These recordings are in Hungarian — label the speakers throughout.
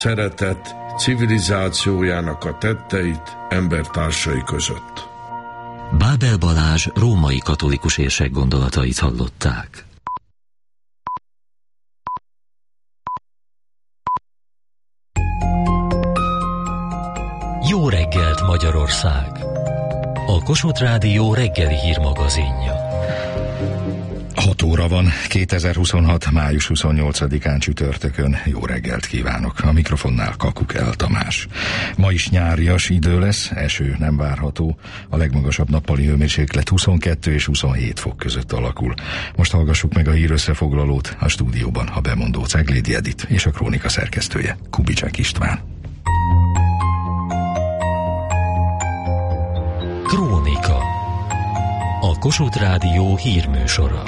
Speaker 1: szeretet civilizációjának a tetteit embertársai között.
Speaker 2: Bábel Balázs római katolikus érsek gondolatait hallották. Jó reggelt, Magyarország! A Kossuth Rádió reggeli hírmagazinja.
Speaker 3: 6 óra van, 2026. május 28-án csütörtökön. Jó reggelt kívánok! A mikrofonnál Kakukel Tamás. Ma is nyárias idő lesz, eső nem várható. A legmagasabb nappali hőmérséklet 22 és 27 fok között alakul. Most hallgassuk meg a hírösszefoglalót, a stúdióban a bemondó Ceglédi Edit és a krónika szerkesztője Kubicsák István.
Speaker 2: Krónika. A Kossuth Rádió hírműsora.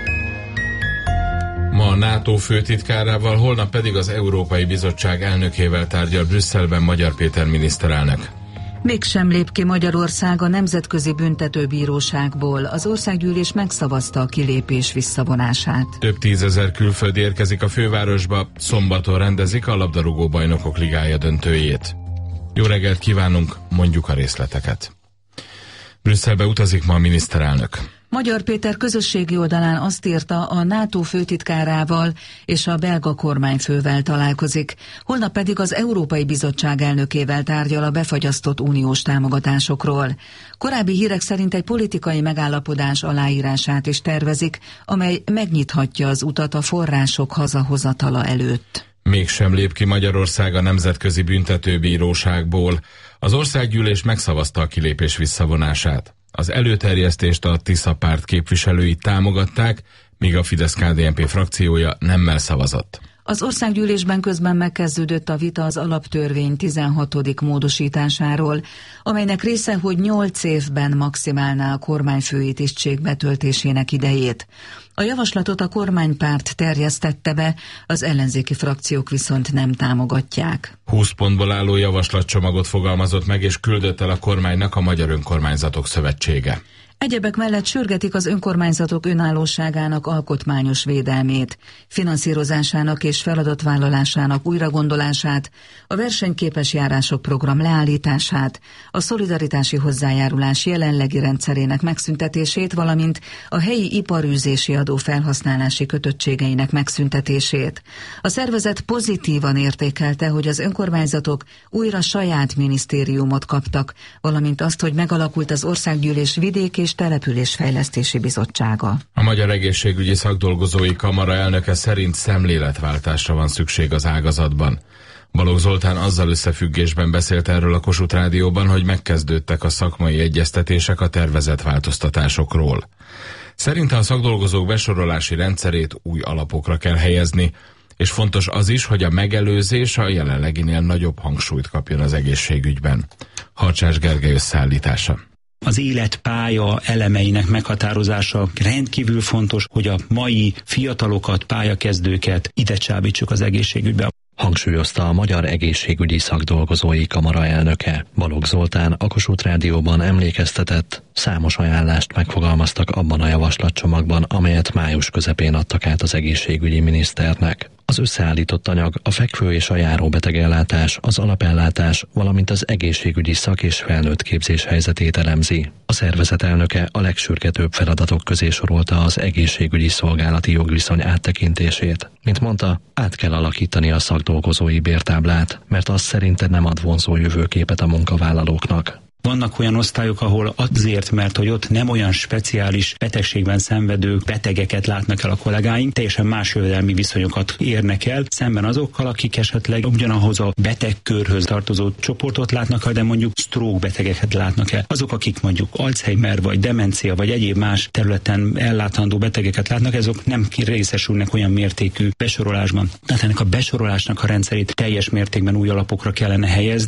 Speaker 4: Ma a NATO főtitkárával, holnap pedig az Európai Bizottság elnökével tárgyal Brüsszelben Magyar Péter miniszterelnök.
Speaker 5: Mégsem lép ki Magyarország a Nemzetközi Büntetőbíróságból. Az országgyűlés megszavazta a kilépés visszavonását.
Speaker 4: Több tízezer külföldi érkezik a fővárosba, szombaton rendezik a labdarúgó bajnokok ligája döntőjét. Jó reggelt kívánunk, mondjuk a részleteket. Brüsszelbe utazik ma a miniszterelnök.
Speaker 5: Magyar Péter közösségi oldalán azt írta, a NATO főtitkárával és a belga kormányfővel találkozik, holnap pedig az Európai Bizottság elnökével tárgyal a befagyasztott uniós támogatásokról. Korábbi hírek szerint egy politikai megállapodás aláírását is tervezik, amely megnyithatja az utat a források hazahozatala előtt.
Speaker 4: Mégsem lép ki Magyarország a Nemzetközi Büntetőbíróságból. Az országgyűlés megszavazta a kilépés visszavonását. Az előterjesztést a Tisza párt képviselői támogatták, míg a Fidesz-KDNP frakciója nemmel szavazott.
Speaker 5: Az országgyűlésben közben megkezdődött a vita az alaptörvény 16. módosításáról, amelynek része, hogy 8 évben maximálná a kormányfői tisztség betöltésének idejét. A javaslatot a kormánypárt terjesztette be, az ellenzéki frakciók viszont nem támogatják.
Speaker 4: 20 pontból álló javaslatcsomagot fogalmazott meg és küldött el a kormánynak a Magyar Önkormányzatok Szövetsége.
Speaker 5: Egyebek mellett sürgetik az önkormányzatok önállóságának alkotmányos védelmét, finanszírozásának és feladatvállalásának újragondolását, a versenyképes járások program leállítását, a szolidaritási hozzájárulás jelenlegi rendszerének megszüntetését, valamint a helyi iparűzési adó felhasználási kötöttségeinek megszüntetését. A szervezet pozitívan értékelte, hogy az önkormányzatok újra saját minisztériumot kaptak, valamint azt, hogy megalakult az Országgyűlés Vidék és Településfejlesztési Bizottsága.
Speaker 4: A Magyar Egészségügyi Szakdolgozói Kamara elnöke szerint szemléletváltásra van szükség az ágazatban. Balogh Zoltán azzal összefüggésben beszélt erről a Kossuth Rádióban, hogy megkezdődtek a szakmai egyeztetések a tervezett változtatásokról. Szerinte a szakdolgozók besorolási rendszerét új alapokra kell helyezni, és fontos az is, hogy a megelőzés a jelenleginél nagyobb hangsúlyt kapjon az egészségügyben. Harcsás Gergely összeállítása.
Speaker 6: Az életpálya elemeinek meghatározása rendkívül fontos, hogy a mai fiatalokat, pályakezdőket ide csábítsuk az egészségügybe.
Speaker 7: Hangsúlyozta a Magyar Egészségügyi Szakdolgozói Kamara elnöke. Balogh Zoltán a Kossuth Rádióban emlékeztetett, számos ajánlást megfogalmaztak abban a javaslatcsomagban, amelyet május közepén adtak át az egészségügyi miniszternek. Az összeállított anyag a fekvő és a járó betegellátás, az alapellátás, valamint az egészségügyi szak- és felnőtt képzés helyzetét elemzi. A szervezet elnöke a legsürgetőbb feladatok közé sorolta az egészségügyi szolgálati jogviszony áttekintését. Mint mondta, át kell alakítani a szakdolgozói bértáblát, mert az szerinte nem ad vonzó jövőképet a munkavállalóknak.
Speaker 6: Vannak olyan osztályok, ahol azért, mert hogy ott nem olyan speciális betegségben szenvedő betegeket látnak el a kollégáink, teljesen más jövedelmi viszonyokat érnek el, szemben azokkal, akik esetleg ugyanahoz a betegkörhöz tartozó csoportot látnak el, de mondjuk stroke betegeket látnak el. Azok, akik mondjuk Alzheimer vagy demencia vagy egyéb más területen ellátandó betegeket látnak, azok nem részesülnek olyan mértékű besorolásban. Tehát ennek a besorolásnak a rendszerét teljes mértékben új alapokra kellene helyezni.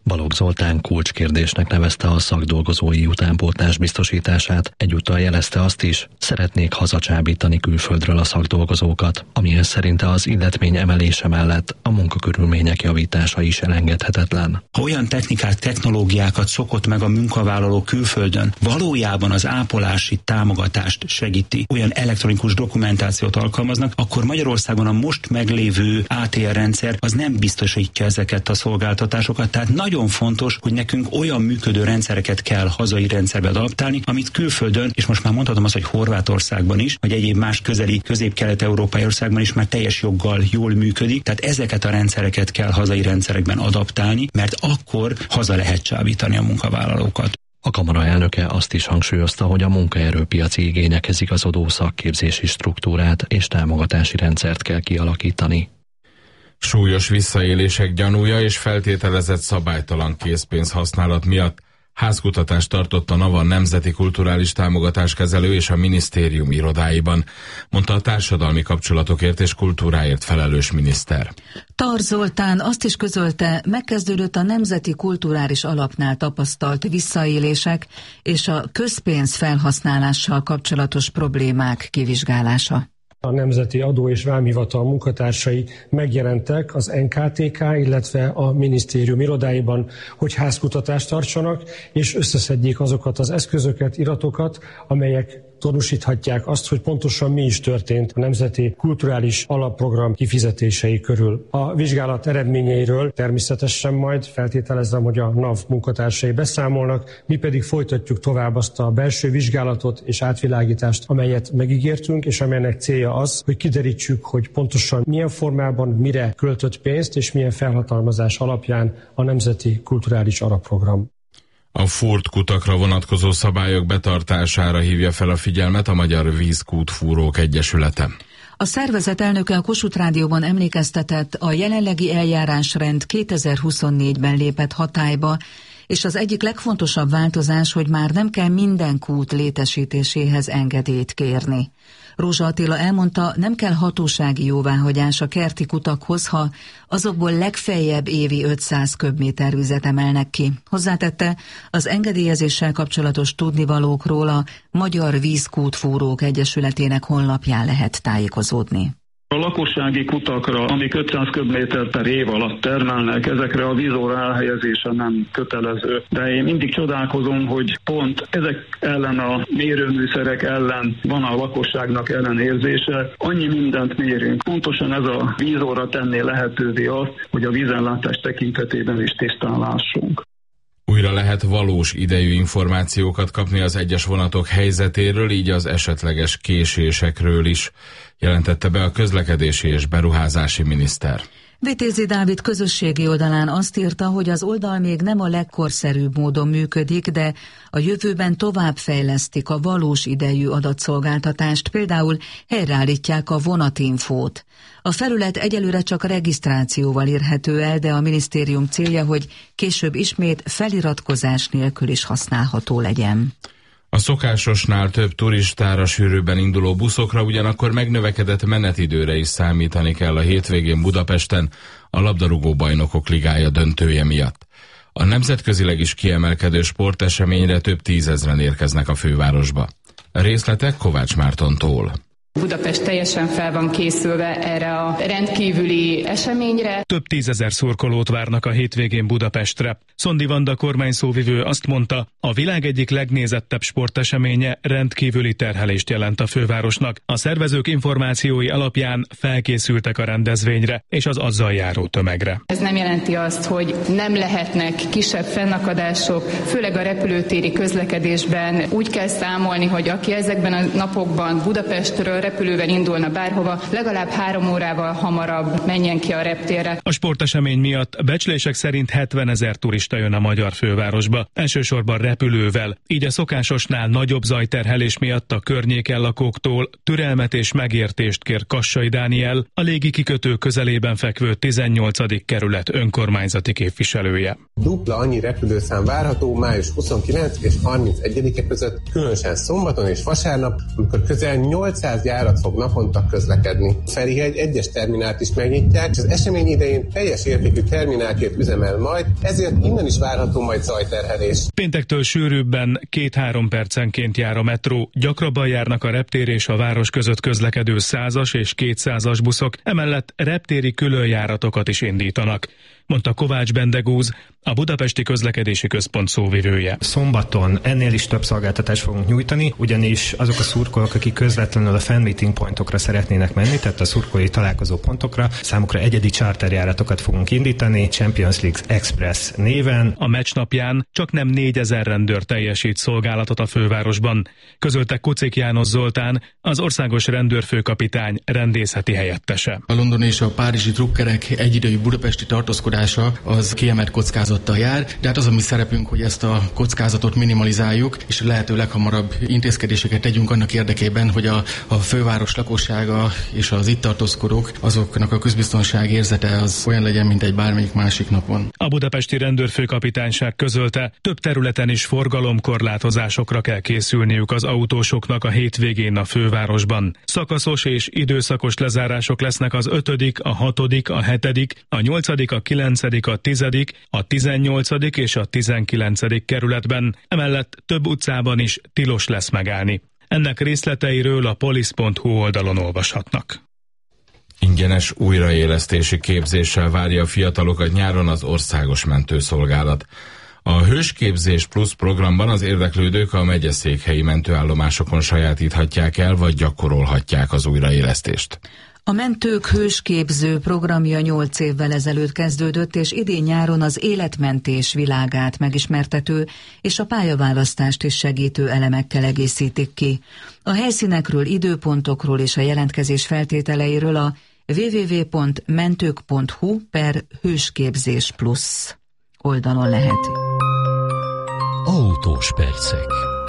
Speaker 7: Balogh Zoltán kulcskérdésnek nevezte a szakdolgozói utánpótlás biztosítását, egyúttal jelezte azt is, szeretnék hazacsábítani külföldről a szakdolgozókat, amihez szerinte az illetmény emelése mellett a munkakörülmények javítása is elengedhetetlen.
Speaker 6: Ha olyan technikát, technológiákat szokott meg a munkavállaló külföldön, valójában az ápolási támogatást segíti, olyan elektronikus dokumentációt alkalmaznak, akkor Magyarországon a most meglévő ATR rendszer az nem biztosítja ezeket a szolgáltatásokat, tehát nagyon fontos, hogy nekünk olyan működő rendszereket kell hazai rendszerbe adaptálni, amit külföldön, és most már mondhatom azt, hogy Horvátországban is, vagy egyéb más közeli közép-kelet-európai országban is már teljes joggal jól működik, tehát ezeket a rendszereket kell hazai rendszerekben adaptálni, mert akkor haza lehet csábítani a munkavállalókat.
Speaker 7: A kamara elnöke azt is hangsúlyozta, hogy a munkaerőpiaci igényekhez igazodó szakképzési struktúrát és támogatási rendszert kell kialakítani.
Speaker 4: Súlyos visszaélések gyanúja és feltételezett szabálytalan készpénz használat miatt házkutatást tartott a NAVA Nemzeti Kulturális Támogatáskezelő és a minisztérium irodáiban, mondta a társadalmi kapcsolatokért és kultúráért felelős miniszter.
Speaker 5: Tar Zoltán azt is közölte, megkezdődött a Nemzeti Kulturális Alapnál tapasztalt visszaélések és a közpénz felhasználással kapcsolatos problémák kivizsgálása.
Speaker 8: A Nemzeti Adó- és Vámhivatal munkatársai megjelentek az NKTK, illetve a minisztérium irodáiban, hogy házkutatást tartsanak, és összeszedjék azokat az eszközöket, iratokat, amelyek tanúsíthatják azt, hogy pontosan mi is történt a Nemzeti Kulturális Alapprogram kifizetései körül. A vizsgálat eredményeiről természetesen majd feltételezem, hogy a NAV munkatársai beszámolnak, mi pedig folytatjuk tovább azt a belső vizsgálatot és átvilágítást, amelyet megígértünk, és amelynek célja az, hogy kiderítsük, hogy pontosan milyen formában, mire költött pénzt, és milyen felhatalmazás alapján a Nemzeti Kulturális Alapprogram.
Speaker 4: A fúrt kutakra vonatkozó szabályok betartására hívja fel a figyelmet a Magyar Vízkútfúrók Egyesülete.
Speaker 5: A szervezet elnöke a Kossuth Rádióban emlékeztetett, a jelenlegi eljárásrend 2024-ben lépett hatályba, és az egyik legfontosabb változás, hogy már nem kell minden kút létesítéséhez engedélyt kérni. Rózsa Attila elmondta, nem kell hatósági jóváhagyás a kerti kutakhoz, ha azokból legfeljebb évi 500 köbméter vizet emelnek ki. Hozzátette, az engedélyezéssel kapcsolatos tudnivalókról a Magyar Vízkútfúrók Egyesületének honlapján lehet tájékozódni.
Speaker 9: A lakossági kutakra, amik 500 köbméter per év alatt termelnek, ezekre a vízóra elhelyezése nem kötelező. De én mindig csodálkozom, hogy pont ezek ellen a mérőműszerek ellen van a lakosságnak ellenérzése. Annyi mindent mérünk. Pontosan ez a vízóra tenné lehetővé azt, hogy a vízellátás tekintetében is tisztán lássunk.
Speaker 4: Újra lehet valós idejű információkat kapni az egyes vonatok helyzetéről, így az esetleges késésekről is, jelentette be a közlekedési és beruházási miniszter.
Speaker 5: Vitézi Dávid közösségi oldalán azt írta, hogy az oldal még nem a legkorszerűbb módon működik, de a jövőben továbbfejlesztik a valós idejű adatszolgáltatást, például helyreállítják a vonatinfót. A felület egyelőre csak regisztrációval érhető el, de a minisztérium célja, hogy később ismét feliratkozás nélkül is használható legyen.
Speaker 4: A szokásosnál több turistára sűrűbben induló buszokra ugyanakkor megnövekedett menetidőre is számítani kell a hétvégén Budapesten a labdarúgó bajnokok ligája döntője miatt. A nemzetközileg is kiemelkedő sporteseményre több tízezren érkeznek a fővárosba. A részletek Kovács Mártontól.
Speaker 10: Budapest teljesen fel van készülve erre a rendkívüli eseményre.
Speaker 11: Több tízezer szurkolót várnak a hétvégén Budapestre. Szondi Vanda kormányszóvivő azt mondta, a világ egyik legnézettebb sporteseménye rendkívüli terhelést jelent a fővárosnak. A szervezők információi alapján felkészültek a rendezvényre és az azzal járó tömegre.
Speaker 10: Ez nem jelenti azt, hogy nem lehetnek kisebb fennakadások, főleg a repülőtéri közlekedésben úgy kell számolni, hogy aki ezekben a napokban Budapestről repülővel indulna bárhova, legalább 3 órával hamarabb menjen ki a reptérre.
Speaker 11: A sportesemény miatt becslések szerint 70 000 turista jön a magyar fővárosba, elsősorban repülővel, így a szokásosnál nagyobb zajterhelés miatt a környéken lakóktól türelmet és megértést kér Kassai Dániel, a légi kikötő közelében fekvő 18. kerület önkormányzati képviselője.
Speaker 12: Dupla annyi repülőszám várható május 29 és 31-e között, különösen szombaton és vasárnap, amikor közel 800 járat fog naponta közlekedni. Ferihegy egyes terminált is megnyitják, és az esemény idején teljes értékű terminálként üzemel majd, ezért innen is várható majd zajterhelés.
Speaker 11: Péntektől sűrűbben 2-3 percenként jár a metró, gyakrabban járnak a reptér és a város között közlekedő 100-as és 200-as buszok, emellett reptéri különjáratokat is indítanak, mondta Kovács Bendegúz, a Budapesti Közlekedési Központ szóvivője.
Speaker 13: Szombaton ennél is több szolgáltatást fogunk nyújtani, ugyanis azok a szurkolók, akik közvetlenül a fan meeting pontokra szeretnének menni, tehát a szurkolói találkozó pontokra, számukra egyedi charterjáratokat fogunk indítani, Champions League Express néven.
Speaker 11: A meccs napján csaknem 4000 rendőr teljesít szolgálatot a fővárosban, közölte Kucik János Zoltán, az országos rendőrfőkapitány rendészeti helyettese.
Speaker 14: A londoni és a párizsi drukkerek egyidejű budapesti tartózkodása az kiemelt kockázattal jár, de hát az a mi szerepünk, hogy ezt a kockázatot minimalizáljuk, és lehető leghamarabb intézkedéseket tegyünk annak érdekében, hogy a főváros lakossága és az itt tartózkodók, azoknak a közbiztonság érzete az olyan legyen, mint egy bármelyik másik napon.
Speaker 11: A budapesti rendőrfőkapitányság közölte, több területen is forgalomkorlátozásokra kell készülniük az autósoknak a hétvégén a fővárosban. Szakaszos és időszakos lezárások lesznek az 5., a 6., a 7., a 8., a 9., a 10., a 18. és a 19. kerületben, emellett több utcában is tilos lesz megállni. Ennek részleteiről a polisz.hu oldalon olvashatnak.
Speaker 4: Ingyenes újraélesztési képzéssel várja a fiatalokat nyáron az Országos Mentőszolgálat. A Hősképzés Plusz programban az érdeklődők a megyeszékhelyi mentőállomásokon sajátíthatják el, vagy gyakorolhatják az újraélesztést.
Speaker 5: A mentők hősképző programja 8 évvel ezelőtt kezdődött, és idén nyáron az életmentés világát megismertető és a pályaválasztást is segítő elemekkel egészítik ki. A helyszínekről, időpontokról és a jelentkezés feltételeiről a www.mentők.hu/hősképzés+ oldalon lehet.
Speaker 2: Autós percek.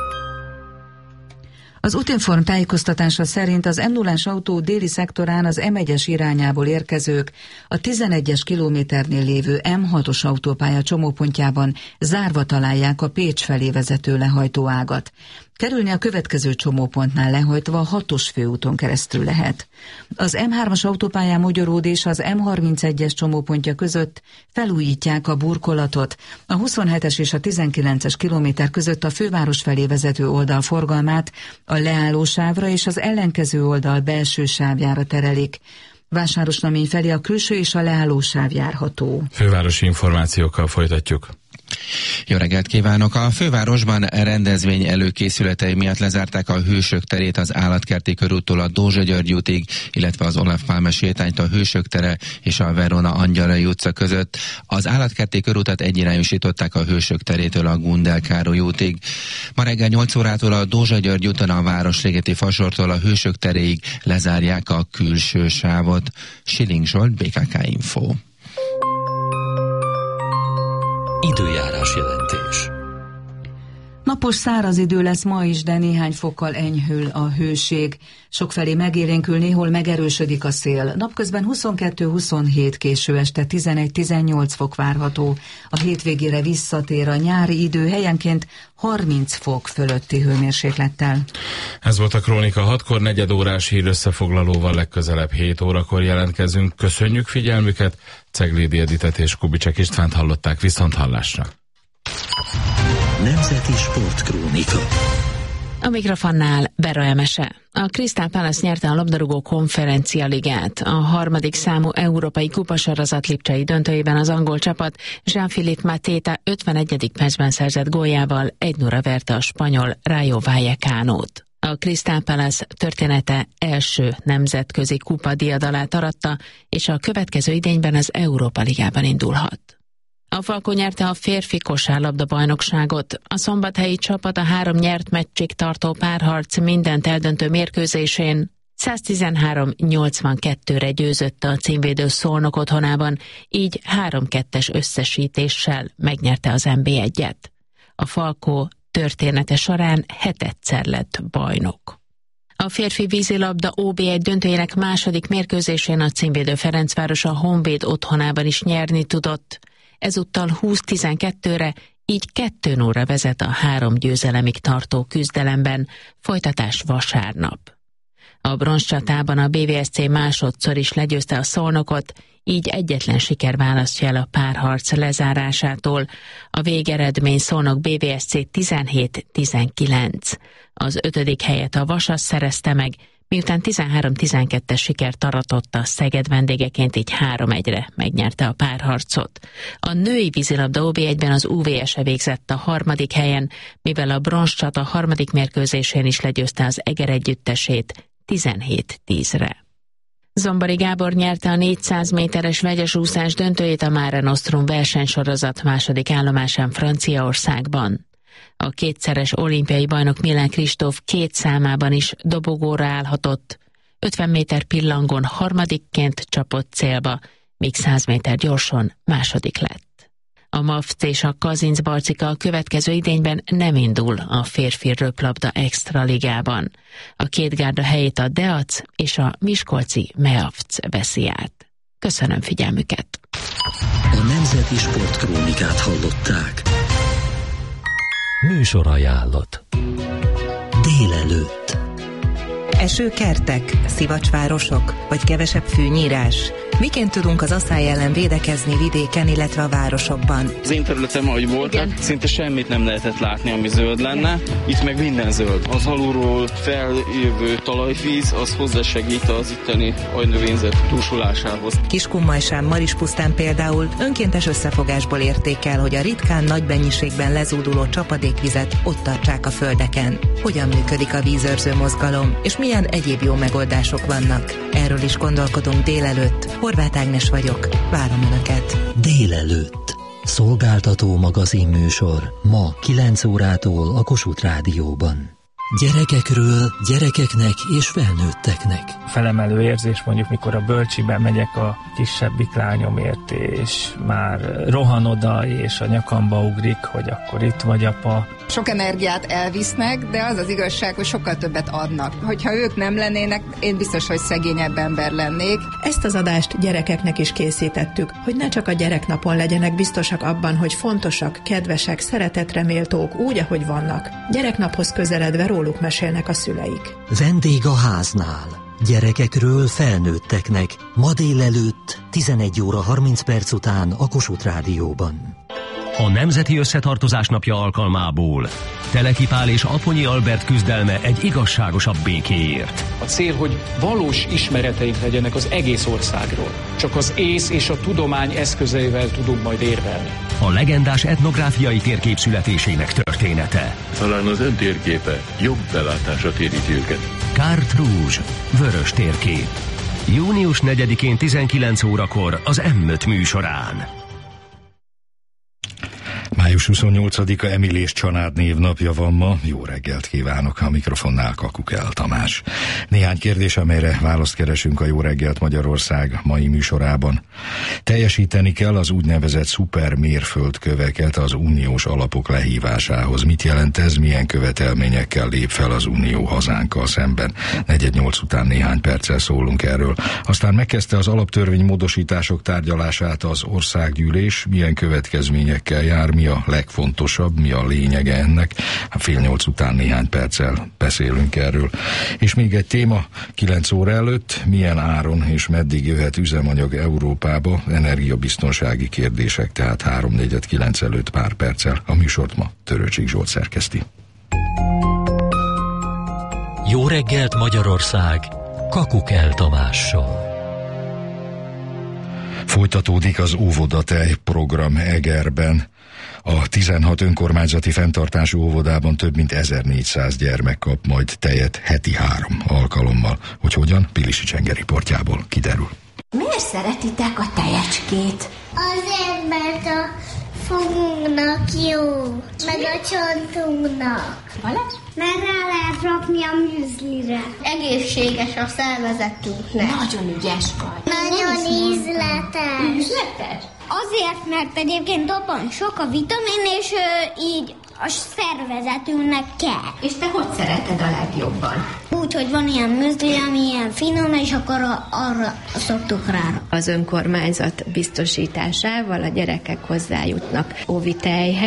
Speaker 5: Az Útinform tájékoztatása szerint az M0-ás autó déli szektorán az M1-es irányából érkezők a 11-es kilométernél lévő M6-os autópálya csomópontjában zárva találják a Pécs felé vezető lehajtóágat. Kerülni a következő csomópontnál lehajtva a 6-os főúton keresztül lehet. Az M3-as autópályán Mogyoród és az M31-es csomópontja között felújítják a burkolatot. A 27-es és a 19-es kilométer között a főváros felé vezető oldal forgalmát a leállósávra és az ellenkező oldal belső sávjára terelik. Vásárosnamény felé a külső és a leállósáv járható.
Speaker 4: Fővárosi információkkal folytatjuk.
Speaker 15: Jó reggelt kívánok! A fővárosban rendezvény előkészületei miatt lezárták a Hősök terét az Állatkerti körúttól a Dózsa György útig, illetve az Olaf Pálme sétányt a Hősök tere és a Verona Angyalai utca között. Az Állatkerti körútat egyirányosították a Hősök terétől a Gundel Károly útig. Ma reggel 8 órától a Dózsa György úton a Városligeti Fasortól a Hősök teréig lezárják a külső sávot. Siling Zsolt, BKK Info.
Speaker 2: Időjárás jelentés.
Speaker 5: Napos száraz idő lesz ma is, de néhány fokkal enyhül a hőség. Sokfelé megélénkül, néhol megerősödik a szél. Napközben 22-27, késő este 11-18 fok várható. A hétvégére visszatér a nyári idő, helyenként 30 fok fölötti hőmérséklettel.
Speaker 4: Ez volt a Krónika 6-kor, negyedórás hírösszefoglalóval legközelebb 7 órakor jelentkezünk. Köszönjük figyelmüket, Ceglédi Editet és Kubicsek Istvánt hallották, viszonthallásra.
Speaker 2: Nemzeti Sportkrónika.
Speaker 16: A mikrofonnál Bera Emese. A Crystal Palace nyerte a labdarúgó konferencia ligát. A harmadik számú európai kupasorozat lipcsei döntőjében az angol csapat Jean-Philippe Mateta 51. percben szerzett góljával 1-0 verte a spanyol Rayo Vallecánót. A Crystal Palace története első nemzetközi kupa diadalát aratta, és a következő idényben az Európa Ligában indulhat. A Falko nyerte a férfi kosárlabda bajnokságot. A szombathelyi csapat a 3 nyert meccsig tartó párharc mindent eldöntő mérkőzésén 113-82-re győzött a címvédő Szolnok otthonában, így 3-2-es összesítéssel megnyerte az NB1-et. A Falko története során 7-szer lett bajnok. A férfi vízilabda OB1 döntőjének második mérkőzésén a címvédő Ferencváros a Honvéd otthonában is nyerni tudott. Ezúttal 20-12-re, így 2-0-ra vezet a 3 győzelemig tartó küzdelemben, folytatás vasárnap. A bronzcsatában a BVSC másodszor is legyőzte a Szolnokot, így egyetlen siker választja el a párharc lezárásától. A végeredmény Szolnok BVSC 17-19. Az 5. helyet a Vasas szerezte meg, miután 13-12-es sikert aratott a Szeged vendégeként, így 3-1-re megnyerte a párharcot. A női vízilabda OB1-ben az UVS végzett a 3. helyen, mivel a bronzcsata 3. mérkőzésén is legyőzte az Eger együttesét 17-10-re. Zombori Gábor nyerte a 400 méteres vegyes úszás döntőjét a Mare Nostrum versenysorozat második állomásán Franciaországban. A kétszeres olimpiai bajnok Milán Kristóf 2 számában is dobogóra állhatott, 50 méter pillangon harmadikként csapott célba, míg 100 méter gyorson második lett. A MAFC és a Kazinc Barcika a következő idényben nem indul a férfi röplabda extra ligában. A 2 gárda helyét a Deac és a miskolci Meafc veszi át. Köszönöm figyelmüket!
Speaker 2: A Nemzeti Sportkrónikát hallották. Műsorajánlat. Délelőtt.
Speaker 17: Esőkertek, szivacsvárosok, vagy kevesebb fűnyírás? Miként tudunk az asszály ellen védekezni vidéken, illetve a városokban?
Speaker 18: Az én területem, ahogy voltak, szinte semmit nem lehetett látni, ami zöld lenne. Itt meg minden zöld. Az alulról feljövő talajvíz, az hozzásegít az itteni agynövényzet túlsulásához.
Speaker 17: Kiskunmajsán, Marispusztán például önkéntes összefogásból érték el, hogy a ritkán nagy mennyiségben lezúduló csapadékvizet ott tartsák a földeken. Hogyan működik a vízőrző mozgalom, és milyen egyéb jó megoldások vannak? Erről is gondolkodunk délelőtt. Horváth Ágnes vagyok, várom Önöket.
Speaker 2: Délelőtt. Szolgáltató magazinműsor ma 9 órától a Kossuth Rádióban. Gyerekekről, gyerekeknek és felnőtteknek.
Speaker 19: Felemelő érzés mondjuk, mikor a bölcsiben megyek a kisebbik lányomért, és már rohan oda, és a nyakamba ugrik, hogy akkor itt vagy, apa.
Speaker 20: Sok energiát elvisznek, de az az igazság, hogy sokkal többet adnak. Hogyha ők nem lennének, én biztos, hogy szegényebb ember lennék.
Speaker 21: Ezt az adást gyerekeknek is készítettük, hogy ne csak a gyereknapon legyenek biztosak abban, hogy fontosak, kedvesek, szeretetre méltók úgy, ahogy vannak. Gyereknaphoz közeledve róluk mesélnek a szüleik.
Speaker 2: Vendég a háznál. Gyerekekről felnőtteknek. Ma délelőtt 11 óra 30 perc után a Kossuth Rádióban.
Speaker 22: A Nemzeti Összetartozás napja alkalmából Teleki Pál és Aponyi Albert küzdelme egy igazságosabb békéért.
Speaker 23: A cél, hogy valós ismereteink legyenek az egész országról. Csak az ész és a tudomány eszközeivel tudunk majd érvelni.
Speaker 22: A legendás etnográfiai térkép születésének története.
Speaker 24: Talán az ön térképe jobb belátása téríti őket.
Speaker 22: Carte Rouge, vörös térkép. Június 4-én 19 órakor az M5 műsorán.
Speaker 3: Május 28-a Emil és Csanád névnapja van ma. Jó reggelt kívánok, a mikrofonnál Kakukel Tamás. Néhány kérdés, amelyre választ keresünk a Jó reggelt Magyarország mai műsorában. Teljesíteni kell az úgynevezett szuper mérföldköveket az uniós alapok lehívásához. Mit jelent ez, milyen követelményekkel lép fel az unió hazánkkal szemben? 4:08 után néhány perccel szólunk erről. Aztán megkezdte az alaptörvény módosítások tárgyalását az országgyűlés, milyen következményekkel jár, mi a legfontosabb, mi a lényege ennek. 7:30 után néhány perccel beszélünk erről. És még egy téma 9 óra előtt, milyen áron és meddig jöhet üzemanyag Európába, energiabiztonsági kérdések, tehát 3:49 előtt pár perccel. A műsort ma Törőcsik Zsolt szerkeszti.
Speaker 2: Jó reggelt Magyarország, Kakukel Tamással. Folytatódik az óvodatej program Egerben. A 16 önkormányzati fenntartású óvodában több mint 1400 gyermek kap majd tejet heti 3 alkalommal. Hogy hogyan? Pilisi Csenge riportjából kiderül.
Speaker 25: Miért szeretitek a tejecskét?
Speaker 26: Azért, mert a fogunknak jó, meg a csontunknak. Mert rá lehet rakni a műzlire. Egészséges a szervezetünknek.
Speaker 25: Nagyon ügyes vagy.
Speaker 26: Nagyon ízletes.
Speaker 25: Ízletes?
Speaker 26: Azért, mert egyébként abban sok a vitamin, és így a szervezetünknek kell.
Speaker 25: És te hogy szereted a legjobban?
Speaker 26: Úgy, hogy van ilyen műzli, ami ilyen finom, és akkor arra szoktuk rá.
Speaker 27: Az önkormányzat biztosításával a gyerekek hozzájutnak óvitejhez.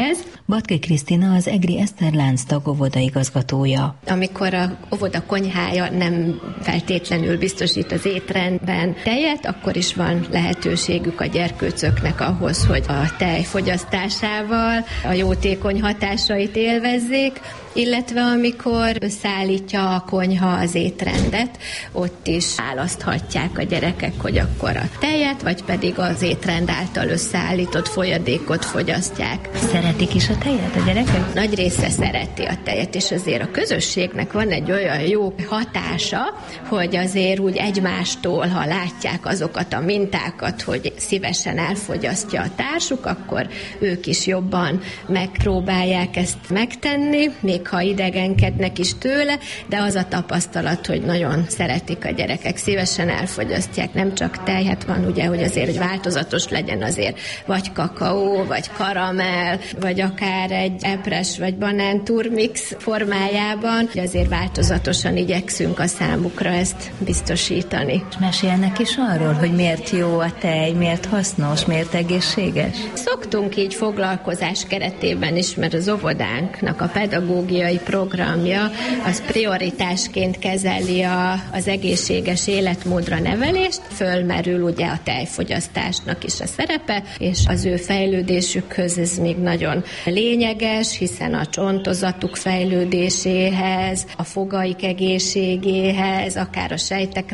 Speaker 1: Batki Krisztina az Egri Eszter Lánctag óvoda igazgatója.
Speaker 6: Amikor a óvoda konyhája nem feltétlenül biztosít az étrendben tejet, akkor is van lehetőségük a gyerkőcöknek ahhoz, hogy a tej fogyasztásával a jótékony hatásait élvezzék, illetve amikor összeállítja a konyha az étrendet, ott is választhatják a gyerekek, hogy akkor a tejet, vagy pedig az étrend által összeállított folyadékot fogyasztják.
Speaker 1: Szeretik is a tejet a gyerekek?
Speaker 6: Nagy része szereti a tejet, és azért a közösségnek van egy olyan jó hatása, hogy azért úgy egymástól, ha látják azokat a mintákat, hogy szívesen elfogyasztja a társuk, akkor ők is jobban megpróbálják ezt megtenni, még ha idegenkednek is tőle, de az a tapasztalat, hogy nagyon szeretik a gyerekek, szívesen elfogyasztják, nem csak tej, hát van ugye, hogy azért, hogy változatos legyen azért, vagy kakaó, vagy karamell, vagy akár egy epres, vagy banán turmix formájában, azért változatosan igyekszünk a számukra ezt biztosítani.
Speaker 1: Mesélnek is arról, hogy miért jó a tej, miért hasznos, miért egészséges?
Speaker 6: Szoktunk így foglalkozás keretében is, mert az óvodánknak a pedagógiai programja az prioritásként kezeli az egészséges életmódra nevelést, fölmerül ugye a tejfogyasztásnak is a szerepe, és az ő fejlődésükhöz ez még nagyon lényeges, hiszen a csontozatuk fejlődéséhez, a fogaik egészségéhez, akár a sejtek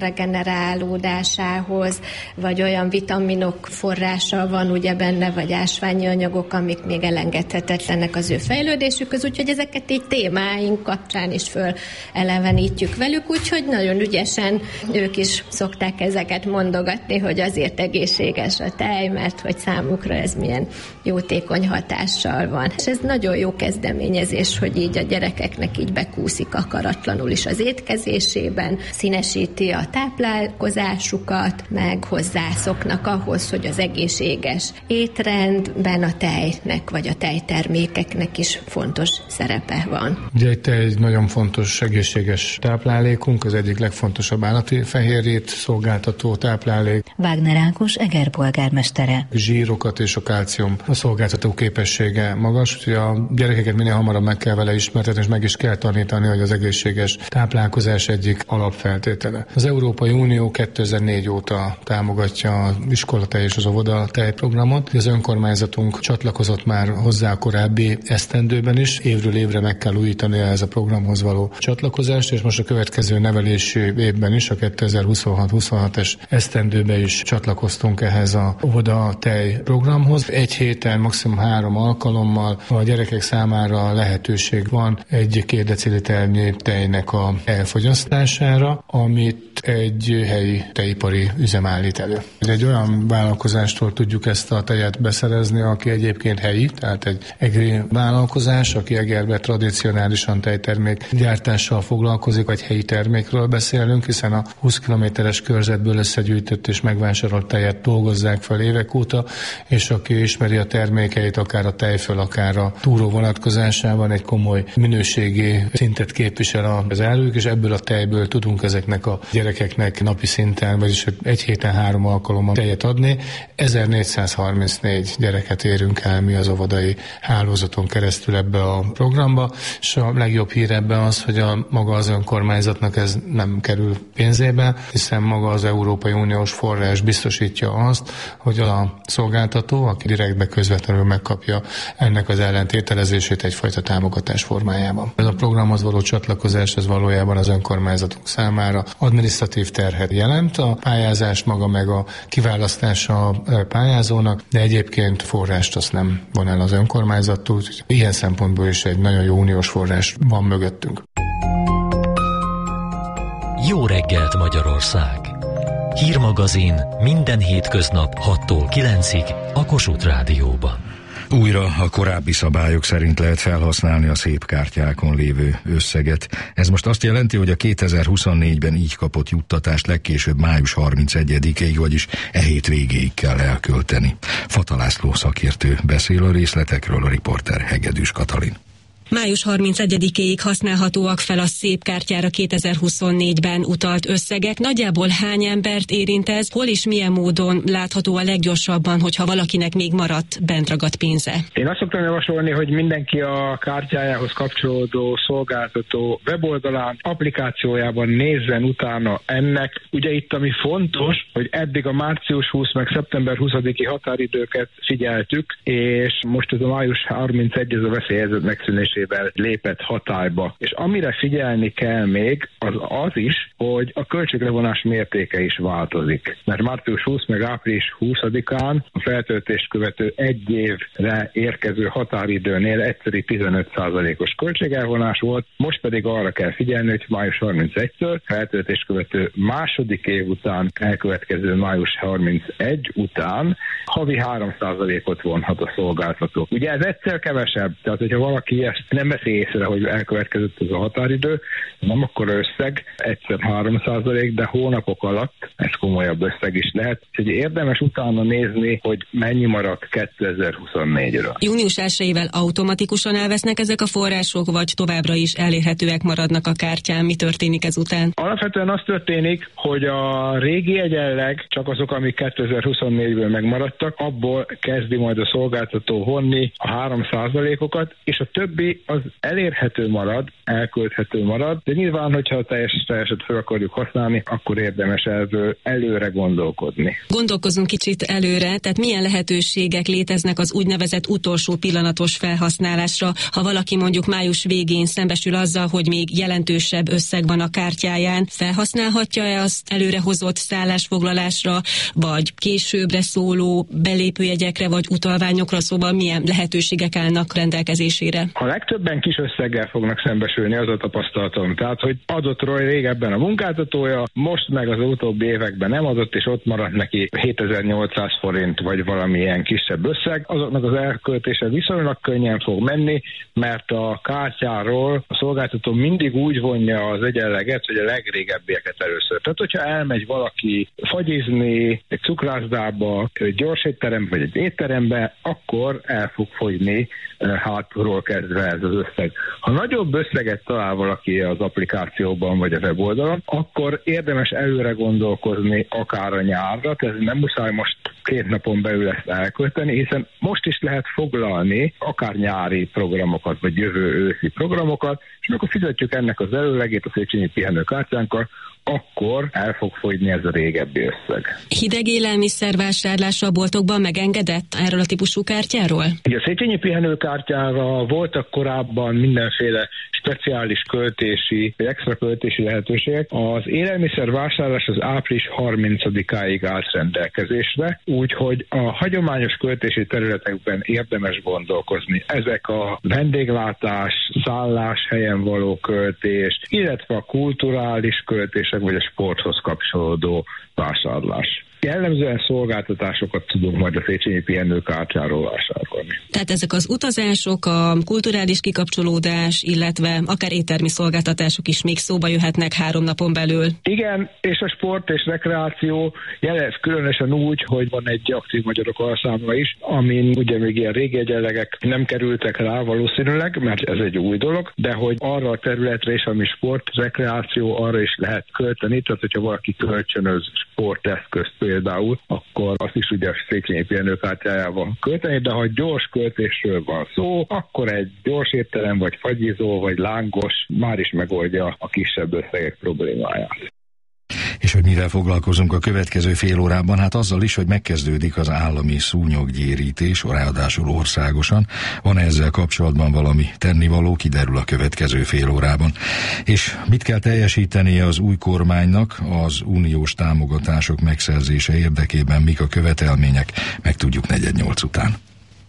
Speaker 6: regenerálódásához, vagy olyan vitaminok forrása van ugye benne, vagy ásványi anyagok, amik még elengedhetetlenek az ő fejlődésükhöz, úgyhogy ezeket így témáink kapcsán is fölelevenítjük velük, úgyhogy nagyon ügyesen ők is szokták ezeket mondogatni, hogy azért egészséges a tej, mert hogy számukra ez milyen jótékony hatással van. És ez nagyon jó kezdeményezés, hogy így a gyerekeknek így bekúszik akaratlanul is az étkezésében, színesíti a táplálkozásukat, meg hozzászoknak ahhoz, hogy az egészséges étrendben a tejnek vagy a tejtermékeknek is fontos szerepe van.
Speaker 7: Ugye egy tej egy nagyon fontos egészséges táplálékunk, az egyik legfontosabb állati fehérjét szolgáltató táplálék.
Speaker 1: Wagner Ákos Eger polgármestere.
Speaker 7: Zsírokat és a kálcium a szolgáltató képessége magas, úgyhogy a gyerekeket minél hamarabb meg kell vele ismertetni, és meg is kell tanítani, hogy az egészséges táplálkozás egyik alapfeltétele. Az Európai Unió 2004 óta támogatja az iskolatej és az óvodatej programot. Az önkormányzatunk csatlakozott már hozzá a korábbi esztendőben is, évről évre meg kell újítani ez a programhoz való csatlakozást, és most a következő nevelési évben is, a 2026-26-es esztendőben is csatlakoztunk ehhez a óvodatej programhoz. Egy héten, maximum 3 alkalommal a gyerekek számára lehetőség van 1-2 deciliternyi tejnek a elfogyasztására, amit egy helyi tejipari üzem állít elő. Egy olyan vállalkozástól tudjuk ezt a tejet beszerezni, aki egyébként helyi, tehát egy egri vállalkozás, aki Egerben tradicionálisan tejtermék gyártással foglalkozik, vagy helyi termékről beszélünk, hiszen a 20 kilométeres körzetből összegyűjtött és megvásárolt tejet dolgozzák fel évek óta, és aki ismeri a termékeit, akár a tejföl, akár a túró vonatkozásában egy komoly minőségi szintet képvisel az áruk, és ebből a tejből tudunk ezeknek a gyerekeknek napi szinten, vagyis egy héten 3 alkalommal tejet adni. 1434 gyereket érünk el mi az óvodai hálózaton keresztül ebbe a programba, és a legjobb hír ebben az, hogy maga az önkormányzatnak ez nem kerül pénzébe, hiszen maga az Európai Uniós forrás biztosítja azt, hogy a szolgáltató, aki direktbe közvetlenül megkapja ennek az ellentételezését egyfajta támogatás formájában. Ez a programhoz való csatlakozás, ez valójában az önkormányzatunk számára adminisztratív terhet jelent, a pályázás maga meg a kiválasztása a pályázónak, de egyébként forrást azt nem von el az önkormányzattól, úgyhogy ilyen szempontból is egy nagyon jó uniós forrás van mögöttünk.
Speaker 22: Jó reggelt Magyarország! Hírmagazin minden hétköznap 6-tól 9-ig a Kossuth Rádióban.
Speaker 2: Újra a korábbi szabályok szerint lehet felhasználni a szép kártyákon lévő összeget. Ez most azt jelenti, hogy a 2024-ben így kapott juttatást legkésőbb május 31-ig, vagyis e hét végéig kell elkölteni. Fata László szakértő beszél a részletekről, a riporter Hegedűs Katalin.
Speaker 8: Május 31-éig használhatóak fel a szép kártyára 2024-ben utalt összegek. Nagyjából hány embert érint ez? Hol és milyen módon látható a leggyorsabban, hogyha valakinek még maradt bentragadt pénze?
Speaker 9: Én azt szoktam javasolni, hogy mindenki a kártyájához kapcsolódó szolgáltató weboldalán, applikációjában nézzen utána ennek. Ugye itt ami fontos, hogy eddig a március 20 meg szeptember 20-i határidőket figyeltük, és most ez a május 31, ez a veszélyhelyzet megszűnésével lépett hatályba. És amire figyelni kell még, az is, hogy a költséglevonás mértéke is változik. Mert március 20 meg április 20-án a feltöltést követő egy évre érkező határidőnél egyszeri 15%-os költségelvonás volt, most pedig arra kell figyelni, hogy május 31-től feltöltést követő második év után elkövetkező május 31 után havi 3%-ot vonhat a szolgáltató. Ugye ez egyszer kevesebb, tehát hogyha valaki ezt nem veszi észre, hogy elkövetkezett ez a határidő, nem akkor összeg, egyszer 3%, de hónapok alatt ez komolyabb összeg is lehet. Úgyhogy érdemes utána nézni, hogy mennyi maradt 2024-ről.
Speaker 8: Június 1-ével automatikusan elvesznek ezek a források, vagy továbbra is elérhetőek maradnak a kártyán? Mi történik ezután?
Speaker 9: Alapvetően az történik, hogy a régi egyenleg, csak azok, amik 2024-ből megmaradtak, abból kezdi majd a szolgáltató vonni a 3%-okat, és a többi az elérhető marad, elkölthető marad, de nyilván, hogyha a teljeset fel akarjuk használni, akkor érdemes erről előre gondolkodni.
Speaker 8: Gondolkozzunk kicsit előre, tehát milyen lehetőségek léteznek az úgynevezett utolsó pillanatos felhasználásra, ha valaki mondjuk május végén szembesül azzal, hogy még jelentősebb összeg van a kártyáján, felhasználhatja-e azt előrehozott szállásfoglalásra, vagy későbbre szóló belépőjegyekre, vagy utalványokra, szóval milyen lehetőségek állnak rendelkezésére?
Speaker 9: A legtöbben kis összeggel fognak szembesülni, az a tapasztalatom. Tehát, hogy adott régebben a munkáltatója, most meg az utóbbi években nem adott, és ott maradt neki 7800 forint, vagy valamilyen kisebb összeg. Azoknak az elköltése viszonylag könnyen fog menni, mert a kártyáról a szolgáltató mindig úgy vonja az egyenleget, hogy a legrégebbieket először. Tehát, hogyha elmegy valaki fagyizni egy cukrászdába, egy gyorsétterem vagy egy étterembe, akkor el fog fogyni hátulról kezdve ez az összeg. Ha nagyobb összeget talál valaki az applikációban vagy a weboldalon, akkor érdemes előre gondolkozni akár a nyárra, tehát nem muszáj most 2 napon belül ezt elkölteni, hiszen most is lehet foglalni akár nyári programokat, vagy jövő őszi programokat, és amikor fizetjük ennek az előlegét a Széchenyi pihenőkártyánkkal, akkor el fog fogyni ez a régebbi összeg.
Speaker 8: Hideg élelmiszervásárlásra a boltokban megengedett erről a típusú kártyáról?
Speaker 9: Ugye a Széchenyi pihenőkártyára voltak korábban mindenféle speciális költési, extra költési lehetőségek. Az élelmiszervásárlás az április 30-áig állt rendelkezésre, úgyhogy a hagyományos költési területekben érdemes gondolkozni. Ezek a vendéglátás, szálláshelyen való költés, illetve a kulturális költés, vagy a sporthoz kapcsolódó vásárlás. Jellemzően szolgáltatásokat tudunk majd a Széchenyi pihenőkártyáról vásárolni.
Speaker 8: Tehát ezek az utazások, a kulturális kikapcsolódás, illetve akár éttermi szolgáltatások is még szóba jöhetnek 3 napon belül.
Speaker 9: Igen, és a sport és rekreáció jelez különösen úgy, hogy van egy aktív magyarok alszámla is, amin ugye még ilyen régi egyenlegek nem kerültek rá valószínűleg, mert ez egy új dolog, de hogy arra a területre is, ami sport, rekreáció, arra is lehet költeni, tehát hogyha valaki kölcsönöz sporteszközt például, akkor azt is ugye a Széchenyi pihenőkártyájával költeni, de ha gyors költésről van szó, akkor egy gyors étterem, vagy fagyizó, vagy lángos már is megoldja a kisebb összegek problémáját.
Speaker 2: És hogy mivel foglalkozunk a következő fél órában? Hát azzal is, hogy megkezdődik az állami szúnyoggyérítés, ráadásul országosan. Van ezzel kapcsolatban valami tennivaló, kiderül a következő fél órában. És mit kell teljesítenie az új kormánynak az uniós támogatások megszerzése érdekében, mik a követelmények, megtudjuk 4:08 után.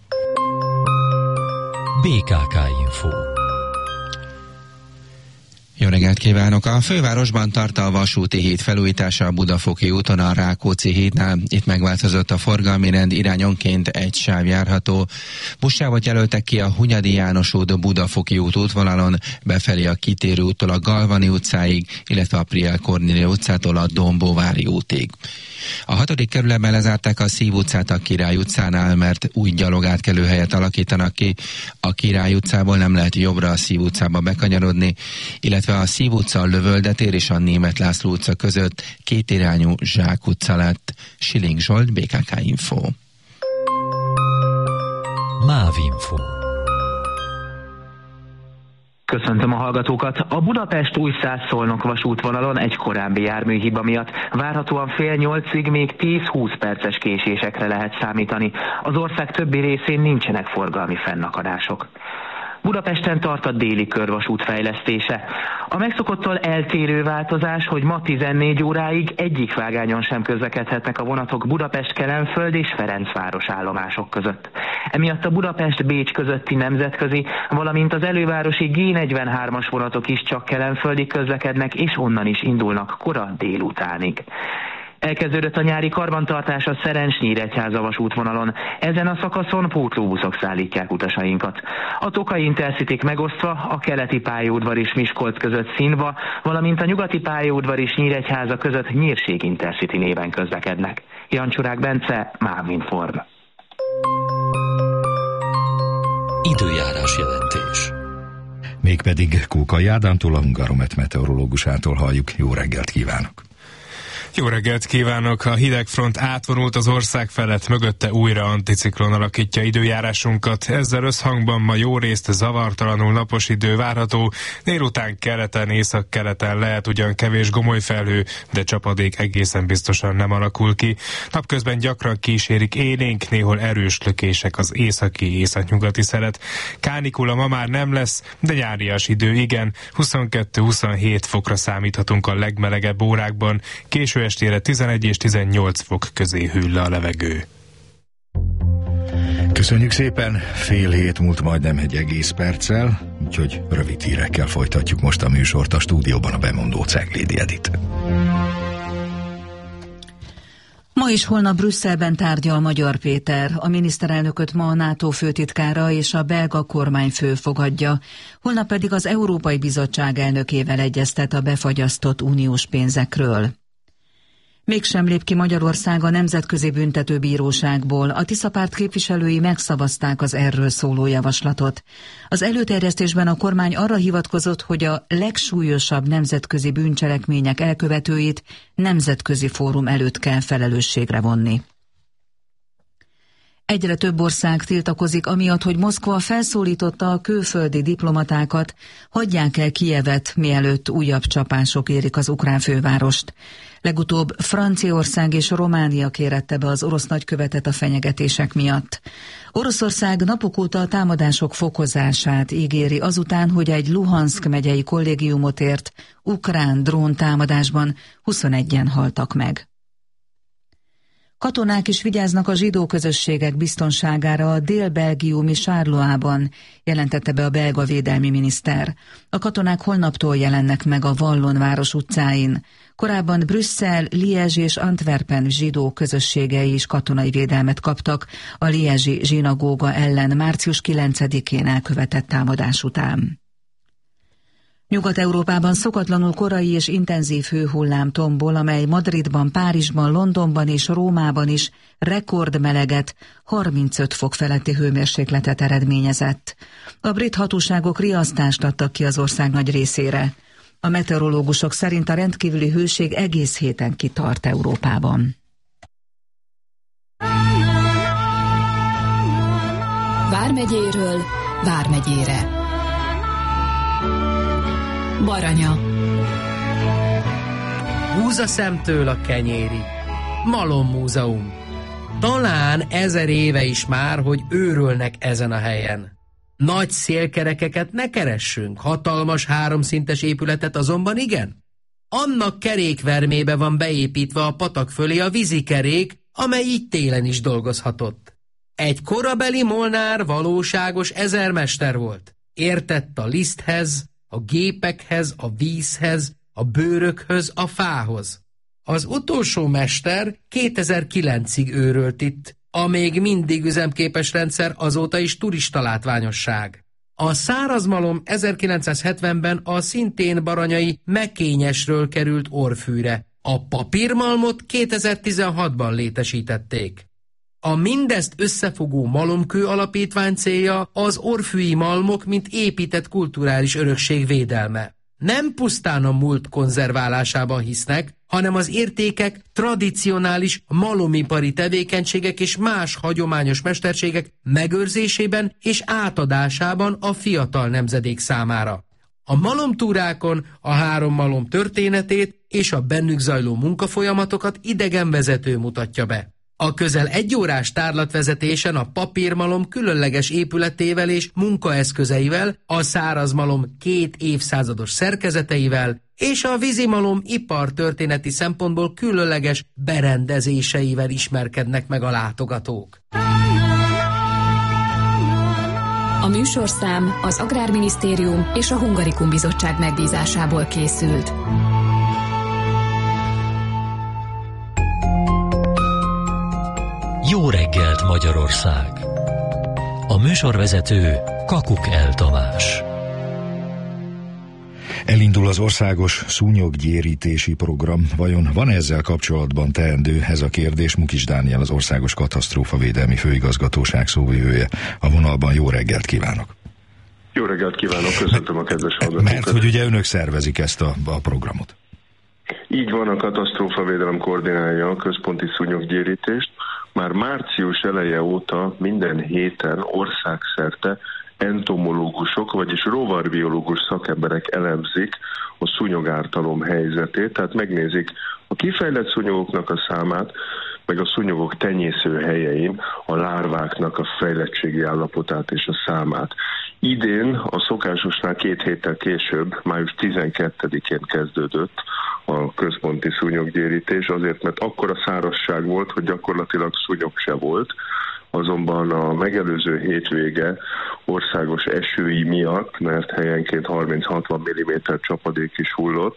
Speaker 22: BKK Info.
Speaker 10: Jó reggelt kívánok! A fővárosban tart a vasúti híd felújítása a Budafoki úton a Rákóczi hídnál. Itt megváltozott a forgalmi rend, irányonként egy sáv járható. Buszsávot jelöltek ki a Hunyadi János út Budafoki út útvonalon, befelé a Kitérő úttól a Galvani utcáig, illetve a Priel Kornélia utcától a Dombóvári útig. A 6. kerületben lezárták a Szív utcát a Király utcánál, mert új gyalogátkelőhelyet alakítanak ki. A Király utcából nem lehet jobbra a Szív utcába bekanyarodni, illetve a Szív utca, a Lövöldetér és a Németh László utca között kétirányú Zsák utca lett. Siling Zsolt, BKK Info.
Speaker 22: Mávinfo.
Speaker 11: Köszöntöm a hallgatókat! A Budapest-Újszász-Szolnok vasútvonalon egy korábbi járműhiba miatt várhatóan 7:30 még 10-20 perces késésekre lehet számítani. Az ország többi részén nincsenek forgalmi fennakadások. Budapesten tart a déli körvasút fejlesztése. A megszokottól eltérő változás, hogy ma 14 óráig egyik vágányon sem közlekedhetnek a vonatok Budapest-Kelenföld és Ferencváros állomások között. Emiatt a Budapest-Bécs közötti nemzetközi, valamint az elővárosi G43-as vonatok is csak kelenföldig közlekednek, és onnan is indulnak kora délutánig. Elkezdődött a nyári karbantartás a Szerencs-Nyíregyháza vasútvonalon. Ezen a szakaszon pótlóbuszok szállítják utasainkat. A Tokai Intercityk megosztva a keleti pályaudvar és Miskolc között Színva, valamint a nyugati pályaudvar és Nyíregyháza között Nyírség Intercity néven közlekednek. Jancsurák Bence, Mávinform.
Speaker 22: Időjárás jelentés.
Speaker 2: Mégpedig Kókai Ádámtól, a Hungaromet meteorológusától halljuk. Jó reggelt kívánok!
Speaker 4: Jó reggelt kívánok! A hidegfront átvonult az ország felett, mögötte újra anticiklon alakítja időjárásunkat. Ezzel összhangban ma jó részt zavartalanul napos idő várható. Délután keleten, északkeleten lehet ugyan kevés gomolyfelhő, de csapadék egészen biztosan nem alakul ki. Napközben gyakran kísérik élénk, néhol erős lökések az északi-északnyugati szelet. Kánikula ma már nem lesz, de nyárias idő igen. 22-27 fokra számíthatunk a legmelegebb órákban. Késő estére 11 és 18 fok közé hűl le a levegő.
Speaker 2: Köszönjük szépen, 6:30 múlt majdnem egy egész perccel, úgyhogy rövid hírekkel folytatjuk most a műsort, a stúdióban a bemondó Ceglédi Edit.
Speaker 5: Ma és holnap Brüsszelben tárgyal Magyar Péter. A miniszterelnököt ma a NATO főtitkára és a belga kormányfő fogadja, holnap pedig az Európai Bizottság elnökével egyeztet a befagyasztott uniós pénzekről. Mégsem lép ki Magyarország a Nemzetközi Büntetőbíróságból. A Tisza párt képviselői megszavazták az erről szóló javaslatot. Az előterjesztésben a kormány arra hivatkozott, hogy a legsúlyosabb nemzetközi bűncselekmények elkövetőit nemzetközi fórum előtt kell felelősségre vonni. Egyre több ország tiltakozik amiatt, hogy Moszkva felszólította a külföldi diplomatákat, hagyják el Kijevet, mielőtt újabb csapások érik az ukrán fővárost. Legutóbb Franciaország és Románia kérette be az orosz nagykövetet a fenyegetések miatt. Oroszország napok óta a támadások fokozását ígéri azután, hogy egy Luhanszk megyei kollégiumot ért ukrán dróntámadásban 21-en haltak meg. Katonák is vigyáznak a zsidó közösségek biztonságára a dél-belgiumi Charleroi-ban, jelentette be a belga védelmi miniszter. A katonák holnaptól jelennek meg a Vallon város utcáin. Korábban Brüsszel, Liège és Antwerpen zsidó közösségei is katonai védelmet kaptak a liège-i zsinagóga ellen március 9-én elkövetett támadás után. Nyugat-Európában szokatlanul korai és intenzív hőhullám tombol, amely Madridban, Párizsban, Londonban és Rómában is rekordmeleget, 35 fok feletti hőmérsékletet eredményezett. A brit hatóságok riasztást adtak ki az ország nagy részére. A meteorológusok szerint a rendkívüli hőség egész héten kitart Európában.
Speaker 12: Vármegyéről Vármegyére. Baranya.
Speaker 13: Húz a szemtől a kenyéri. Malom múzeum. Talán 1000 éve is már, hogy őrölnek ezen a helyen. Nagy szélkerekeket ne keressünk, hatalmas 3 szintes épületet azonban igen. Annak kerékvermébe van beépítve a patak fölé a vízikerék, amely így télen is dolgozhatott. Egy korabeli Molnár valóságos ezermester volt. Értett a liszthez, a gépekhez, a vízhez, a bőrökhöz, a fához. Az utolsó mester 2009-ig őrölt itt, a még mindig üzemképes rendszer azóta is turista látványosság. A szárazmalom 1970-ben a szintén baranyai Mekényesről került Orfűre, a papírmalmot 2016-ban létesítették. A mindezt összefogó malomkő alapítvány célja az orfűi malmok, mint épített kulturális örökség védelme. Nem pusztán a múlt konzerválásában hisznek, hanem az értékek, tradicionális malomipari tevékenységek és más hagyományos mesterségek megőrzésében és átadásában a fiatal nemzedék számára. A malomtúrákon a 3 malom történetét és a bennük zajló munkafolyamatokat idegenvezető mutatja be. A közel 1 órás tárlatvezetésen a papírmalom különleges épületével és munkaeszközeivel, a szárazmalom 2 évszázados szerkezeteivel és a vízimalom ipartörténeti szempontból különleges berendezéseivel ismerkednek meg a látogatók.
Speaker 12: A műsorszám az Agrárminisztérium és a Hungarikum Bizottság megbízásából készült.
Speaker 14: Jó reggelt, Magyarország! A műsorvezető Kakukell Tamás.
Speaker 2: Elindul az országos szúnyoggyérítési program. Vajon van ezzel kapcsolatban teendő? Ez a kérdés. Mukis Dániel, az Országos Katasztrófavédelmi Főigazgatóság szóvivője. A vonalban jó reggelt kívánok!
Speaker 15: Jó reggelt kívánok, köszöntöm a kedves hallgatókat!
Speaker 2: Mert hogy ugye önök szervezik ezt a programot.
Speaker 15: Így van, a katasztrófavédelem koordinálja a központi szúnyoggyérítést. Már március eleje óta minden héten országszerte entomológusok, vagyis rovarbiológus szakemberek elemzik a szúnyogártalom helyzetét, tehát megnézik a kifejlett szúnyogoknak a számát, meg a szúnyogok tenyésző helyein a lárváknak a fejlettségi állapotát és a számát. Idén a szokásosnál 2 héttel később, május 12-én kezdődött a központi szúnyoggyérítés, azért, mert akkora szárazság volt, hogy gyakorlatilag szúnyog se volt, azonban a megelőző hétvége országos esői miatt, mert helyenként 30-60 mm csapadék is hullott,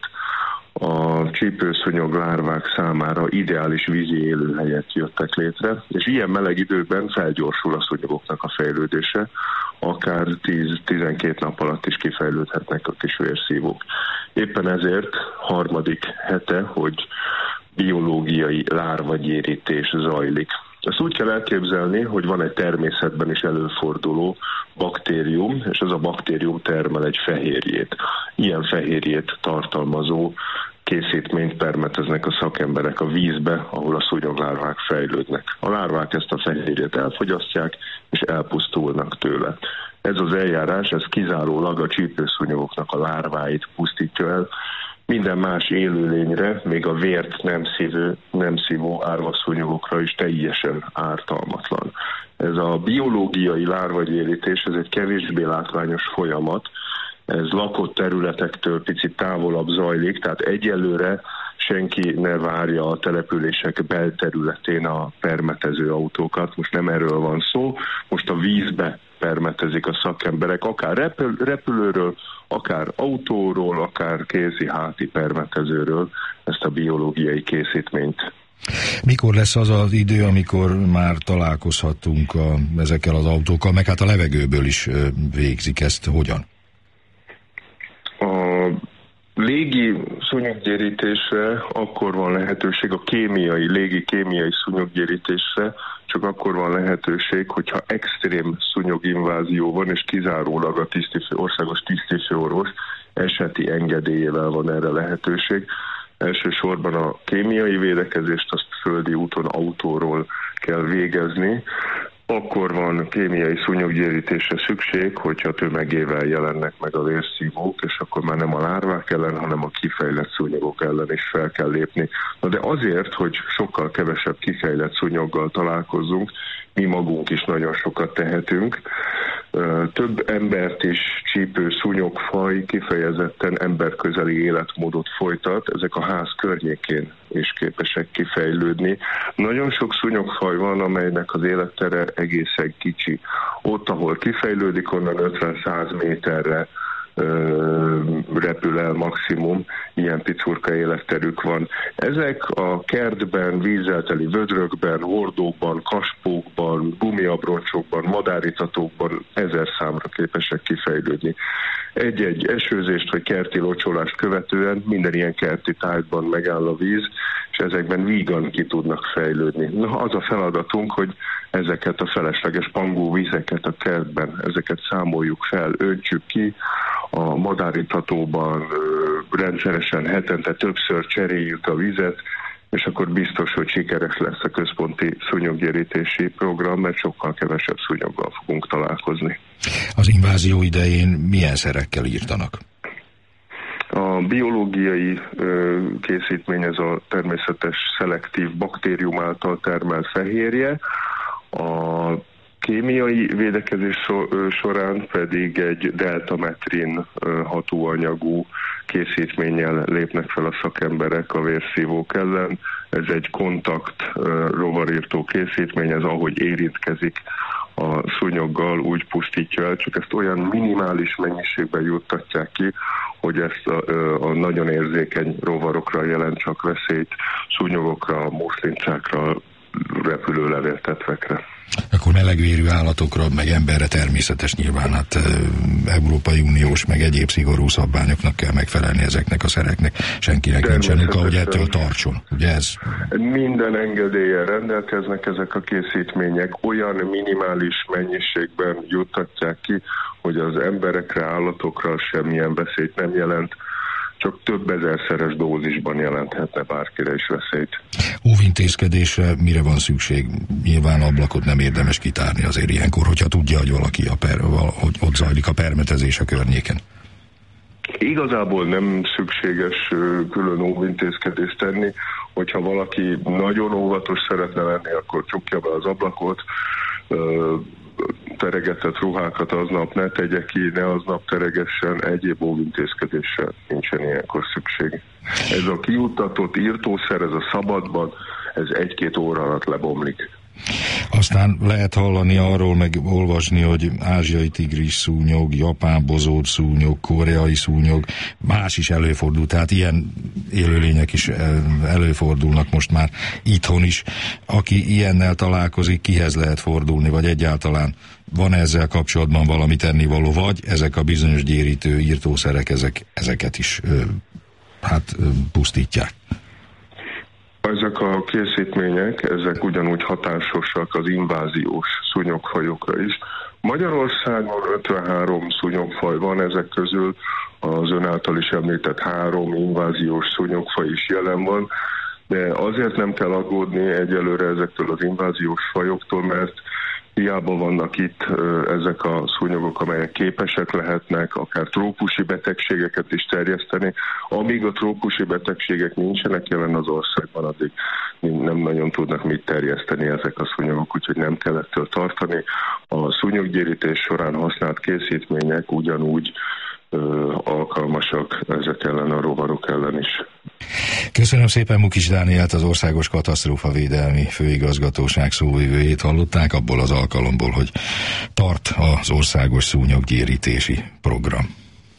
Speaker 15: a csípőszúnyog lárvák számára ideális vízi élőhelyek jöttek létre, és ilyen meleg időben felgyorsul a szúnyogoknak a fejlődése, akár 10-12 nap alatt is kifejlődhetnek a kis vérszívók. Éppen ezért 3. hete, hogy biológiai lárvagyérítés zajlik. Ezt úgy kell elképzelni, hogy van egy természetben is előforduló baktérium, és ez a baktérium termel egy fehérjét. Ilyen fehérjét tartalmazó készítményt permeteznek a szakemberek a vízbe, ahol a szúnyoglárvák fejlődnek. A lárvák ezt a fehérjét elfogyasztják, és elpusztulnak tőle. Ez az eljárás, ez kizárólag a csípőszúnyogoknak a lárváit pusztítja el, minden más élőlényre, még a vért nem szívó árvaszúnyogokra is teljesen ártalmatlan. Ez a biológiai lárvagyérítés, ez egy kevésbé látványos folyamat, ez lakott területektől picit távolabb zajlik, tehát egyelőre senki ne várja a települések belterületén a permetező autókat. Most nem erről van szó, most a vízbe permetezik a szakemberek, akár repülőről, akár autóról, akár kézi-háti permetezőről ezt a biológiai készítményt.
Speaker 2: Mikor lesz az az idő, amikor már találkozhatunk ezekkel az autókkal, meg hát a levegőből is végzik ezt, hogyan?
Speaker 15: A légi szúnyoggyérítésre akkor van lehetőség, a légi kémiai szúnyoggyérítésre csak akkor van lehetőség, hogyha extrém szúnyoginvázió van, és kizárólag a országos tisztifőorvos eseti engedélyével van erre lehetőség. Elsősorban a kémiai védekezést azt földi úton, autóról kell végezni. Akkor van kémiai szúnyoggyérítésre szükség, hogyha tömegével jelennek meg a vérszívók, és akkor már nem a lárvák ellen, hanem a kifejlett szúnyogok ellen is fel kell lépni. Na de azért, hogy sokkal kevesebb kifejlett szúnyoggal találkozzunk, mi magunk is nagyon sokat tehetünk. Több embert is csípő szúnyogfaj kifejezetten emberközeli életmódot folytat, ezek a ház környékén is képesek kifejlődni. Nagyon sok szúnyogfaj van, amelynek az élettere egészen kicsi. Ott, ahol kifejlődik, onnan 50-100 méterre repül el maximum, ilyen picurka életterük van. Ezek a kertben, vízzel teli vödrökben, hordókban, kaspókban, gumiabroncsokban, madáritatókban 1000 számra képesek kifejlődni. Egy-egy esőzést vagy kerti locsolást követően minden ilyen kerti tájban megáll a víz, és ezekben vígan ki tudnak fejlődni. Na, az a feladatunk, hogy ezeket a felesleges pangó vízeket a kertben, ezeket számoljuk fel, öntsük ki, a madáritatóban rendszeresen hetente többször cseréljük a vizet, és akkor biztos, hogy sikeres lesz a központi szúnyoggyérítési program, mert sokkal kevesebb szúnyoggal fogunk találkozni.
Speaker 2: Az invázió idején milyen szerekkel írtanak?
Speaker 15: A biológiai készítmény ez a természetes szelektív baktérium által termelt fehérje, a kémiai védekezés során pedig egy deltametrin hatóanyagú készítménnyel lépnek fel a szakemberek a vérszívók ellen. Ez egy kontakt rovarírtó készítmény, ez ahogy érintkezik a szúnyoggal, úgy pusztítja el, csak ezt olyan minimális mennyiségben juttatják ki, hogy ezt a nagyon érzékeny rovarokra jelent csak veszélyt, szúnyogokra, muszlincákra, repülőlevéltetvekre.
Speaker 2: Akkor melegvérű állatokra, meg emberre természetes nyilván, hát Európai Uniós, meg egyéb szigorú szabványoknak kell megfelelni ezeknek a szereknek. Senkinek nincsen oka, hogy ettől tartson. Ugye ez?
Speaker 15: Minden engedéllyel rendelkeznek ezek a készítmények, olyan minimális mennyiségben juttatják ki, hogy az emberekre, állatokra semmilyen veszélyt nem jelent, csak több ezerszeres dózisban jelenthetne bárkire is veszélyt.
Speaker 2: Óvintézkedésre mire van szükség? Nyilván ablakot nem érdemes kitárni azért ilyenkor, hogyha tudja, hogy valaki hogy ott zajlik a permetezés a környéken.
Speaker 15: Igazából nem szükséges külön óvintézkedést tenni, hogyha valaki nagyon óvatos szeretne lenni, akkor csukja be az ablakot, teregetett ruhákat aznap ne tegye ki, ne aznap teregessen, egyéb óvintézkedéssel nincsen ilyenkor szükség. Ez a kijuttatott írtószer, ez a szabadban, ez 1-2 óra alatt lebomlik.
Speaker 2: Aztán lehet hallani arról, meg olvasni, hogy ázsiai tigris szúnyog, japán bozót szúnyog, koreai szúnyog, más is előfordul, tehát ilyen élőlények is előfordulnak most már itthon is. Aki ilyennel találkozik, kihez lehet fordulni, vagy egyáltalán van ezzel kapcsolatban valami tennivaló, vagy ezek a bizonyos gyérítő írtószerek, ezeket is pusztítják?
Speaker 15: Ezek a készítmények, ezek ugyanúgy hatásosak az inváziós szúnyogfajokra is. Magyarországon 53 szúnyogfaj van, ezek közül az ön által is említett 3 inváziós szúnyogfaj is jelen van, de azért nem kell aggódni egyelőre ezektől az inváziós fajoktól, mert hiába vannak itt ezek a szúnyogok, amelyek képesek lehetnek akár trópusi betegségeket is terjeszteni. Amíg a trópusi betegségek nincsenek jelen az országban, addig nem nagyon tudnak mit terjeszteni ezek a szúnyogok, úgyhogy nem kell ettől tartani. A szúnyoggyérítés során használt készítmények ugyanúgy alkalmasak ezek ellen a rovarok ellen is.
Speaker 2: Köszönöm szépen, Mukis Dánielt, az Országos Katasztrófavédelmi Főigazgatóság szóvivőjét hallották abból az alkalomból, hogy tart az Országos Szúnyoggyérítési Program.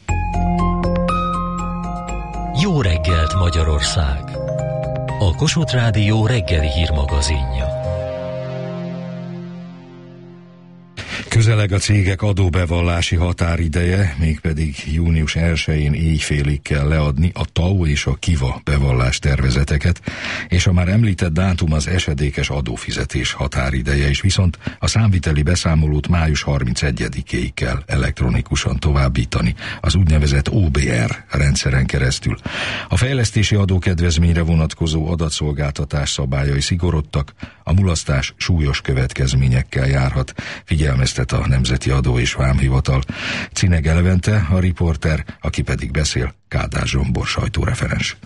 Speaker 14: Jó reggelt, Magyarország! A Kossuth Rádió reggeli hírmagazinja.
Speaker 2: Közeleg a cégek adóbevallási határideje, mégpedig június 1-én éjfélig kell leadni a TAU és a KIVA bevallás tervezeteket, és a már említett dátum az esedékes adófizetés határideje is, viszont a számviteli beszámolót május 31-éig kell elektronikusan továbbítani, az úgynevezett OBR rendszeren keresztül. A fejlesztési adókedvezményre vonatkozó adatszolgáltatás szabályai szigorodtak, a mulasztás súlyos következményekkel járhat, figyelmeztet a Nemzeti Adó és Vámhivatal. Cinege Levente, a riporter, aki pedig beszél, Kádár Zsombor sajtóreferens.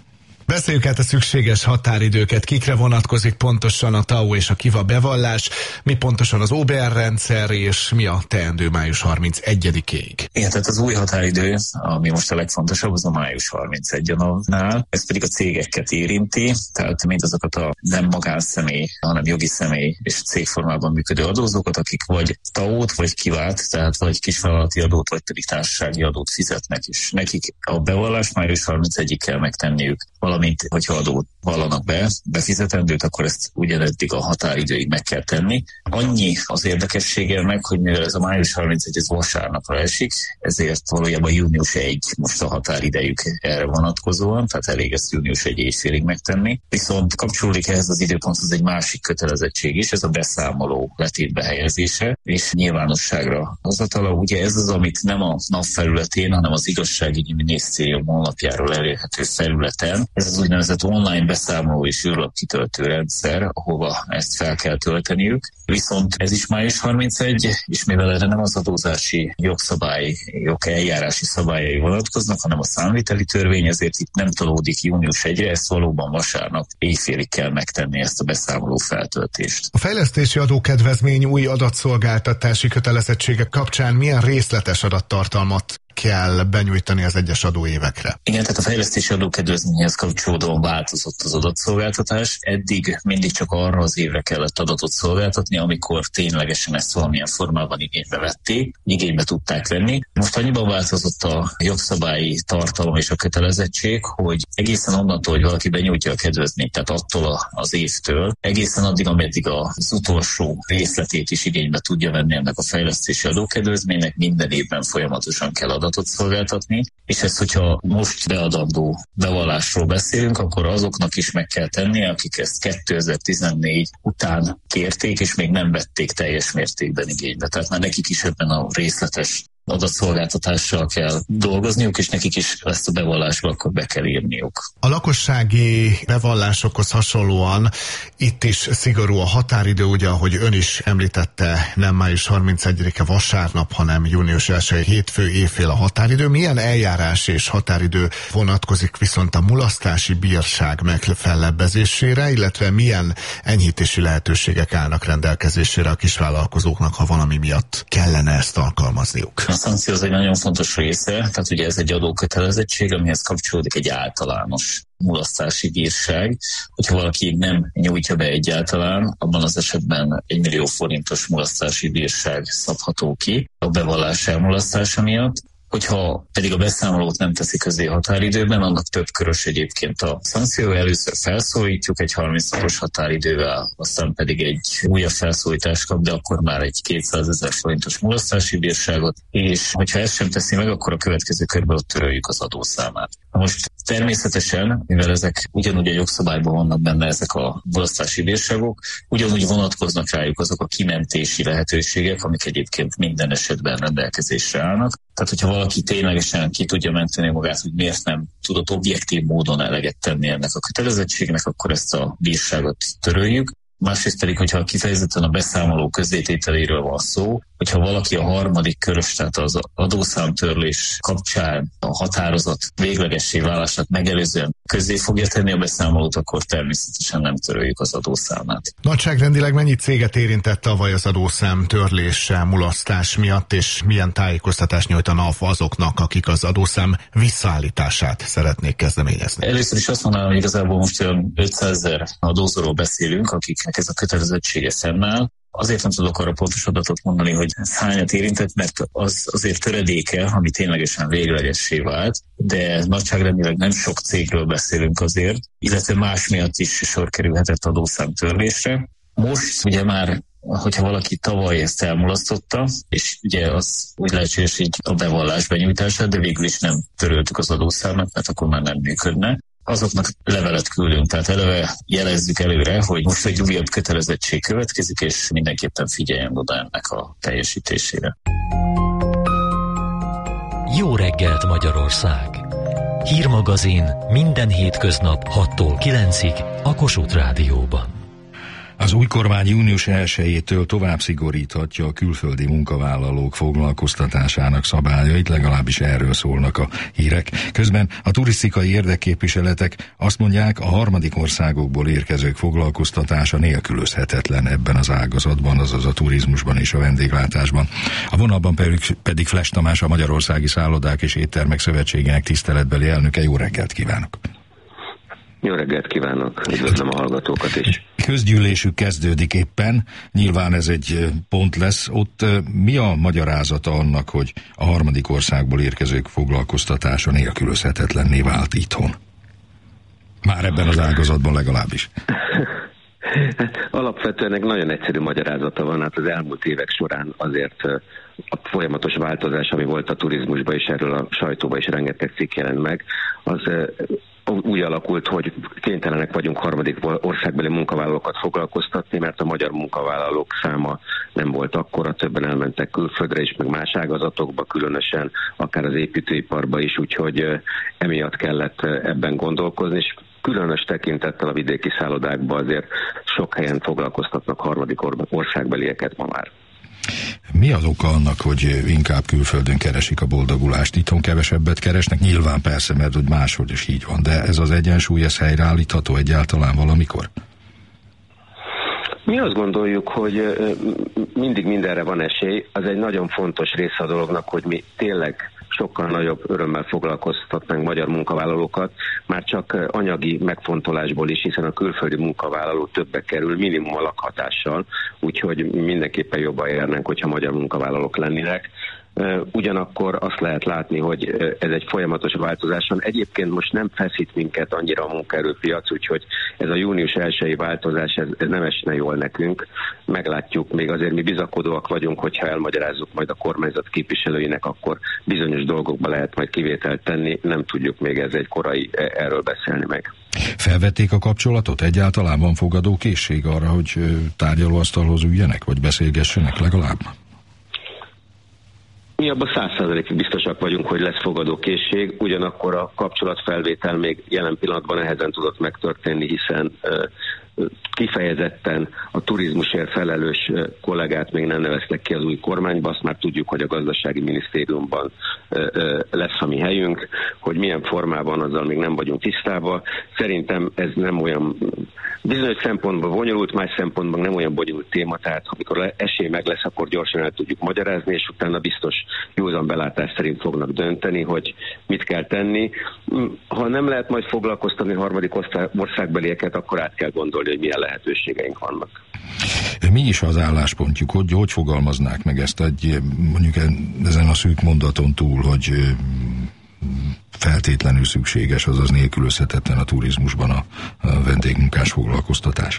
Speaker 16: Beszéljük át a szükséges határidőket, kikre vonatkozik pontosan a TAO és a KIVA bevallás, mi pontosan az OBR rendszer, és mi a teendő május 31-ig.
Speaker 17: Igen, tehát az új határidő, ami most a legfontosabb, az a május 31 a NAV-nál. Ez pedig a cégeket érinti, tehát mindazokat a nem magánszemély, hanem jogi személy és cégformában működő adózókat, akik vagy TAO-t, vagy KIVA-t, tehát vagy kisvállalati adót, vagy pedig társasági adót fizetnek, és nekik a bevallás május 31-ig kell megtenniük. Valamint, hogyha adót vallanak be, befizetendőt, akkor ezt ugyaneddig a határidőig meg kell tenni. Annyi az érdekessége meg, hogy mivel ez a május 31 ez vasárnapra esik, ezért valójában június 1 most a határidejük erre vonatkozóan, tehát elég ezt június 1 éjfélig megtenni. Viszont kapcsolódik ehhez az időponthoz egy másik kötelezettség is, ez a beszámoló letétbe helyezése és nyilvánosságra hozatala. Ugye ez az, amit nem a NAV felületén, hanem az igazságügyi minisztérium honlapjáról elérhető felületen. Ez az úgynevezett online beszámoló és űrlapkitöltő rendszer, ahova ezt fel kell tölteniük. Viszont ez is május 31, és mivel erre nem az adózási jogszabályok eljárási szabályai vonatkoznak, hanem a számviteli törvény, ezért itt nem tolódik június 1-re, ezt valóban vasárnap éjfélig kell megtenni, ezt a beszámoló feltöltést.
Speaker 16: A fejlesztési adókedvezmény új adatszolgáltatási kötelezettségek kapcsán milyen részletes adattartalmat kell benyújtani az egyes adóévekre?
Speaker 17: Igen, tehát a fejlesztési adókedvezményhez kapcsolódóan változott az adatszolgáltatás. Eddig mindig csak arra az évre kellett adatot szolgáltatni, amikor ténylegesen ezt valamilyen formában igénybe vették, igénybe tudták venni. Most annyiban változott a jogszabályi tartalom és a kötelezettség, hogy egészen onnantól, hogy valaki benyújtja a kedvezményt, tehát attól az évtől, egészen addig, ameddig az utolsó részletét is igénybe tudja venni ennek a fejlesztési adókedvezménynek, minden évben folyamatosan kell adatot szolgáltatni, és ezt, hogyha most beadandó bevallásról beszélünk, akkor azoknak is meg kell tennie, akik ezt 2014 után kérték, és még nem vették teljes mértékben igénybe. Tehát már nekik is ebben a részletes adatszolgáltatással kell dolgozniuk, és nekik is ezt a bevallásba akkor be kell írniuk.
Speaker 16: A lakossági bevallásokhoz hasonlóan itt is szigorú a határidő, ugye, ahogy ön is említette, nem május 31-e vasárnap, hanem június 1 hétfő éjfél a határidő. Milyen eljárás és határidő vonatkozik viszont a mulasztási bírság megfellebbezésére, illetve milyen enyhítési lehetőségek állnak rendelkezésére a kisvállalkozóknak, ha valami miatt kellene ezt alkalmazniuk?
Speaker 17: A szankció az egy nagyon fontos része, tehát ugye ez egy adókötelezettség, amihez kapcsolódik egy általános mulasztási bírság. Hogyha valaki nem nyújtja be egyáltalán, abban az esetben 1 millió forintos mulasztási bírság szabható ki a bevallás elmulasztása miatt. Hogyha pedig a beszámolót nem teszi közé határidőben, annak több körös egyébként a szankció. Először felszólítjuk egy 30 napos határidővel, aztán pedig egy újabb felszólítást kap, de akkor már egy 200 000 forintos mulasztási bírságot, és hogyha ezt sem teszi meg, akkor a következő körben ott töröljük az adószámát. Most természetesen, mivel ezek ugyanúgy a jogszabályban vannak benne ezek a mulasztási bírságok, ugyanúgy vonatkoznak rájuk azok a kimentési lehetőségek, amik egyébként minden esetben rendelkezésre állnak. Tehát, hogyha valaki ténylegesen ki tudja menteni magát, hogy miért nem tudott objektív módon eleget tenni ennek a kötelezettségnek, akkor ezt a bírságot töröljük. Másrészt pedig, hogyha kifejezetten a beszámoló közzétételéről van szó, hogyha valaki a harmadik körös, tehát az adószámtörlés kapcsán a határozat véglegessé válását megelőzően közzé fogja tenni a beszámolót, akkor természetesen nem töröljük az adószámát.
Speaker 16: Nagyságrendileg mennyi céget érintett tavaly az adószám törlése, mulasztás miatt, és milyen tájékoztatást nyújt a NAV azoknak, akik az adószám visszaállítását szeretnék kezdeményezni?
Speaker 17: Először is azt mondanám, hogy igazából most olyan 500 000 adózóról beszélünk, akiknek ez a kötelezettsége fennáll. Azért nem tudok arra pontos adatot mondani, hogy ez hányat érintett, mert az azért töredéke, ami ténylegesen véglegessé vált, de nagyságrendileg nem sok cégről beszélünk azért, illetve más miatt is sor kerülhetett adószámtörlésre. Most ugye már, hogyha valaki tavaly ezt elmulasztotta, és ugye az úgy lehetséges így a bevallás benyújtását, de végül is nem töröltük az adószámát, mert akkor már nem működne. Azoknak levelet küldünk, tehát eleve jelezzük előre, hogy most egy újabb kötelezettség következik, és mindenképpen figyeljen oda ennek a teljesítésére.
Speaker 14: Jó reggelt Magyarország! Hírmagazin minden hétköznap 6-tól 9-ig a Kossuth Rádióban.
Speaker 2: Az új kormány június 1-től tovább szigoríthatja a külföldi munkavállalók foglalkoztatásának szabályait, legalábbis erről szólnak a hírek. Közben a turisztikai érdekképviseletek azt mondják, a harmadik országokból érkezők foglalkoztatása nélkülözhetetlen ebben az ágazatban, azaz a turizmusban és a vendéglátásban. A vonalban pedig Fles Tamás, a Magyarországi Szállodák és Éttermek Szövetségének tiszteletbeli elnöke. Jó reggelt kívánok!
Speaker 18: Jó reggelt kívánok, üdvözlöm a hallgatókat is.
Speaker 2: Közgyűlésük kezdődik éppen, nyilván ez egy pont lesz. Ott mi a magyarázata annak, hogy a harmadik országból érkezők foglalkoztatása nélkülözhetetlenné vált itthon? Már ebben az ágazatban legalábbis.
Speaker 18: Alapvetően nagyon egyszerű magyarázata van, hát az elmúlt évek során azért a folyamatos változás, ami volt a turizmusban, és erről a sajtóban is rengeteg cikk jelent meg, az úgy alakult, hogy kénytelenek vagyunk harmadik országbeli munkavállalókat foglalkoztatni, mert a magyar munkavállalók száma nem volt akkora, többen elmentek külföldre is, meg más ágazatokba, különösen akár az építőiparba is, úgyhogy emiatt kellett ebben gondolkozni, és különös tekintettel a vidéki szállodákban azért sok helyen foglalkoztatnak harmadik országbelieket ma már.
Speaker 2: Mi az oka annak, hogy inkább külföldön keresik a boldogulást? Itthon kevesebbet keresnek? Nyilván persze, mert hogy máshol is így van, de ez az egyensúly, ez helyreállítható egyáltalán valamikor?
Speaker 18: Mi azt gondoljuk, hogy mindig mindenre van esély. Az egy nagyon fontos része a dolognak, hogy mi tényleg sokkal nagyobb örömmel foglalkoztatnánk magyar munkavállalókat, már csak anyagi megfontolásból is, hiszen a külföldi munkavállaló többe kerül, minimum a lakhatással, úgyhogy mindenképpen jobban érnénk, hogyha magyar munkavállalók lennének. Ugyanakkor azt lehet látni, hogy ez egy folyamatos változáson. Egyébként most nem feszít minket annyira a munkaerőpiac, úgyhogy ez a június 1-i változás, ez nem esne jól nekünk. Meglátjuk, még azért mi bizakodóak vagyunk, hogyha elmagyarázzuk majd a kormányzat képviselőinek, akkor bizonyos dolgokba lehet majd kivételt tenni. Nem tudjuk még, ez egy korai erről beszélni meg.
Speaker 2: Felvették a kapcsolatot? Egyáltalán van fogadókészség arra, hogy tárgyalóasztalhoz üljenek, vagy beszélgessenek legalább?
Speaker 18: Mi abban 100%-ig biztosak vagyunk, hogy lesz fogadókészség, ugyanakkor a kapcsolatfelvétel még jelen pillanatban nehezen tudott megtörténni, hiszen kifejezetten a turizmusért felelős kollégát még nem neveztek ki az új kormányba, azt már tudjuk, hogy a gazdasági minisztériumban lesz a mi helyünk, hogy milyen formában, azzal még nem vagyunk tisztában. Szerintem ez nem olyan bizonyos szempontból bonyolult, más szempontból nem olyan bonyolult téma, tehát amikor esély meg lesz, akkor gyorsan el tudjuk magyarázni, és utána biztos józan belátás szerint fognak dönteni, hogy mit kell tenni. Ha nem lehet majd foglalkoztatni harmadik országbelieket, akkor át kell gondolni, hogy milyen lehetőségeink vannak.
Speaker 2: Mi is az álláspontjuk? Hogy fogalmaznák meg ezt mondjuk ezen a szűk mondaton túl, hogy feltétlenül szükséges, azaz nélkülözhetetlen a turizmusban a vendégmunkás foglalkoztatás?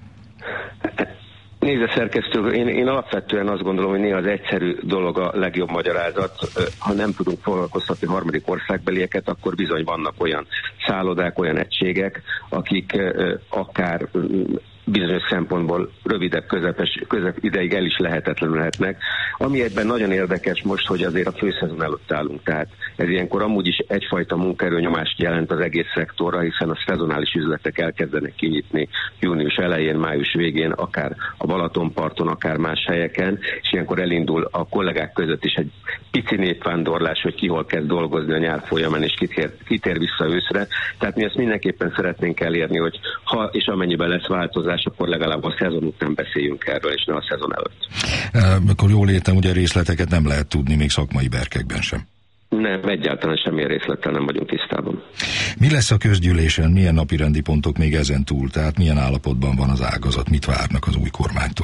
Speaker 18: Nézze, szerkesztő, én alapvetően azt gondolom, hogy néha az egyszerű dolog a legjobb magyarázat. Ha nem tudunk foglalkoztatni harmadik országbelieket, akkor bizony vannak olyan szállodák, olyan egységek, akik akár bizonyos szempontból rövidebb, közep ideig el is lehetetlenülhetnek. Ami egyben nagyon érdekes most, hogy azért a főszezon előtt állunk, tehát ez ilyenkor amúgy is egyfajta munkaerőnyomást jelent az egész szektorra, hiszen a szezonális üzletek elkezdenek kinyitni június elején, május végén, akár a Balatonparton, akár más helyeken, és ilyenkor elindul a kollégák között is egy pici népvándorlás, hogy ki hol kezd dolgozni a nyár folyamán, és kitér vissza őszre. Tehát mi ezt mindenképpen szeretnénk elérni, hogy ha és amennyiben lesz változás, akkor legalább a szezon után beszéljünk erről, és ne a szezon előtt.
Speaker 2: Akkor jól értem, ugye részleteket nem lehet tudni, még szakmai berkekben sem.
Speaker 18: Nem, egyáltalán semmilyen részlettel nem vagyunk tisztában.
Speaker 2: Mi lesz a közgyűlésen, milyen napirendi pontok még ezen túl, tehát milyen állapotban van az ágazat, mit várnak az új kormánytól?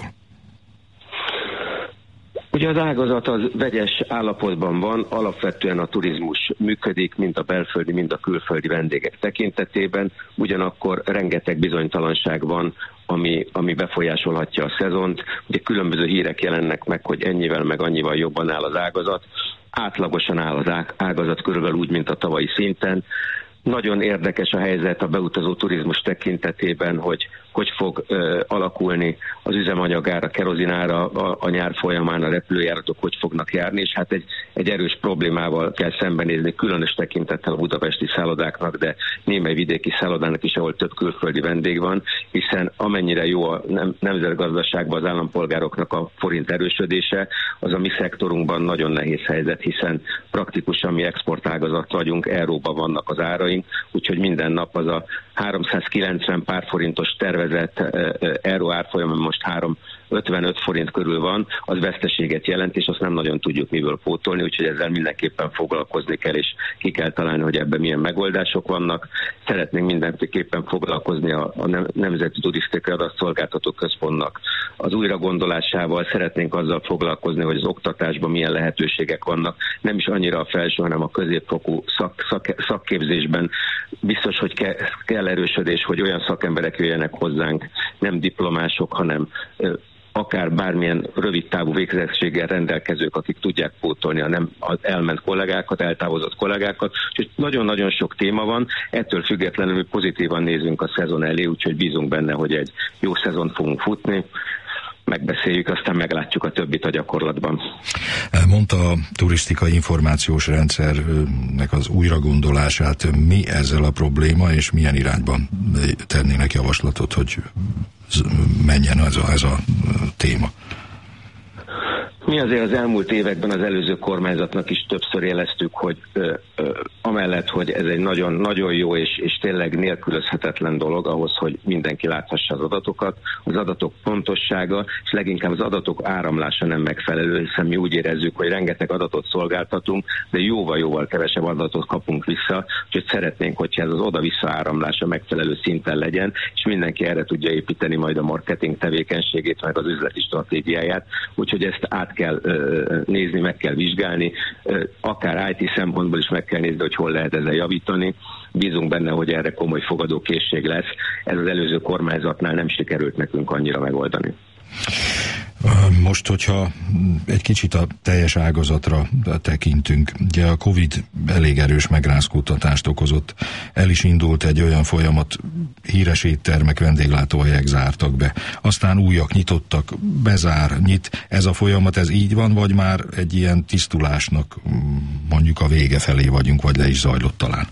Speaker 18: Ugye az ágazat az vegyes állapotban van, alapvetően a turizmus működik, mind a belföldi, mind a külföldi vendégek tekintetében, ugyanakkor rengeteg bizonytalanság van, ami befolyásolhatja a szezont. Ugye különböző hírek jelennek meg, hogy ennyivel meg annyival jobban áll az ágazat. Átlagosan áll az ágazat körülbelül úgy, mint a tavalyi szinten. Nagyon érdekes a helyzet a beutazó turizmus tekintetében, hogy hogy fog alakulni az üzemanyagára, kerozinára a nyár folyamán, a repülőjáratok hogy fognak járni, és hát egy erős problémával kell szembenézni, különös tekintettel a budapesti szállodáknak, de némely vidéki szállodának is, ahol több külföldi vendég van, hiszen amennyire jó a nemzetgazdaságban az állampolgároknak a forint erősödése, az a mi szektorunkban nagyon nehéz helyzet, hiszen praktikusan mi exportágazat vagyunk, euróban vannak az áraink, úgyhogy minden nap az a 390 pár forintos tervezett euró árfolyam, most 355 forint körül van, az veszteséget jelent, és azt nem nagyon tudjuk miből pótolni, úgyhogy ezzel mindenképpen foglalkozni kell, és ki kell találni, hogy ebben milyen megoldások vannak. Szeretnénk mindenképpen foglalkozni a Nemzeti Turisztikai Adatszolgáltató Központnak az újragondolásával, szeretnénk azzal foglalkozni, hogy az oktatásban milyen lehetőségek vannak, nem is annyira a felső, hanem a középfokú szakképzésben. Biztos, hogy kell erősödés, hogy olyan szakemberek jöjjenek hozzánk, nem diplomások, hanem akár bármilyen rövid távú végzettséggel rendelkezők, akik tudják pótolni az elment kollégákat, eltávozott kollégákat. Úgyhogy nagyon-nagyon sok téma van, ettől függetlenül mi pozitívan nézünk a szezon elé, úgyhogy bízunk benne, hogy egy jó szezon fogunk futni. Megbeszéljük, aztán meglátjuk a többit a gyakorlatban.
Speaker 2: Mondta a turisztikai információs rendszernek az újragondolását. Mi ezzel a probléma, és milyen irányban tennének javaslatot, hogy menjen ez a téma?
Speaker 18: Mi azért az elmúlt években az előző kormányzatnak is többször jeleztük, hogy amellett, hogy ez egy nagyon, nagyon jó és tényleg nélkülözhetetlen dolog ahhoz, hogy mindenki láthassa az adatokat, az adatok pontossága, és leginkább az adatok áramlása nem megfelelő, hiszen mi úgy érezzük, hogy rengeteg adatot szolgáltatunk, de jóval-jóval kevesebb adatot kapunk vissza, úgyhogy szeretnénk, hogyha ez az oda-vissza áramlása megfelelő szinten legyen, és mindenki erre tudja építeni majd a marketing tevékenységét, meg az üzleti stratégiáját, úgyhogy ezt át kell nézni, meg kell vizsgálni, akár IT szempontból is meg kell nézni, hogy hol lehet ezzel javítani. Bízunk benne, hogy erre komoly fogadókészség lesz. Ez az előző kormányzatnál nem sikerült nekünk annyira megoldani.
Speaker 2: Most, hogyha egy kicsit a teljes ágazatra tekintünk, ugye a Covid elég erős megrázkódtatást okozott, el is indult egy olyan folyamat, híres éttermek, vendéglátóhelyek zártak be, aztán újak nyitottak, nyit. Ez a folyamat, ez így van, vagy már egy ilyen tisztulásnak mondjuk a vége felé vagyunk, vagy le is zajlott talán?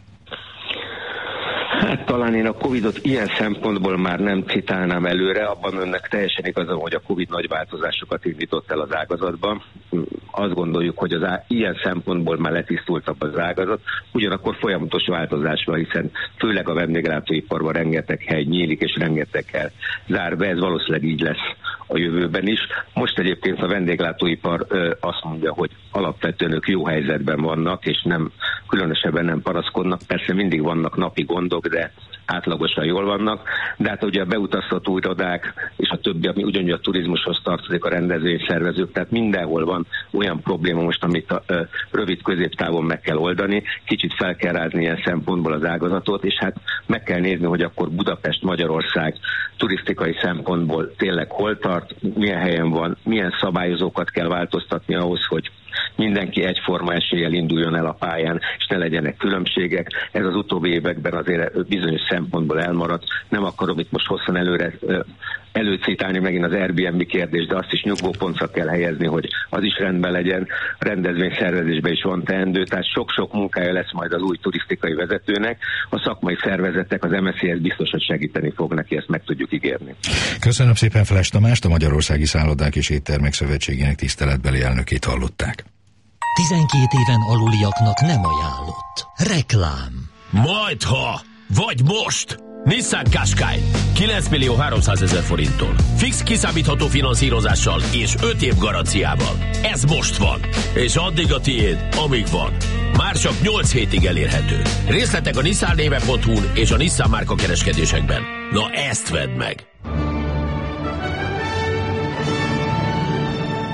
Speaker 18: Hát talán én a Covidot ilyen szempontból már nem citálnám előre, abban önnek teljesen igazam, hogy a Covid nagy változásokat indított el az ágazatban. Azt gondoljuk, hogy ilyen szempontból már letisztultabb az ágazat, ugyanakkor folyamatos változás van, hiszen főleg a vendéglátóiparban rengeteg hely nyílik, és rengeteg hely zár be, ez valószínűleg így lesz a jövőben is. Most egyébként a vendéglátóipar azt mondja, hogy alapvetően ők jó helyzetben vannak, és különösebben nem panaszkodnak. Persze mindig vannak napi gondok, de átlagosan jól vannak, de hát ugye a beutaztató irodák és a többi, ami ugyanúgy a turizmushoz tartozik, a rendezvényszervezők, tehát mindenhol van olyan probléma most, amit a rövid középtávon meg kell oldani, kicsit fel kell rázni ilyen szempontból az ágazatot, és hát meg kell nézni, hogy akkor Budapest, Magyarország turisztikai szempontból tényleg hol tart, milyen helyen van, milyen szabályozókat kell változtatni ahhoz, hogy mindenki egyforma eséllyel induljon el a pályán, és ne legyenek különbségek. Ez az utóbbi években azért bizonyos szempontból elmaradt. Nem akarom itt most hosszan előcitálni megint az Airbnb kérdést, de azt is nyugvópontra kell helyezni, hogy az is rendben legyen. A rendezvényszervezésben is van teendő, tehát sok-sok munkája lesz majd az új turisztikai vezetőnek. A szakmai szervezetek, az MSZI-hez biztos, hogy segíteni fog neki, ezt meg tudjuk ígérni.
Speaker 2: Köszönöm szépen Feles Tamást, a Magyarországi Szállodák és Éttermek Szövetségének tiszteletbeli elnökét hallották.
Speaker 14: 12 éven aluliaknak nem ajánlott. Reklám.
Speaker 3: Majdha! Vagy most! Nissan Qashqai 9.300.000 forinttól. Fix kiszámítható finanszírozással és 5 év garanciával. Ez most van. És addig a tiéd, amíg van. Már csak 8 hétig elérhető. Részletek a nissannéve.hu-n és a Nissan márka kereskedésekben. Na ezt vedd meg!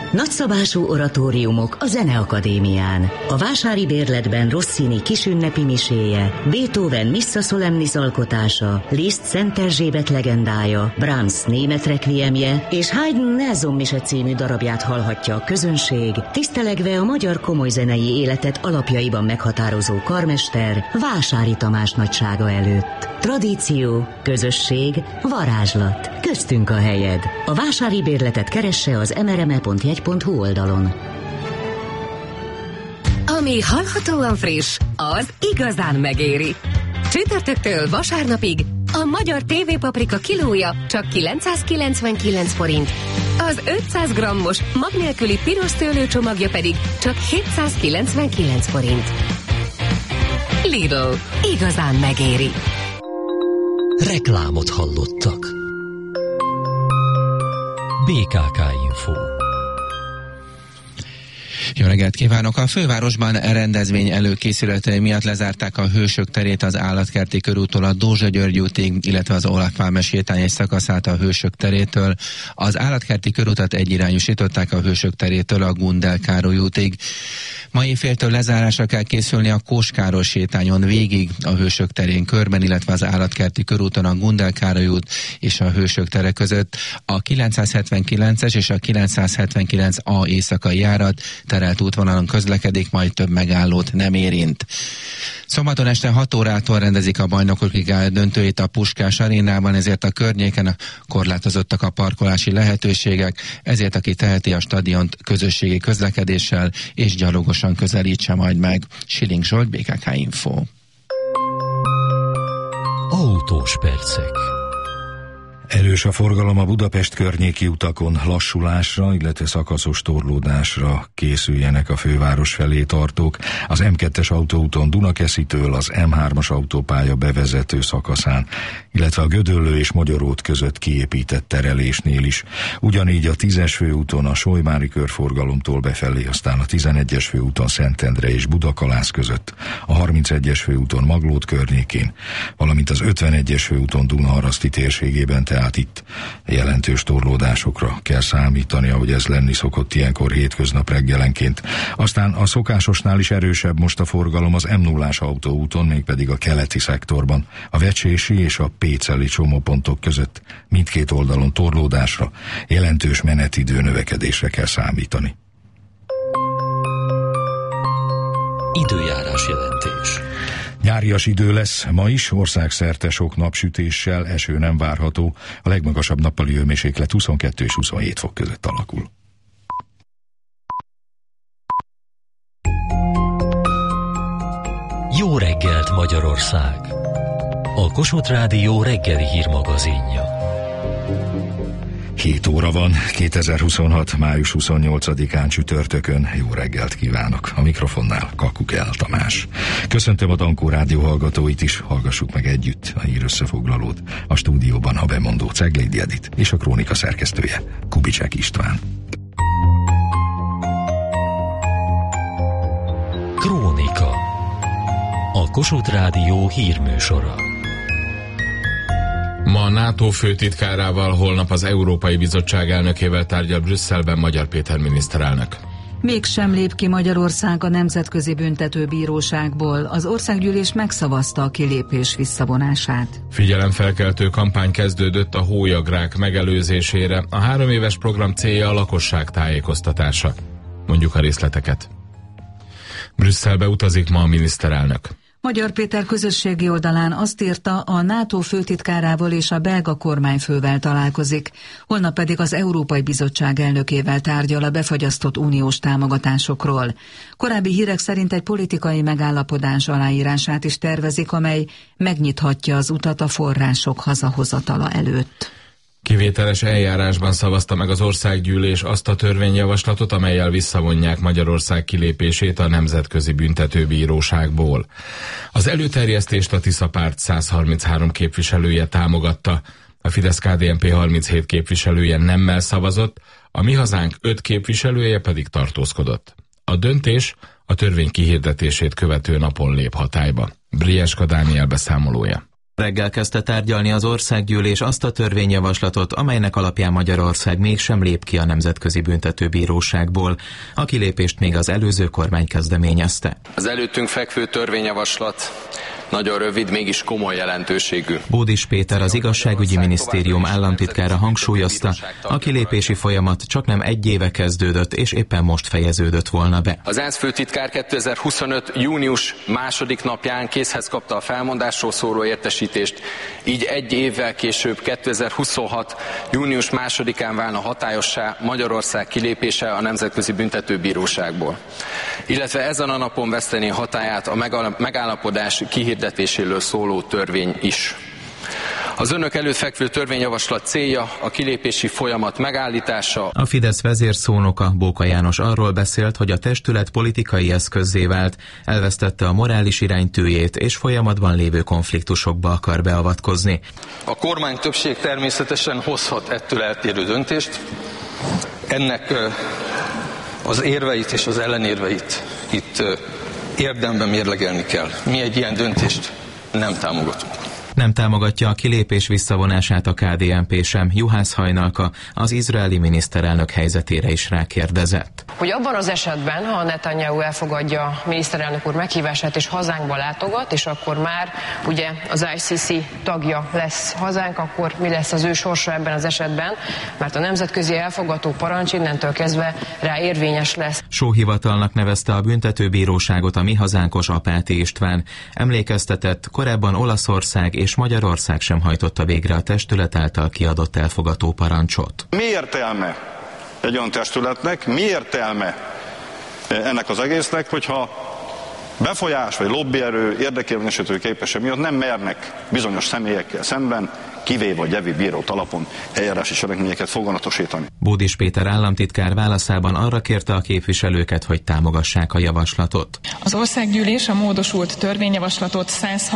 Speaker 19: Nagyszabású oratóriumok a Zeneakadémián. A vásári bérletben Rossini kisünnepi miséje, Beethoven Missa Solemnis alkotása, Liszt Szent Erzsébet legendája, Brahms német rekviemje és Haydn Nelson mise című darabját hallhatja a közönség, tisztelegve a magyar komolyzenei életet alapjaiban meghatározó karmester Vásári Tamás nagysága előtt. Tradíció, közösség, varázslat. Köztünk a helyed. A vásári bérletet keresse az mrme.jegy.hu oldalon.
Speaker 20: Ami hallhatóan friss, az igazán megéri. Csütörtöktől vasárnapig a magyar TV-paprika kilója csak 999 forint. Az 500 grammos mag nélküli piros szőlőcsomagja pedig csak 799 forint. Lidl. Igazán megéri.
Speaker 14: Reklámot hallottak. BKK Info.
Speaker 10: Jó reggelt kívánok! A fővárosban rendezvény előkészületei miatt lezárták a Hősök terét az Állatkerti körúttól a Dózsa György útig, illetve az Olaf Pálme sétány egy szakaszát a Hősök terétől. Az Állatkerti körútat egyirányosították a Hősök terétől a Gundel Károly útig. Ma éjféltől lezárásra kell készülni a Kós Károly sétányon végig a Hősök terén körben, illetve az Állatkerti körúton a Gundel Károly út és a Hősök tere között. A 979-es és a 979A éjszakai járat terelt útvonalon közlekedik, majd több megállót nem érint. Szombaton este 6 órától rendezik a Bajnokok Ligája döntőit a Puskás arénában, ezért a környéken korlátozottak a parkolási lehetőségek, ezért aki teheti, a stadiont közösségi közlekedéssel és gyalogosan közelítse majd meg. Siling Zsolt, BKK Info.
Speaker 14: Autós percek.
Speaker 2: Erős a forgalom a Budapest környéki utakon, lassulásra, illetve szakaszos torlódásra készüljenek a főváros felé tartók. Az M2-es autóúton Dunakeszitől az M3-as autópálya bevezető szakaszán, illetve a Gödöllő és Magyarót között kiépített terelésnél is. Ugyanígy a 10-es főúton a Solymári körforgalomtól befelé, aztán a 11-es főúton Szentendre és Budakalász között, a 31-es főúton Maglód környékén, valamint az 51-es főúton Dunaharaszti térségében, tehát itt jelentős torlódásokra kell számítani, ahogy ez lenni szokott ilyenkor hétköznap reggelenként. Aztán a szokásosnál is erősebb most a forgalom az M0-ás autóúton, mégpedig a keleti szektorban. A Vecsési és a Péceli csomópontok között mindkét oldalon torlódásra, jelentős menetidő növekedésre kell számítani.
Speaker 14: Időjárás jelentés.
Speaker 2: Nyárias idő lesz ma is, országszerte sok napsütéssel, eső nem várható. A legmagasabb nappali hőmérséklet 22 és 27 fok között alakul.
Speaker 14: Jó reggelt, Magyarország! A Kossuth Rádió reggeli hírmagazinja.
Speaker 2: 7 óra van, 2026. május 28-án csütörtökön. Jó reggelt kívánok! A mikrofonnál Kakukel Tamás. Köszöntöm a Dankó Rádió hallgatóit is, hallgassuk meg együtt a hírösszefoglalót. A stúdióban a bemondó Ceglédi Edit és a krónika szerkesztője Kubicsek István.
Speaker 14: Krónika. A Kossuth Rádió hírműsora.
Speaker 4: Ma a NATO főtitkárával, holnap az Európai Bizottság elnökével tárgyal Brüsszelben Magyar Péter miniszterelnök.
Speaker 5: Mégsem lép ki Magyarország a Nemzetközi Büntetőbíróságból. Az országgyűlés megszavazta a kilépés visszavonását.
Speaker 4: Figyelemfelkeltő kampány kezdődött a hólyagrák megelőzésére. A 3 éves program célja a lakosság tájékoztatása. Mondjuk a részleteket. Brüsszelbe utazik ma a miniszterelnök.
Speaker 5: Magyar Péter közösségi oldalán azt írta, a NATO főtitkárával és a belga kormányfővel találkozik, holnap pedig az Európai Bizottság elnökével tárgyal a befagyasztott uniós támogatásokról. Korábbi hírek szerint egy politikai megállapodás aláírását is tervezik, amely megnyithatja az utat a források hazahozatala előtt.
Speaker 4: Kivételes eljárásban szavazta meg az országgyűlés azt a törvényjavaslatot, amellyel visszavonják Magyarország kilépését a Nemzetközi Büntetőbíróságból. Az előterjesztést a Tisza párt 133 képviselője támogatta, a Fidesz-KDNP 37 képviselője nemmel szavazott, a Mi Hazánk 5 képviselője pedig tartózkodott. A döntés a törvény kihirdetését követő napon lép hatályba. Brieska Dániel beszámolója.
Speaker 6: Reggel kezdte tárgyalni az országgyűlés azt a törvényjavaslatot, amelynek alapján Magyarország mégsem lép ki a Nemzetközi Büntetőbíróságból. A kilépést még az előző kormány kezdeményezte.
Speaker 21: Az előttünk fekvő törvényjavaslat nagyon rövid, mégis komoly jelentőségű.
Speaker 6: Bódis Péter, az Igazságügyi Minisztérium államtitkára hangsúlyozta, a kilépési folyamat csaknem egy éve kezdődött, és éppen most fejeződött volna be.
Speaker 21: Az ENSZ főtitkár 2025. június 2. napján készhez kapta a felmondásról szóló értesítést, így egy évvel később 2026. június 2-án válna hatályossá Magyarország kilépése a Nemzetközi Büntetőbíróságból. Illetve ezen a napon vesztené hatályát a megállapodás kihirdetéséről szóló törvény is. Az önök előtt fekvő törvényjavaslat célja a kilépési folyamat megállítása.
Speaker 6: A Fidesz vezérszónoka, Bóka János arról beszélt, hogy a testület politikai eszközzé vált, elvesztette a morális iránytűjét és folyamatban lévő konfliktusokba akar beavatkozni.
Speaker 23: A kormány többség természetesen hozhat ettől eltérő döntést. Ennek az érveit és az ellenérveit itt érdemben mérlegelni kell. Mi egy ilyen döntést nem támogatunk.
Speaker 6: Nem támogatja a kilépés visszavonását a KDNP sem. Juhász Hajnalka az izraeli miniszterelnök helyzetére is rákérdezett.
Speaker 24: Hogy abban az esetben, ha Netanyahu elfogadja a miniszterelnök úr meghívását és hazánkba látogat, és akkor már ugye az ICC tagja lesz hazánk, akkor mi lesz az ő sorsa ebben az esetben, mert a nemzetközi elfogató parancs innentől kezdve rá érvényes lesz.
Speaker 6: Sóhivatalnak nevezte a büntetőbíróságot a mi hazánkos Apáti István. Emlékeztetett, korábban Olaszország és Magyarország sem hajtotta végre a testület által kiadott elfogató parancsot.
Speaker 25: Mi értelme egy olyan testületnek, mi értelme ennek az egésznek, hogyha befolyás vagy lobbyerő, érdekérvényesítő képesség miatt nem mernek bizonyos személyekkel szemben kivéve a gyevi bírót alapon eljárási cselekményeket foganatosítani.
Speaker 6: Bódis Péter államtitkár válaszában arra kérte a képviselőket, hogy támogassák a javaslatot.
Speaker 26: Az országgyűlés a módosult törvényjavaslatot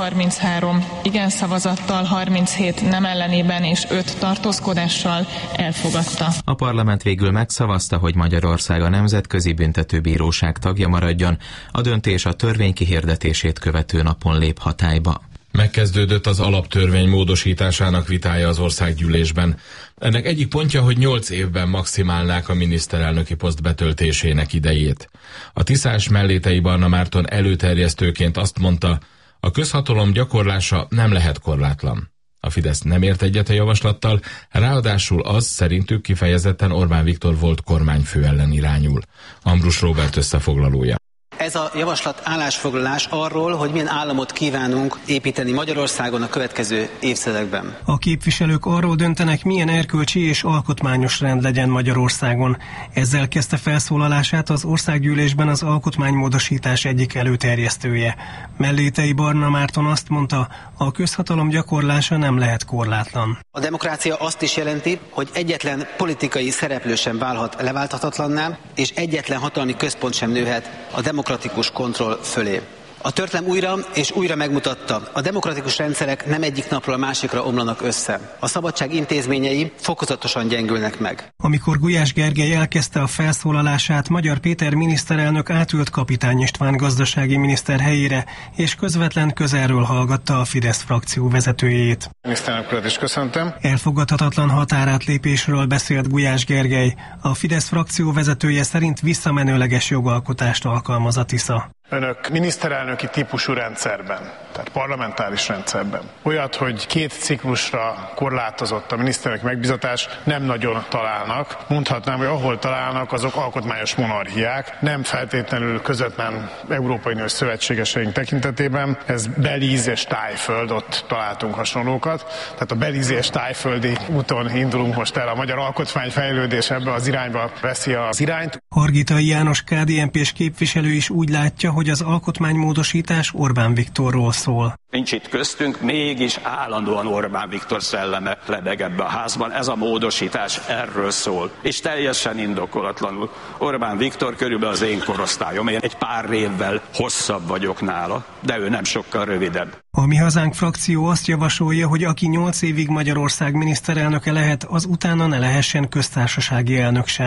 Speaker 26: 133 igen szavazattal, 37 nem ellenében és 5 tartózkodással elfogadta.
Speaker 6: A parlament végül megszavazta, hogy Magyarország a Nemzetközi Büntetőbíróság tagja maradjon. A döntés a törvény kihirdetését követő napon lép hatályba.
Speaker 4: Megkezdődött az alaptörvény módosításának vitája az országgyűlésben. Ennek egyik pontja, hogy 8 évben maximálnák a miniszterelnöki poszt betöltésének idejét. A Tiszás Mellétei Barna Márton előterjesztőként azt mondta, a közhatalom gyakorlása nem lehet korlátlan. A Fidesz nem ért egyet a javaslattal, ráadásul az szerintük kifejezetten Orbán Viktor volt kormányfő ellen irányul. Ambrus Róbert összefoglalója.
Speaker 27: Ez a javaslat állásfoglalás arról, hogy milyen államot kívánunk építeni Magyarországon a következő évtizedekben.
Speaker 28: A képviselők arról döntenek, milyen erkölcsi és alkotmányos rend legyen Magyarországon. Ezzel kezdte felszólalását az országgyűlésben az alkotmánymódosítás egyik előterjesztője. Mellétei Barna Márton azt mondta, a közhatalom gyakorlása nem lehet korlátlan.
Speaker 27: A demokrácia azt is jelenti, hogy egyetlen politikai szereplő sem válhat leválthatatlanná, és egyetlen hatalmi központ sem nőhet a demokratikus kontroll fölé. A történelem újra és újra megmutatta, a demokratikus rendszerek nem egyik napról a másikra omlanak össze. A szabadság intézményei fokozatosan gyengülnek meg.
Speaker 28: Amikor Gulyás Gergely elkezdte a felszólalását, Magyar Péter miniszterelnök átült Kapitány István gazdasági miniszter helyére, és közvetlen közelről hallgatta a Fidesz frakció vezetőjét.
Speaker 7: Miniszterelnök urat is köszöntöm.
Speaker 28: Elfogadhatatlan határátlépésről beszélt Gulyás Gergely. A Fidesz frakció vezetője szerint visszamenőleges jogalkotást alkalmaz a Tisza.
Speaker 7: Önök miniszterelnöki típusú rendszerben, tehát parlamentáris rendszerben olyat, hogy 2 ciklusra korlátozott a miniszterelnök megbízatás, nem nagyon találnak. Mondhatnám, hogy ahol találnak, azok alkotmányos monarchiák, nem feltétlenül közvetlen Európai Uniós szövetségeseink tekintetében. Ez Belize és Tájföld, ott találtunk hasonlókat. Tehát a belize és tájföldi úton indulunk most el, a magyar alkotmány fejlődés ebbe az irányba veszi az irányt.
Speaker 28: Hargitai János KDNP-s képviselő is úgy látja, hogy az alkotmánymódosítás Orbán Viktorról szól.
Speaker 29: Nincs itt köztünk, mégis állandóan Orbán Viktor szelleme lebeg ebbe a házban. Ez a módosítás erről szól, és teljesen indokolatlanul. Orbán Viktor körülbelül az én korosztályom, én egy pár évvel hosszabb vagyok nála, de ő nem sokkal rövidebb.
Speaker 28: A Mi Hazánk frakció azt javasolja, hogy aki 8 évig Magyarország miniszterelnöke lehet, az utána ne lehessen köztársasági elnök sem.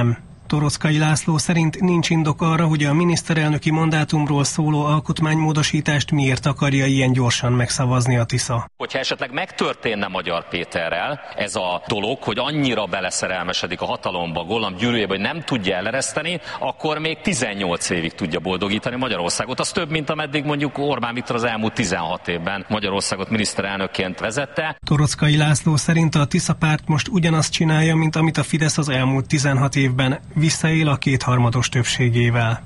Speaker 28: Toroczkai László szerint nincs indok arra, hogy a miniszterelnöki mandátumról szóló alkotmánymódosítást miért akarja ilyen gyorsan megszavazni a Tisza.
Speaker 1: Hogyha esetleg megtörténne Magyar Péterrel ez a dolog, hogy annyira beleszerelmesedik a hatalomba, Gollam gyűrűjébe, hogy nem tudja elereszteni, akkor még 18 évig tudja boldogítani Magyarországot. Az több, mint ameddig mondjuk Orbán Viktor az elmúlt 16 évben Magyarországot miniszterelnökként vezette.
Speaker 28: Toroczkai László szerint a Tisza párt most ugyanazt csinálja, mint amit a Fidesz az elmúlt 16 évben, visszaél a kétharmados többségével.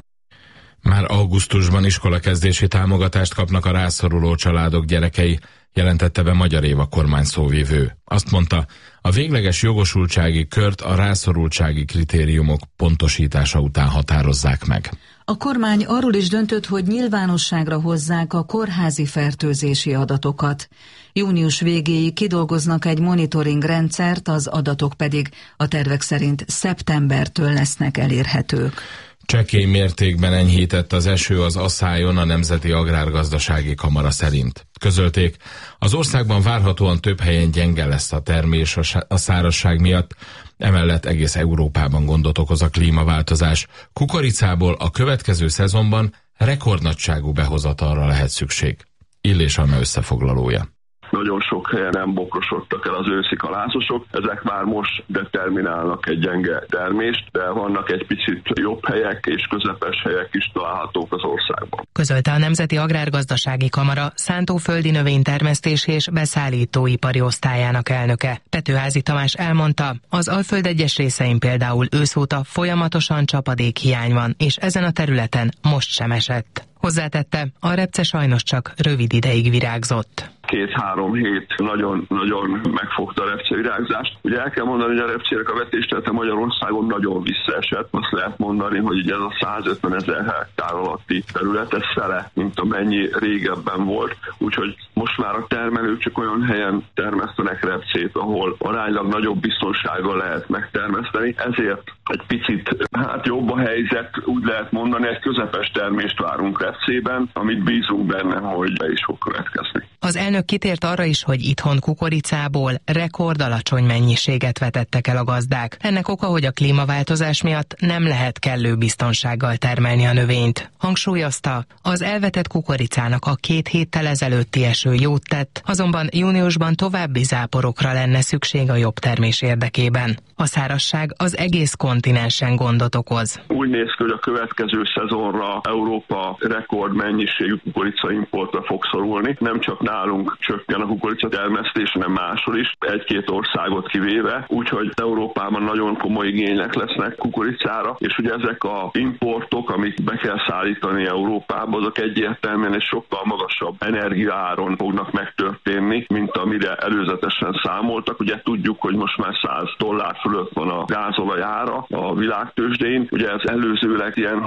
Speaker 4: Már augusztusban iskolakezdési támogatást kapnak a rászoruló családok gyerekei, jelentette be Magyar Éva kormányszóvivő. Azt mondta, a végleges jogosultsági kört a rászorultsági kritériumok pontosítása után határozzák meg.
Speaker 5: A kormány arról is döntött, hogy nyilvánosságra hozzák a kórházi fertőzési adatokat. Június végéig kidolgoznak egy monitoring rendszert, az adatok pedig a tervek szerint szeptembertől lesznek elérhetők.
Speaker 4: Csekély mértékben enyhített az eső az Aszályon a Nemzeti Agrárgazdasági Kamara szerint. Közölték, az országban várhatóan több helyen gyenge lesz a termés a szárazság miatt, emellett egész Európában gondot okoz a klímaváltozás. Kukoricából a következő szezonban rekordnagyságú behozatalra lehet szükség. Illés Anna összefoglalója.
Speaker 8: Nagyon sok helyen nem bokrosodtak el az őszi kalászosok, ezek már most determinálnak egy gyenge termést, de vannak egy picit jobb helyek és közepes helyek is találhatók az országban.
Speaker 9: Közölte a Nemzeti Agrárgazdasági Kamara szántóföldi növénytermesztési és beszállítóipari osztályának elnöke. Petőházy Tamás elmondta, az Alföld egyes részein például őszóta folyamatosan csapadékhiány van, és ezen a területen most sem esett. Hozzátette, a repce sajnos csak rövid ideig virágzott.
Speaker 8: 2-3 hét nagyon megfogta a repce virágzást. Ugye el kell mondani, hogy a repcének a vetéstelete Magyarországon nagyon visszaesett. Azt lehet mondani, hogy ugye ez a 150 000 hektár alatti terület, ez fele, mint amennyi régebben volt. Úgyhogy most már a termelők csak olyan helyen termesztenek repcét, ahol aránylag nagyobb biztonsággal lehet megtermeszteni. Ezért egy picit jobb a helyzet, úgy lehet mondani, egy közepes termést várunk repcében, amit bízunk benne, hogy be is fog következni.
Speaker 9: Az elnök kitért arra is, hogy itthon kukoricából rekord alacsony mennyiséget vetettek el a gazdák. Ennek oka, hogy a klímaváltozás miatt nem lehet kellő biztonsággal termelni a növényt. Hangsúlyozta, az elvetett kukoricának a 2 héttel ezelőtti eső jót tett, azonban júniusban további záporokra lenne szükség a jobb termés érdekében. A szárazság az egész kontinensen gondot okoz.
Speaker 8: Úgy néz ki, hogy a következő szezonra Európa rekord mennyiségű kukoricaimportra fog szorulni. Nem csak nálunk csökken a kukoricatermesztés, hanem máshol is, 1-2 országot kivéve, úgyhogy Európában nagyon komoly igények lesznek kukoricára, és ugye ezek a importok, amik be kell szállítani Európába, azok egyértelműen egy sokkal magasabb energiaáron fognak megtörténni, mint amire előzetesen számoltak. Ugye tudjuk, hogy most már $100 fölött van a gázolaj ára a világtőzsdén, ugye ez előzőleg ilyen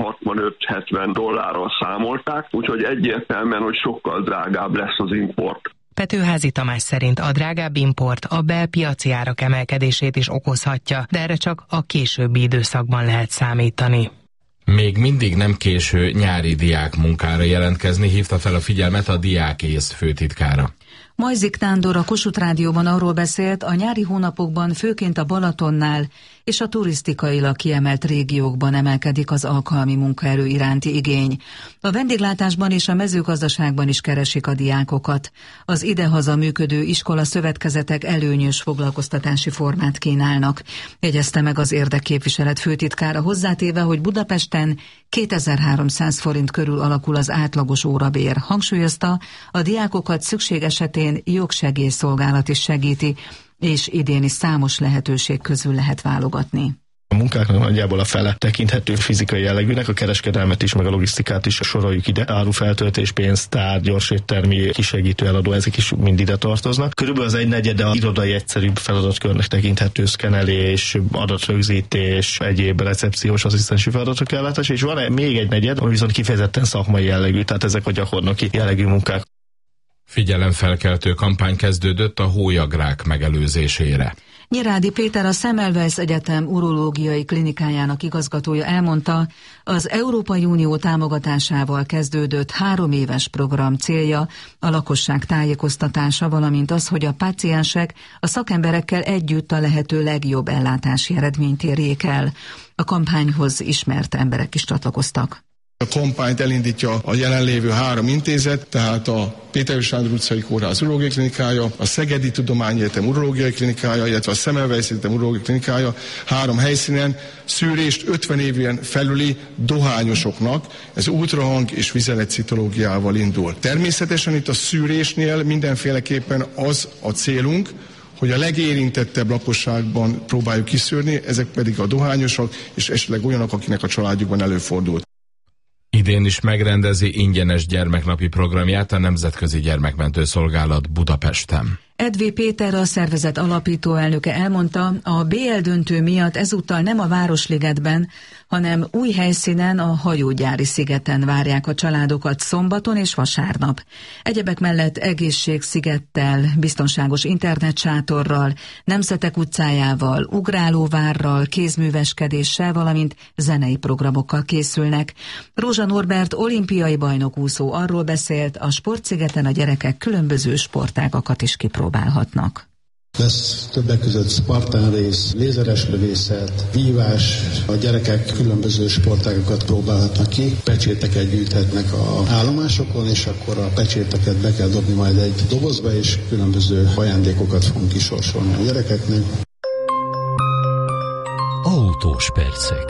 Speaker 8: $65-70 számolták, úgyhogy egyértelműen, hogy sokkal drágább lesz az import.
Speaker 9: Petőházy Tamás szerint a drágább import a belpiaci árak emelkedését is okozhatja, de erre csak a későbbi időszakban lehet számítani.
Speaker 4: Még mindig nem késő nyári diák munkára jelentkezni, hívta fel a figyelmet a Diákész főtitkára.
Speaker 5: Majzik Nándor a Kossuth Rádióban arról beszélt, a nyári hónapokban főként a Balatonnál és a turisztikailag kiemelt régiókban emelkedik az alkalmi munkaerő iránti igény. A vendéglátásban és a mezőgazdaságban is keresik a diákokat. Az idehaza működő iskola szövetkezetek előnyös foglalkoztatási formát kínálnak, jegyezte meg az érdekképviselet főtitkára, hozzátéve, hogy Budapesten 2300 forint körül alakul az átlagos órabér. Hangsúlyozta, a diákokat szükség esetén jogsegélyszolgálat is segíti, és idén is számos lehetőség közül lehet válogatni.
Speaker 11: A munkáknak nagyjából a fele tekinthető fizikai jellegűnek, a kereskedelmet is, meg a logisztikát is soroljuk ide. Árufeltöltés, pénztár, gyorséttermi, kisegítő eladó, ezek is mind ide tartoznak. Körülbelül az 1/4 a irodai egyszerűbb feladatkörnek tekinthető, szkenelés, adatrögzítés, egyéb recepciós asszisztensi feladatok ellátás, és van még 1/4, ami viszont kifejezetten szakmai jellegű, tehát ezek a gyakornoki jellegű munkák.
Speaker 4: Figyelemfelkeltő kampány kezdődött a hólyagrák megelőzésére.
Speaker 5: Nyirádi Péter, a Semmelweis Egyetem urológiai klinikájának igazgatója elmondta, az Európai Unió támogatásával kezdődött 3 éves program célja a lakosság tájékoztatása, valamint az, hogy a páciensek a szakemberekkel együtt a lehető legjobb ellátási eredményt érjék el. A kampányhoz ismert emberek is csatlakoztak.
Speaker 3: A kampányt elindítja a jelenlévő 3 intézet, tehát a Péter Sándor utcai kórház urológiai klinikája, a Szegedi Tudományegyetem urológiai klinikája, illetve a Semmelweis Egyetem urológiai klinikája 3 helyszínen szűrést 50 éven felüli dohányosoknak, ez ultrahang és vizeletcitológiával indul. Természetesen itt a szűrésnél mindenféleképpen az a célunk, hogy a legérintettebb lakosságban próbáljuk kiszűrni, ezek pedig a dohányosok és esetleg olyanok, akinek a családjukban előfordult.
Speaker 4: Idén is megrendezi ingyenes gyermeknapi programját a Nemzetközi Gyermekmentő Szolgálat Budapesten.
Speaker 5: Edvi Péter, a szervezet alapító elnöke elmondta, a BL döntő miatt ezúttal nem a Városligetben, hanem új helyszínen, a Hajógyári szigeten várják a családokat szombaton és vasárnap. Egyebek mellett egészségszigettel, biztonságos internetsátorral, Nemzetek utcájával, ugrálóvárral, kézműveskedéssel, valamint zenei programokkal készülnek. Rózsa Norbert olimpiai bajnok úszó arról beszélt, a sportszigeten a gyerekek különböző sportágakat is kipróbálhatnak.
Speaker 12: Lesz többek között spartán rész, lézeres lövészet, vívás, a gyerekek különböző sportágokat próbálhatnak ki, pecséteket gyűjthetnek az állomásokon, és akkor a pecséteket be kell dobni majd egy dobozba, és különböző ajándékokat fogunk kisorsolni a gyerekeknek.
Speaker 14: Autós percek.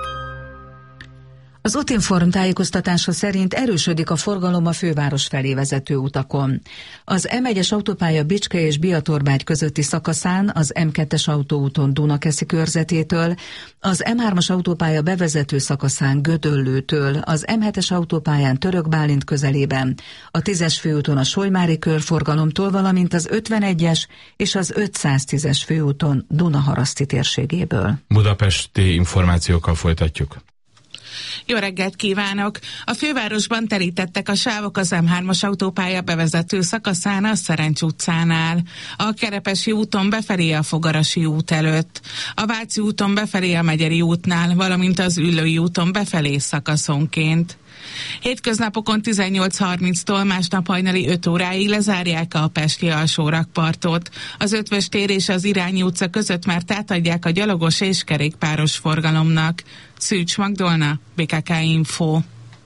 Speaker 5: Az Utinform tájékoztatása szerint erősödik a forgalom a főváros felé vezető utakon. Az M1-es autópálya Bicske és Biatorbágy közötti szakaszán, az M2-es autóúton Dunakeszi körzetétől, az M3-as autópálya bevezető szakaszán Gödöllőtől, az M7-es autópályán Török Bálint közelében, a 10-es főúton a Solymári körforgalomtól, valamint az 51-es és az 510-es főúton Dunaharaszti térségéből.
Speaker 4: Budapesti információkkal folytatjuk.
Speaker 13: Jó reggelt kívánok! A fővárosban terítettek a sávok az M3-as autópálya bevezető szakaszán, a Szerencs utcánál, a Kerepesi úton befelé a Fogarasi út előtt, a Váci úton befelé a Megyeri útnál, valamint az Üllői úton befelé szakaszonként. Hétköznapokon 18:30-tól másnap hajnali 5 óráig lezárják a pesti alsórakpartot. Az Ötvös tér és az Irányi utca között már átadják a gyalogos és kerékpáros forgalomnak. Szűcs Magdolna, BKK Info.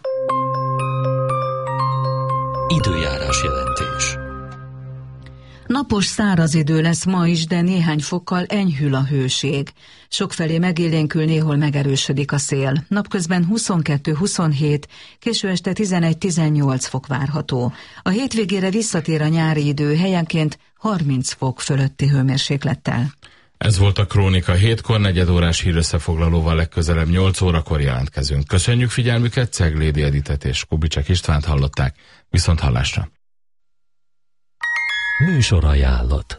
Speaker 14: Időjárás jelentés.
Speaker 5: Napos, száraz idő lesz ma is, de néhány fokkal enyhül a hőség. Sokfelé megélénkül, néhol megerősödik a szél. Napközben 22-27, késő este 11-18 fok várható. A hétvégére visszatér a nyári idő, helyenként 30 fok fölötti hőmérséklettel.
Speaker 4: Ez volt a Krónika 7-kor, 4 órás hírösszefoglalóval legközelebb 8 órakor jelentkezünk. Köszönjük figyelmüket, Ceglédi Editet és Kubicsek Istvánt hallották. Viszont hallásra!
Speaker 14: Műsorajánlat.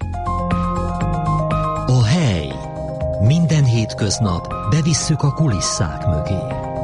Speaker 14: A hely. Minden hétköznap bevisszük a kulisszák mögé.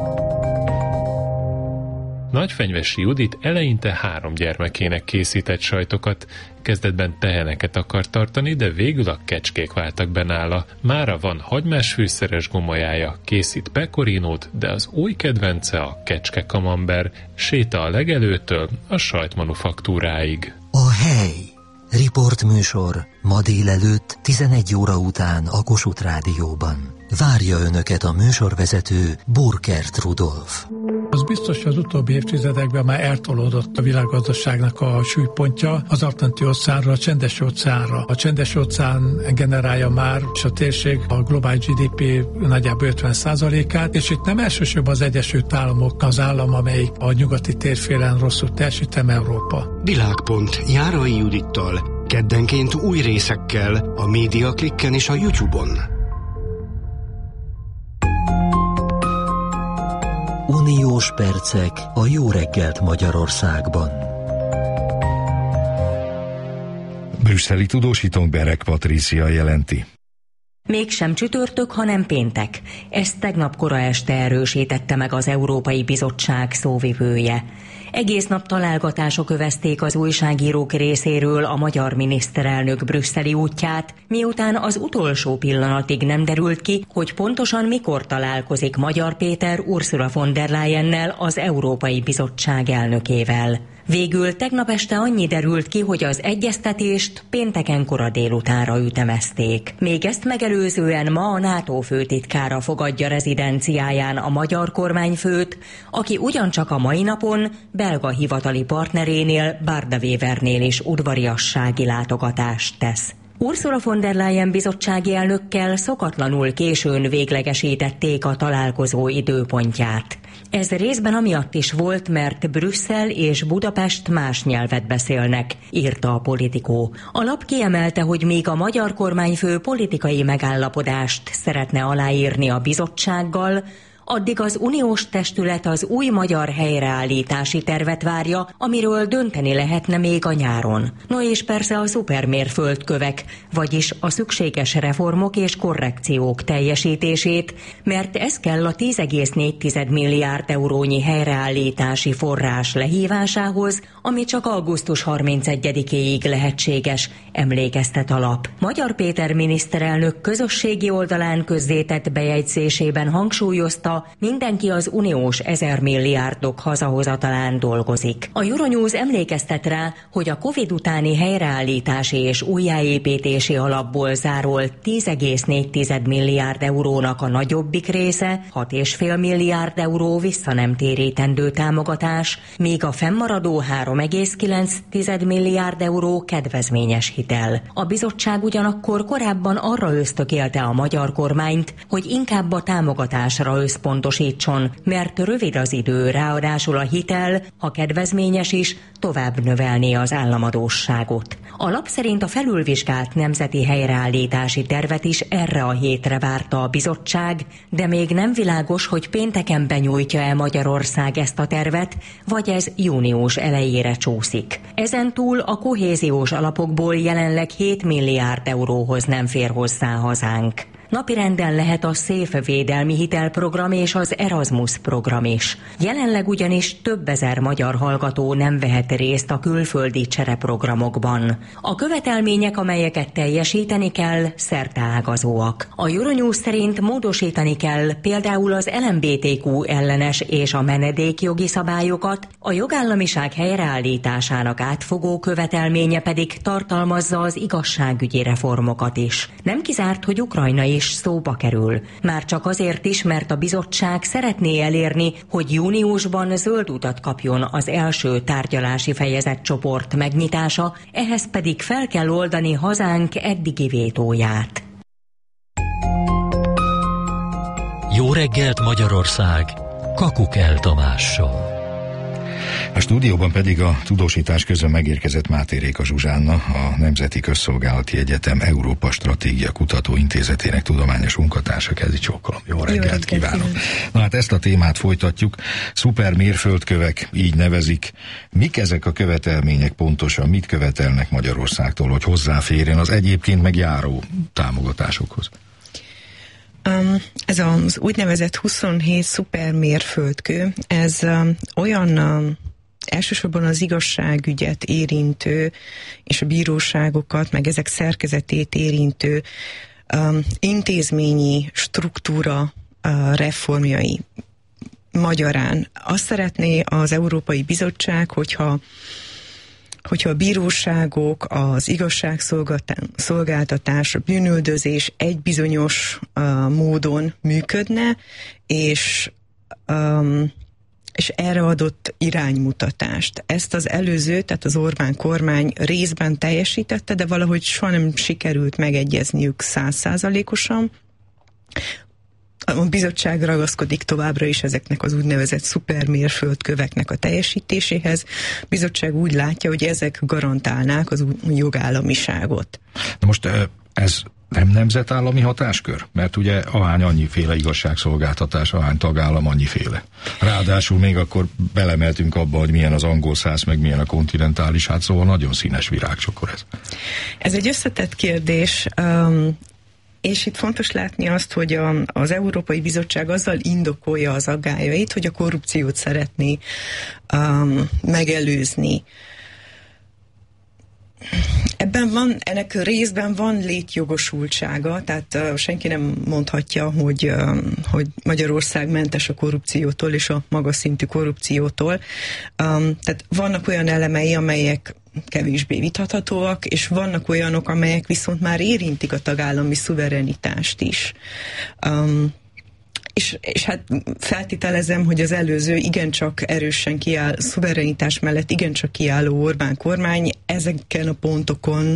Speaker 15: Nagyfenyvesi Judit eleinte 3 gyermekének készített sajtokat. Kezdetben teheneket akart tartani, de végül a kecskék váltak be nála. Mára van hagymás fűszeres gomolyája, készít pekorinót, de az új kedvence a kecske kamember. Séta a legelőtől a sajtmanufaktúráig.
Speaker 14: A hely. Riportműsor ma délelőtt 11 óra után a Kossuth Rádióban. Várja önöket a műsorvezető Burkert Rudolf.
Speaker 16: Az biztos, hogy az utóbbi évtizedekben már eltolódott a világgazdaságnak a súlypontja az Atlanti-óceánra, a Csendes-óceánra. A Csendes-óceán generálja már, és a térség a globális GDP nagyjából 50%-át, és itt nem elsősorban az Egyesült Államok az állam, amelyik a nyugati térfélen rosszul teljesít, Európa.
Speaker 17: Világpont Járai Judittal, keddenként új részekkel a Média Klikken és a YouTube-on.
Speaker 14: Uniós percek a jó reggelt Magyarországban.
Speaker 2: Brüsszeli tudósító Berek Patrícia jelenti.
Speaker 10: Mégsem csütörtök, hanem péntek. Ezt tegnap kora este erősítette meg az Európai Bizottság szóvivője. Egész nap találgatások övezték az újságírók részéről a magyar miniszterelnök brüsszeli útját, miután az utolsó pillanatig nem derült ki, hogy pontosan mikor találkozik Magyar Péter Ursula von der Leyennel, az Európai Bizottság elnökével. Végül tegnap este annyi derült ki, hogy az egyeztetést pénteken kora délutánra ütemezték. Még ezt megelőzően ma a NATO főtitkára fogadja rezidenciáján a magyar kormányfőt, aki ugyancsak a mai napon belga hivatali partnerénél, Bárda Wevernél is udvariassági látogatást tesz. Ursula von der Leyen bizottsági elnökkel szokatlanul későn véglegesítették a találkozó időpontját. Ez részben amiatt is volt, mert Brüsszel és Budapest más nyelvet beszélnek, írta a Politico. A lap kiemelte, hogy még a magyar kormányfő politikai megállapodást szeretne aláírni a bizottsággal, addig az uniós testület az új magyar helyreállítási tervet várja, amiről dönteni lehetne még a nyáron. No és persze a szupermérföldkövek, vagyis a szükséges reformok és korrekciók teljesítését, mert ez kell a 10,4 milliárd eurónyi helyreállítási forrás lehívásához, ami csak augusztus 31-éig lehetséges, emlékeztet a lap. Magyar Péter miniszterelnök közösségi oldalán közzétett bejegyzésében hangsúlyozta, mindenki az uniós 1000 milliárdok hazahozatalán dolgozik. A Euronews emlékeztet rá, hogy a Covid utáni helyreállítási és újjáépítési alapból zárolt 10,4 milliárd eurónak a nagyobbik része, 6,5 milliárd euró visszanemtérítendő támogatás, míg a fennmaradó 3,9 milliárd euró kedvezményes hitel. A bizottság ugyanakkor korábban arra ösztökélte a magyar kormányt, hogy inkább a támogatásra összpontosítson, mert rövid az idő, ráadásul a hitel, ha kedvezményes is, tovább növelné az államadósságot. A lap szerint a felülvizsgált nemzeti helyreállítási tervet is erre a hétre várta a bizottság, de még nem világos, hogy pénteken benyújtja-e Magyarország ezt a tervet, vagy ez június elejére csúszik. Ezentúl a kohéziós alapokból jelenleg 7 milliárd euróhoz nem fér hozzá hazánk. Napirenden lehet a SZÉF védelmi hitelprogram és az Erasmus program is. Jelenleg ugyanis több ezer magyar hallgató nem vehet részt a külföldi csereprogramokban. A követelmények, amelyeket teljesíteni kell, szerteágazóak. A Euronews szerint módosítani kell például az LMBTQ ellenes és a menedékjogi szabályokat, a jogállamiság helyreállításának átfogó követelménye pedig tartalmazza az igazságügyi reformokat is. Nem kizárt, hogy Ukrajna is szóba kerül. Már csak azért is, mert a bizottság szeretné elérni, hogy júniusban zöld utat kapjon az első tárgyalási fejezetcsoport megnyitása, ehhez pedig fel kell oldani hazánk eddigi vétóját.
Speaker 14: Jó reggelt Magyarország! Kakukell Tamással.
Speaker 2: A stúdióban pedig a tudósítás közön megérkezett Máté Réka Zsuzsánna, a Nemzeti Közszolgálati Egyetem Európa Stratégia Kutatóintézetének tudományos munkatársa. Kezdi csókolom. Jó reggelt kívánok! Na hát ezt a témát folytatjuk. Szuper mérföldkövek, így nevezik. Mik ezek a követelmények pontosan? Mit követelnek Magyarországtól, hogy hozzáférjen az egyébként meg járó támogatásokhoz?
Speaker 18: Ez az úgynevezett 27 szuper mérföldkő, ez olyan elsősorban az igazságügyet érintő, és a bíróságokat, meg ezek szerkezetét érintő intézményi struktúra reformjai. Magyarán azt szeretné az Európai Bizottság, hogyha a bíróságok, az igazságszolgáltatás, a bűnüldözés egy bizonyos módon működne, és erre adott iránymutatást. Ezt az előző, tehát az Orbán kormány részben teljesítette, de valahogy soha nem sikerült megegyezniük 100%-osan. A bizottság ragaszkodik továbbra is ezeknek az úgynevezett szupermérföldköveknek a teljesítéséhez. A bizottság úgy látja, hogy ezek garantálnák az jogállamiságot.
Speaker 2: Na most ez nem nemzetállami hatáskör? Mert ugye ahány annyiféle igazságszolgáltatás, ahány tagállam annyiféle. Ráadásul még akkor belemeltünk abba, hogy milyen az angol száz, meg milyen a kontinentális, hát szóval nagyon színes virágcsokor ez.
Speaker 18: Ez egy összetett kérdés. És itt fontos látni azt, hogy az Európai Bizottság azzal indokolja az aggályait, hogy a korrupciót szeretné megelőzni. Ennek részben van létjogosultsága, tehát senki nem mondhatja, hogy Magyarország mentes a korrupciótól és a magas szintű korrupciótól. Tehát vannak olyan elemei, amelyek kevésbé vitathatóak, és vannak olyanok, amelyek viszont már érintik a tagállami szuverenitást is. És hát feltételezem, hogy az előző igencsak erősen szuverenitás mellett igencsak kiálló Orbán kormány ezeken a pontokon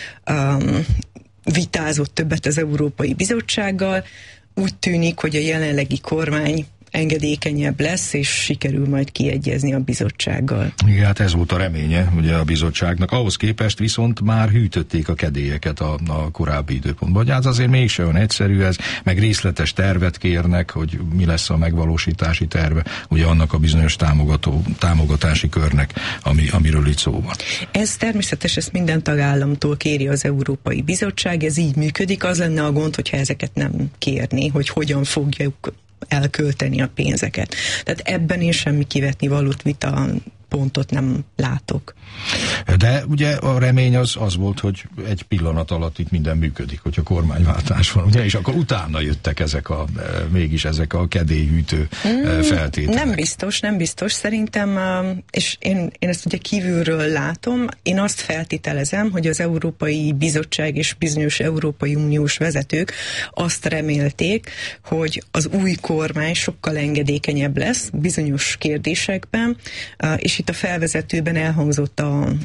Speaker 18: vitázott többet az Európai Bizottsággal. Úgy tűnik, hogy a jelenlegi kormány engedékenyebb lesz, és sikerül majd kiegyezni a bizottsággal.
Speaker 2: Igen, hát ez volt a reménye ugye a bizottságnak. Ahhoz képest viszont már hűtötték a kedélyeket a korábbi időpontban. Hát azért mégsem olyan egyszerű ez, meg részletes tervet kérnek, hogy mi lesz a megvalósítási terve, ugye annak a bizonyos támogatási körnek, amiről itt szó van.
Speaker 18: Ez természetes, ezt minden tagállamtól kéri az Európai Bizottság, ez így működik, az lenne a gond, hogyha ezeket nem kérni, hogy hogyan fogjuk elkölteni a pénzeket. Tehát ebben én semmi kivetni valót vita pontot nem látok.
Speaker 2: De ugye a remény az volt, hogy egy pillanat alatt itt minden működik, hogyha kormányváltás van, ugye, és akkor utána jöttek mégis ezek a kedélyhűtő feltételek.
Speaker 18: Nem biztos. Szerintem, és én ezt ugye kívülről látom, én azt feltételezem, hogy az Európai Bizottság és bizonyos Európai Uniós vezetők azt remélték, hogy az új kormány sokkal engedékenyebb lesz bizonyos kérdésekben, és itt a felvezetőben elhangzott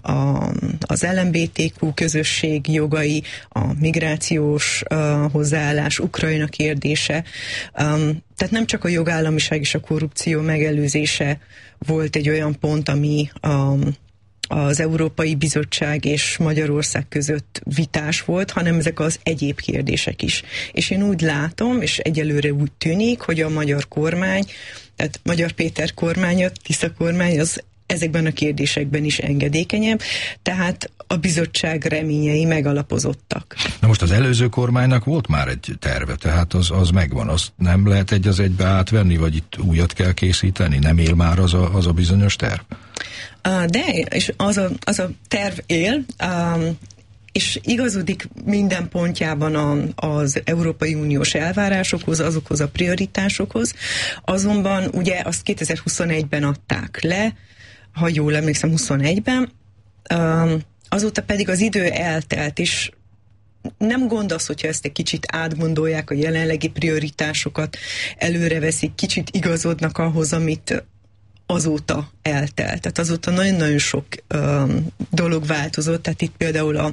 Speaker 18: az LMBTQ közösség jogai, a migrációs hozzáállás, Ukrajna kérdése. Tehát nem csak a jogállamiság és a korrupció megelőzése volt egy olyan pont, ami az Európai Bizottság és Magyarország között vitás volt, hanem ezek az egyéb kérdések is. És én úgy látom, és egyelőre úgy tűnik, hogy a magyar kormány, tehát Magyar Péter kormánya, Tisza kormány, az ezekben a kérdésekben is engedékenyebb, tehát a bizottság reményei megalapozottak.
Speaker 2: Na most az előző kormánynak volt már egy terve, tehát az megvan, azt nem lehet egy az egybe átvenni, vagy itt újat kell készíteni? Nem él már az a bizonyos terv?
Speaker 18: De, és az a terv él, és igazodik minden pontjában az Európai Uniós elvárásokhoz, azokhoz a prioritásokhoz, azonban ugye azt 2021-ben adták le, ha jól emlékszem, 21-ben, azóta pedig az idő eltelt, és nem gond az, hogyha ezt egy kicsit átgondolják, a jelenlegi prioritásokat előreveszik, kicsit igazodnak ahhoz, amit azóta eltelt. Tehát azóta nagyon-nagyon sok dolog változott, tehát itt például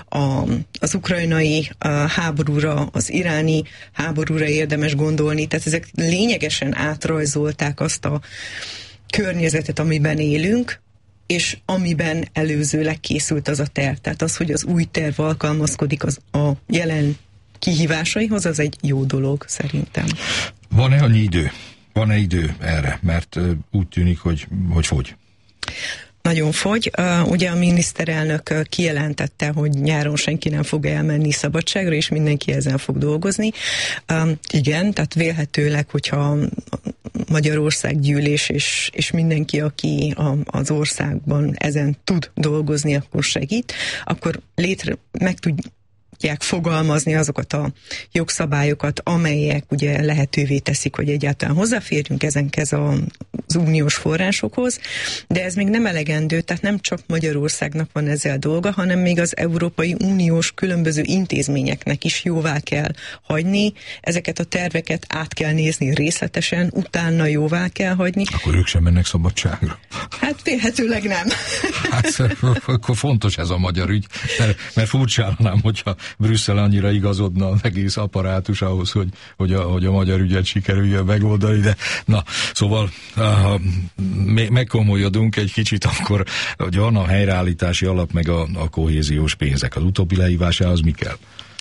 Speaker 18: az ukrajnai háborúra, az iráni háborúra érdemes gondolni, tehát ezek lényegesen átrajzolták azt a környezetet, amiben élünk, és amiben előzőleg készült az a terv. Tehát az, hogy az új terv alkalmazkodik a jelen kihívásaihoz, az egy jó dolog szerintem.
Speaker 2: Van-e annyi idő? Van-e idő erre? Mert úgy tűnik, hogy fogy.
Speaker 18: Nagyon fogy. Ugye a miniszterelnök kijelentette, hogy nyáron senki nem fog elmenni szabadságra, és mindenki ezen fog dolgozni. Igen, tehát vélhetőleg, hogyha Magyarország gyűlés és mindenki, aki az országban ezen tud dolgozni, akkor segít, akkor meg tudják fogalmazni azokat a jogszabályokat, amelyek ugye lehetővé teszik, hogy egyáltalán hozzáférjünk ezenkhez az uniós forrásokhoz, de ez még nem elegendő, tehát nem csak Magyarországnak van ezzel dolga, hanem még az Európai Uniós különböző intézményeknek is jóvá kell hagyni, ezeket a terveket át kell nézni részletesen, utána jóvá kell hagyni.
Speaker 2: Akkor ők sem mennek szabadságra?
Speaker 18: Hát vélhetőleg nem.
Speaker 2: Hát akkor fontos ez a magyar ügy, mert furcsálnám, hogyha Brüsszel annyira igazodna az egész apparátus ahhoz, hogy a magyar ügyet sikerüljön megoldani, de na, szóval ha megkomolyodunk egy kicsit, akkor hogy van a helyreállítási alap, meg a kohéziós pénzek. Az utóbbi lehívásához mi kell?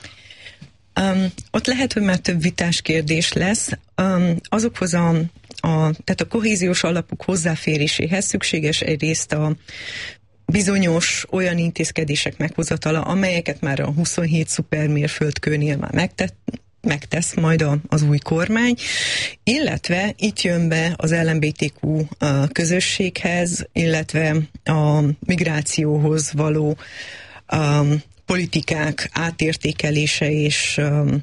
Speaker 18: Ott lehet, hogy már több vitás kérdés lesz. Azokhoz tehát a kohéziós alapok hozzáféréséhez szükséges egyrészt a bizonyos olyan intézkedések meghozatala, amelyeket már a 27 szupermérföldkőnél már megtesz majd az új kormány, illetve itt jön be az LMBTQ közösséghez, illetve a migrációhoz való politikák átértékelése és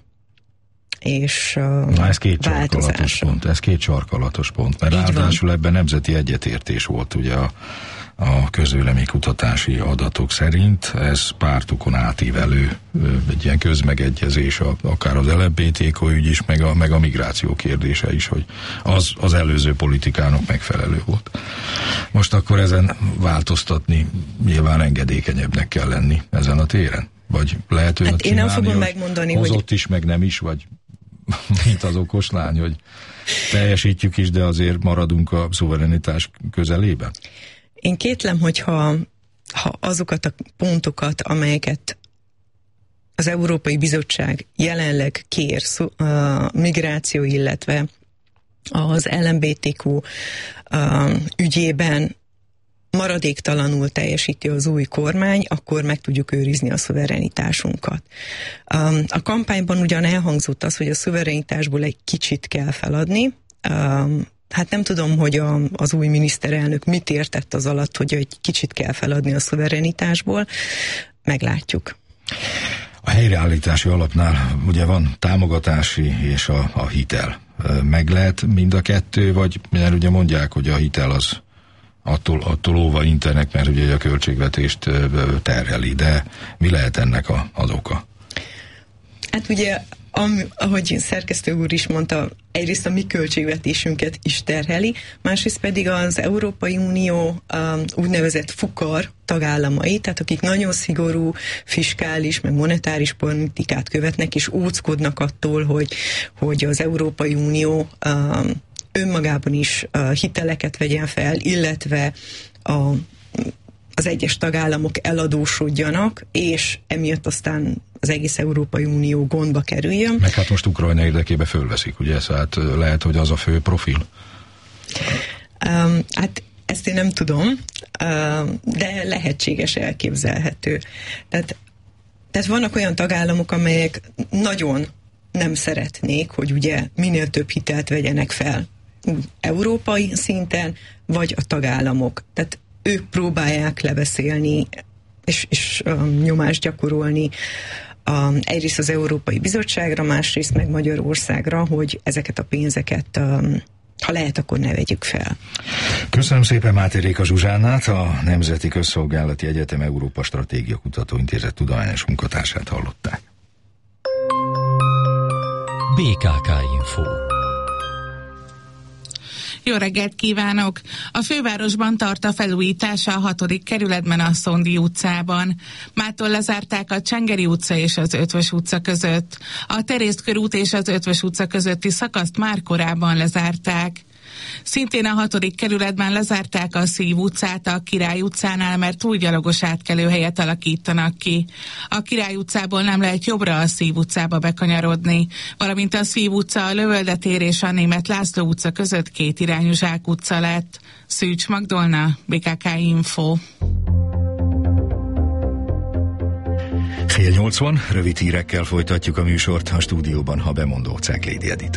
Speaker 2: na, ez két sarkalatos pont, mert ráadásul ebben nemzeti egyetértés volt ugye a közvéleménykutatási adatok szerint. Ez pártokon átívelő egy ilyen közmegegyezés, akár az LMBTQ ügy is, meg a migráció kérdése is, hogy az előző politikának megfelelő volt. Most akkor ezen változtatni nyilván engedékenyebbnek kell lenni ezen a téren? Vagy lehet olyat
Speaker 18: én nem fogom megmondani,
Speaker 2: hozott hogy is, meg nem is, vagy mint az okos lány, hogy teljesítjük is, de azért maradunk a szuverenitás közelében?
Speaker 18: Én kétlem, hogyha azokat a pontokat, amelyeket az Európai Bizottság jelenleg kér migráció, illetve az LMBTQ ügyében maradéktalanul teljesíti az új kormány, akkor meg tudjuk őrizni a szuverenitásunkat. A kampányban ugyan elhangzott az, hogy a szuverenitásból egy kicsit kell feladni. Hát nem tudom, hogy az új miniszterelnök mit értett az alatt, hogy egy kicsit kell feladni a szuverenitásból. Meglátjuk.
Speaker 2: A helyreállítási alapnál ugye van támogatási és a hitel. Meg lehet mind a kettő, vagy mert ugye mondják, hogy a hitel az attól óva intenek, mert ugye a költségvetést terheli, de mi lehet ennek az oka?
Speaker 18: Hát ugye, ahogy szerkesztő úr is mondta, egyrészt a mi költségvetésünket is terheli, másrészt pedig az Európai Unió úgynevezett fukar tagállamai, tehát akik nagyon szigorú fiskális, meg monetáris politikát követnek, és óckodnak attól, hogy az Európai Unió önmagában is hiteleket vegyen fel, illetve az egyes tagállamok eladósodjanak, és emiatt aztán az egész Európai Unió gondba kerüljön.
Speaker 2: Meg hát most Ukrajna érdekében fölveszik, ugye? Hát lehet, hogy az a fő profil?
Speaker 18: Hát ezt én nem tudom, de lehetséges, elképzelhető. Tehát vannak olyan tagállamok, amelyek nagyon nem szeretnék, hogy ugye minél több hitelt vegyenek fel európai szinten, vagy a tagállamok. Tehát ők próbálják lebeszélni és nyomást gyakorolni egyrészt az Európai Bizottságra, másrészt meg Magyarországra, hogy ezeket a pénzeket, ha lehet, akkor ne vegyük fel.
Speaker 2: Köszönöm szépen Máté Réka Zsuzsánát, a Nemzeti Közszolgálati Egyetem Európa Stratégia Kutatóintézet tudományos munkatársát hallották.
Speaker 14: BKK Info.
Speaker 13: Jó reggelt kívánok! A fővárosban tart a felújítás a 6. kerületben a Szondi utcában. Mától lezárták a Csengeri utca és az Ötvös utca között. A Terész körút és az Ötvös utca közötti szakaszt már korábban lezárták. Szintén a 6. kerületben lezárták a Szív utcát a Király utcánál, mert új gyalogos átkelőhelyet alakítanak ki. A Király utcából nem lehet jobbra a Szív utcába bekanyarodni, valamint a Szív utca, a Lövölde tér és a Németh László utca között kétirányú zsákutca lett. Szűcs Magdolna, BKK Info.
Speaker 2: 7:80, rövid hírekkel folytatjuk a műsort, a stúdióban a bemondó Ceglédi Edit.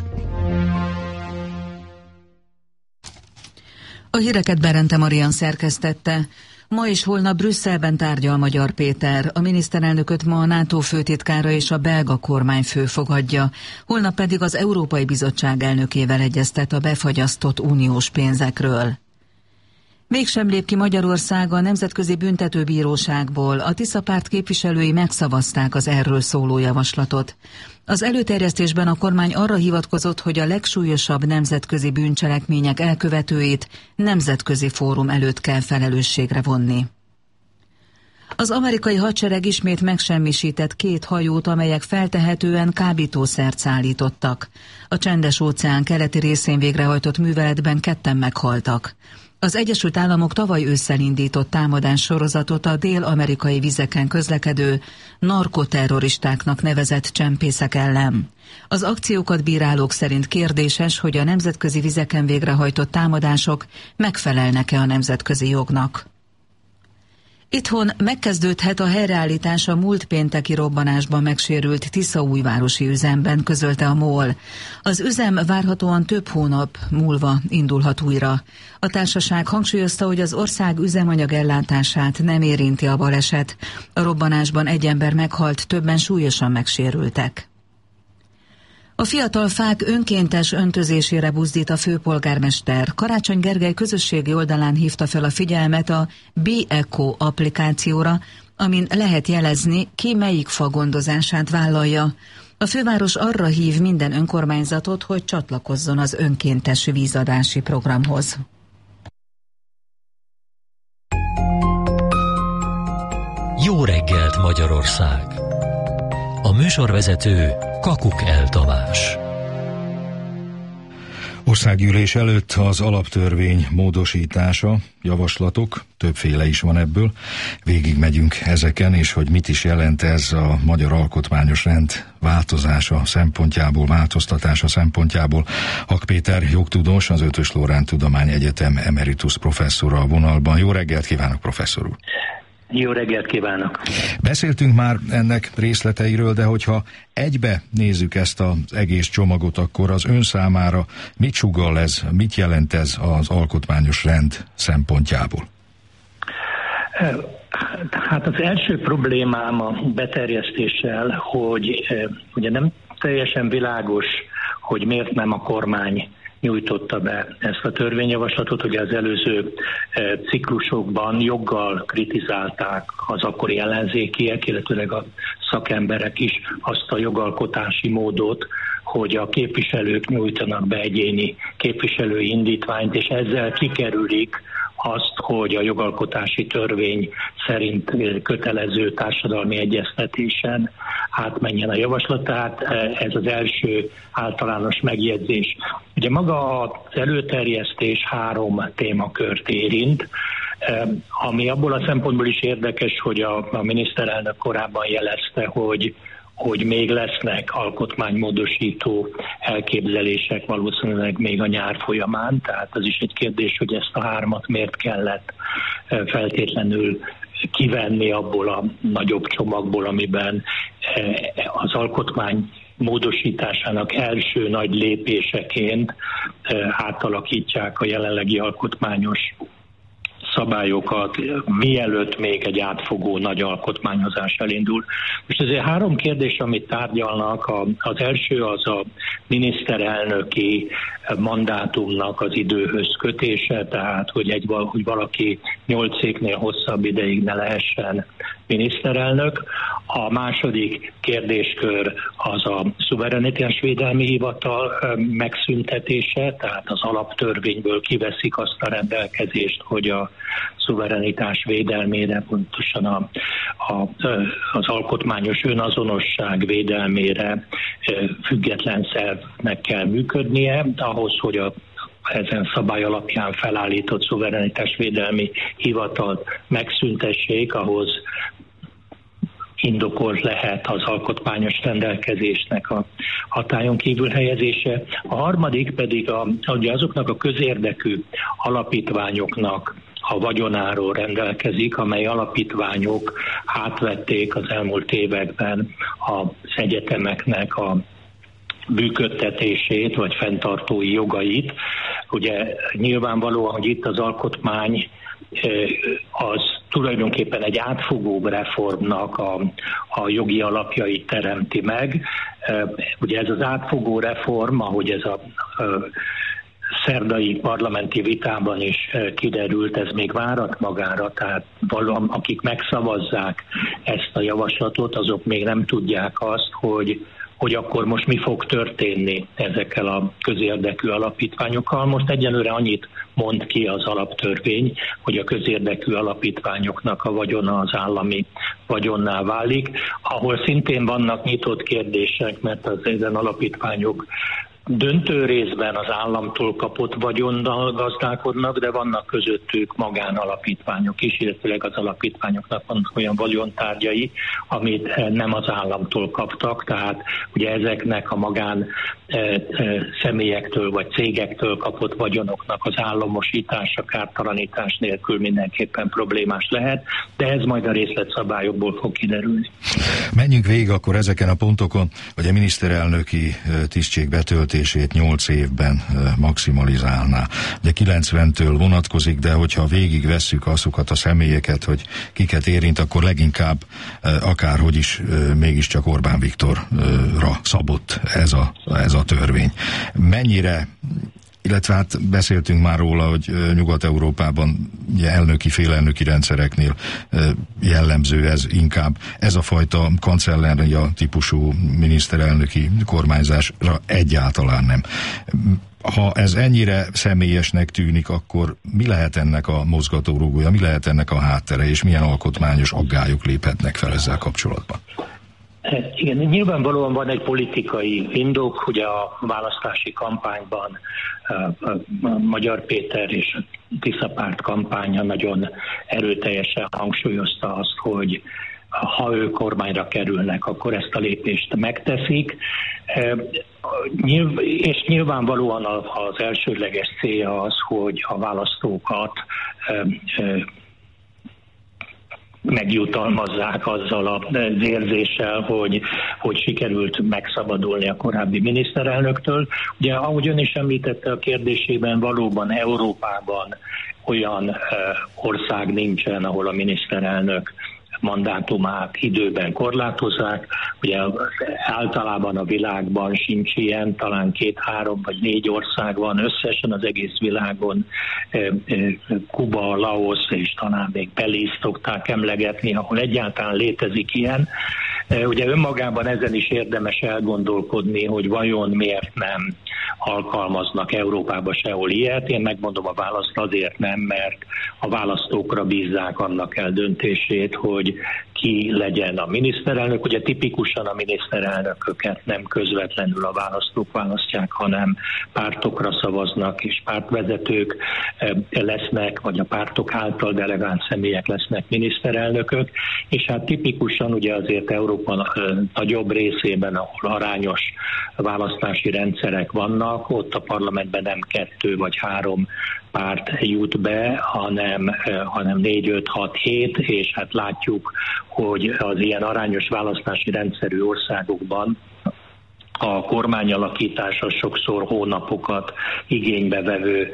Speaker 5: A híreket Berente Marian szerkesztette. Ma és holnap Brüsszelben tárgyal Magyar Péter. A miniszterelnököt ma a NATO főtitkára és a belga kormányfő fogadja. Holnap pedig az Európai Bizottság elnökével egyeztet a befagyasztott uniós pénzekről. Mégsem lép ki Magyarország a Nemzetközi Büntetőbíróságból. A Tisza párt képviselői megszavazták az erről szóló javaslatot. Az előterjesztésben a kormány arra hivatkozott, hogy a legsúlyosabb nemzetközi bűncselekmények elkövetőit nemzetközi fórum előtt kell felelősségre vonni. Az amerikai hadsereg ismét megsemmisített 2 hajót, amelyek feltehetően kábítószert szállítottak. A Csendes-óceán keleti részén végrehajtott műveletben 2-en meghaltak. Az Egyesült Államok tavaly ősszel indított támadás sorozatot a dél-amerikai vizeken közlekedő narkoterroristáknak nevezett csempészek ellen. Az akciókat bírálók szerint kérdéses, hogy a nemzetközi vizeken végrehajtott támadások megfelelnek-e a nemzetközi jognak. Itthon megkezdődhet a helyreállítás a múlt pénteki robbanásban megsérült tiszaújvárosi üzemben, közölte a MOL. Az üzem várhatóan több hónap múlva indulhat újra. A társaság hangsúlyozta, hogy az ország üzemanyag ellátását nem érinti a baleset. A robbanásban egy ember meghalt, többen súlyosan megsérültek. A fiatal fák önkéntes öntözésére buzdít a főpolgármester. Karácsony Gergely közösségi oldalán hívta fel a figyelmet a BeEco applikációra, amin lehet jelezni, ki melyik fa gondozását vállalja. A főváros arra hív minden önkormányzatot, hogy csatlakozzon az önkéntes vízadási programhoz.
Speaker 14: Jó reggelt, Magyarország! A műsorvezető Kakukell Tamás.
Speaker 2: Országgyűlés előtt az alaptörvény módosítása, javaslatok, többféle is van ebből. Végig megyünk ezeken, és hogy mit is jelent ez a magyar alkotmányos rend változása szempontjából, változtatása szempontjából. Hak Péter jogtudós, az Eötvös Loránd Tudományegyetem emeritus professzora a vonalban. Jó reggelt kívánok, professzor úr!
Speaker 6: Jó reggelt kívánok!
Speaker 2: Beszéltünk már ennek részleteiről, de hogyha egybe nézzük ezt az egész csomagot, akkor az ön számára mit sugall ez, mit jelent ez az alkotmányos rend szempontjából?
Speaker 6: Hát az első problémám a beterjesztéssel, hogy ugye nem teljesen világos, hogy miért nem a kormány nyújtotta be ezt a törvényjavaslatot. Ugye az előző ciklusokban joggal kritizálták az akkori ellenzékiek, illetőleg a szakemberek is azt a jogalkotási módot, hogy a képviselők nyújtanak be egyéni képviselői indítványt, és ezzel kikerülik azt, hogy a jogalkotási törvény szerint kötelező társadalmi egyeztetésen átmenjen a javaslat. Tehát ez az első általános megjegyzés. Ugye maga az előterjesztés 3 témakört érint, ami abból a szempontból is érdekes, hogy a miniszterelnök korábban jelezte, hogy még lesznek alkotmánymódosító elképzelések valószínűleg még a nyár folyamán, tehát az is egy kérdés, hogy ezt a 3-at miért kellett feltétlenül kivenni abból a nagyobb csomagból, amiben az alkotmány módosításának első nagy lépéseként átalakítják a jelenlegi alkotmányos szabályokat, mielőtt még egy átfogó nagy alkotmányozás elindul. Most ezért 3 kérdés, amit tárgyalnak. Az első az a miniszterelnöki mandátumnak az időhöz kötése, tehát hogy valaki 8 évnél hosszabb ideig ne lehessen miniszterelnök. A második kérdéskör az a szuverenitásvédelmi hivatal megszüntetése, tehát az alaptörvényből kiveszik azt a rendelkezést, hogy a szuverenitás védelmére, pontosan az alkotmányos önazonosság védelmére független szervnek kell működnie, ahhoz, hogy ezen szabály alapján felállított szuverenitásvédelmi hivatalt megszüntessék, ahhoz indokolt lehet az alkotmányos rendelkezésnek a hatályon kívül helyezése. A harmadik pedig ugye azoknak a közérdekű alapítványoknak a vagyonáról rendelkezik, amely alapítványok átvették az elmúlt években az egyetemeknek a működtetését vagy fenntartói jogait. Ugye nyilvánvalóan, hogy itt az alkotmány az tulajdonképpen egy átfogóbb reformnak a jogi alapjait teremti meg. Ugye ez az átfogó reform, ahogy ez a szerdai parlamenti vitában is kiderült, ez még várat magára, tehát akik megszavazzák ezt a javaslatot, azok még nem tudják azt, hogy akkor most mi fog történni ezekkel a közérdekű alapítványokkal. Most egyelőre annyit mond ki az alaptörvény, hogy a közérdekű alapítványoknak a vagyona az állami vagyonná válik, ahol szintén vannak nyitott kérdések, mert az ezen alapítványok döntő részben az államtól kapott vagyonnal gazdálkodnak, de vannak közöttük magánalapítványok is, illetőleg az alapítványoknak vannak olyan vagyontárgyai, amit nem az államtól kaptak, tehát ugye ezeknek a magán személyektől vagy cégektől kapott vagyonoknak az államosítása, kártalanítás nélkül mindenképpen problémás lehet, de ez majd a részletszabályokból fog kiderülni.
Speaker 2: Menjünk végig akkor ezeken a pontokon, hogy a miniszterelnöki tisztség betöltését 8 évben maximalizálná. De 90-től vonatkozik, de hogyha végig vesszük azokat a személyeket, hogy kiket érint, akkor leginkább akárhogy is mégiscsak Orbán Viktorra szabott ez a törvény. Mennyire, illetve hát beszéltünk már róla, hogy Nyugat-Európában ugye félelnöki rendszereknél jellemző ez inkább. Ez a fajta kancellária típusú miniszterelnöki kormányzásra egyáltalán nem. Ha ez ennyire személyesnek tűnik, akkor mi lehet ennek a mozgatórugója, mi lehet ennek a háttere, és milyen alkotmányos aggályok léphetnek fel ezzel kapcsolatban?
Speaker 6: Igen, nyilvánvalóan van egy politikai indok, hogy a választási kampányban a Magyar Péter és a Tisza Párt kampánya nagyon erőteljesen hangsúlyozta azt, hogy ha ő kormányra kerülnek, akkor ezt a lépést megteszik. És nyilvánvalóan az elsődleges célja az, hogy a választókat megjutalmazzák azzal az érzéssel, hogy sikerült megszabadulni a korábbi miniszterelnöktől. Ugye, ahogy ön is említette a kérdésében, valóban Európában olyan ország nincsen, ahol a miniszterelnök mandátumát időben korlátozzák. Ugye általában a világban sincs ilyen, talán 2, 3 vagy 4 ország van összesen az egész világon. Kuba, Laosz és talán még Belize szokták emlegetni, ahol egyáltalán létezik ilyen. Ugye önmagában ezen is érdemes elgondolkodni, hogy vajon miért nem alkalmaznak Európába sehol ilyet. Én megmondom a választ, azért nem, mert a választókra bízzák annak eldöntését, hogy ki legyen a miniszterelnök. Ugye tipikusan a miniszterelnököket nem közvetlenül a választók választják, hanem pártokra szavaznak, és pártvezetők lesznek, vagy a pártok által delegált személyek lesznek miniszterelnökök, és hát tipikusan ugye azért Európa nagyobb részében, ahol arányos választási rendszerek vannak, ott a parlamentben nem 2 vagy 3 párt jut be, hanem 4, 5, 6, 7, és hát látjuk, hogy az ilyen arányos választási rendszerű országokban a kormányalakítása sokszor hónapokat igénybe vevő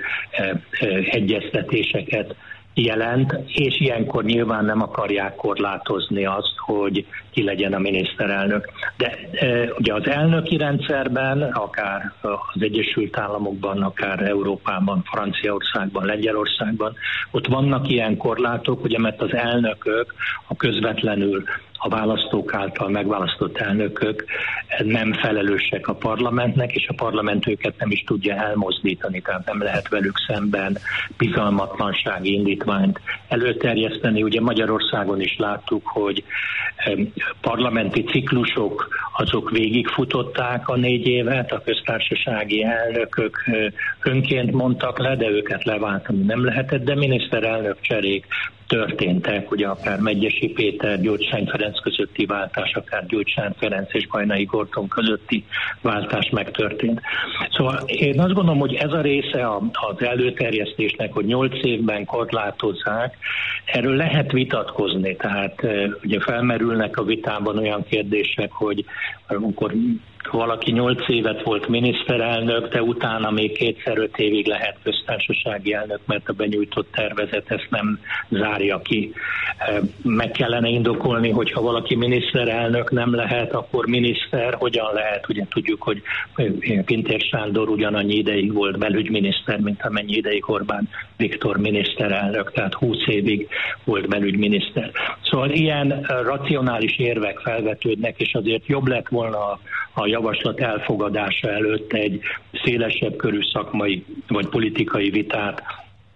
Speaker 6: egyeztetéseket jelent, és ilyenkor nyilván nem akarják korlátozni azt, hogy ki legyen a miniszterelnök. De ugye az elnöki rendszerben, akár az Egyesült Államokban, akár Európában, Franciaországban, Lengyelországban, ott vannak ilyen korlátok, ugye, mert az elnökök, a közvetlenül a választók által megválasztott elnökök nem felelősek a parlamentnek, és a parlament őket nem is tudja elmozdítani, tehát nem lehet velük szemben bizalmatlansági indítványt előterjeszteni. Ugye Magyarországon is láttuk, hogy parlamenti ciklusok azok végigfutották a 4 évet, a köztársasági elnökök önként mondtak le, de őket leváltani nem lehetett, de miniszterelnök cserék történtek, ugye akár Medgyessy Péter, Gyurcsány Ferenc közötti váltás, akár Gyurcsány Ferenc és Bajnai Gorton közötti váltás megtörtént. Szóval én azt gondolom, hogy ez a része az előterjesztésnek, hogy 8 évben korlátozzák, erről lehet vitatkozni, tehát ugye felmerülnek a vitában olyan kérdések, hogy amikor valaki 8 évet volt miniszterelnök, de utána még 2-5 évig lehet köztársasági elnök, mert a benyújtott tervezet ezt nem zárja ki. Meg kellene indokolni, hogyha valaki miniszterelnök nem lehet, akkor miniszter hogyan lehet? Ugye tudjuk, hogy Pintér Sándor ugyanannyi ideig volt belügyminiszter, mint amennyi ideig Orbán Viktor miniszterelnök, tehát 20 évig volt belügyminiszter. Szóval ilyen racionális érvek felvetődnek, és azért jobb lett volna a javaslat elfogadása előtt egy szélesebb körű szakmai vagy politikai vitát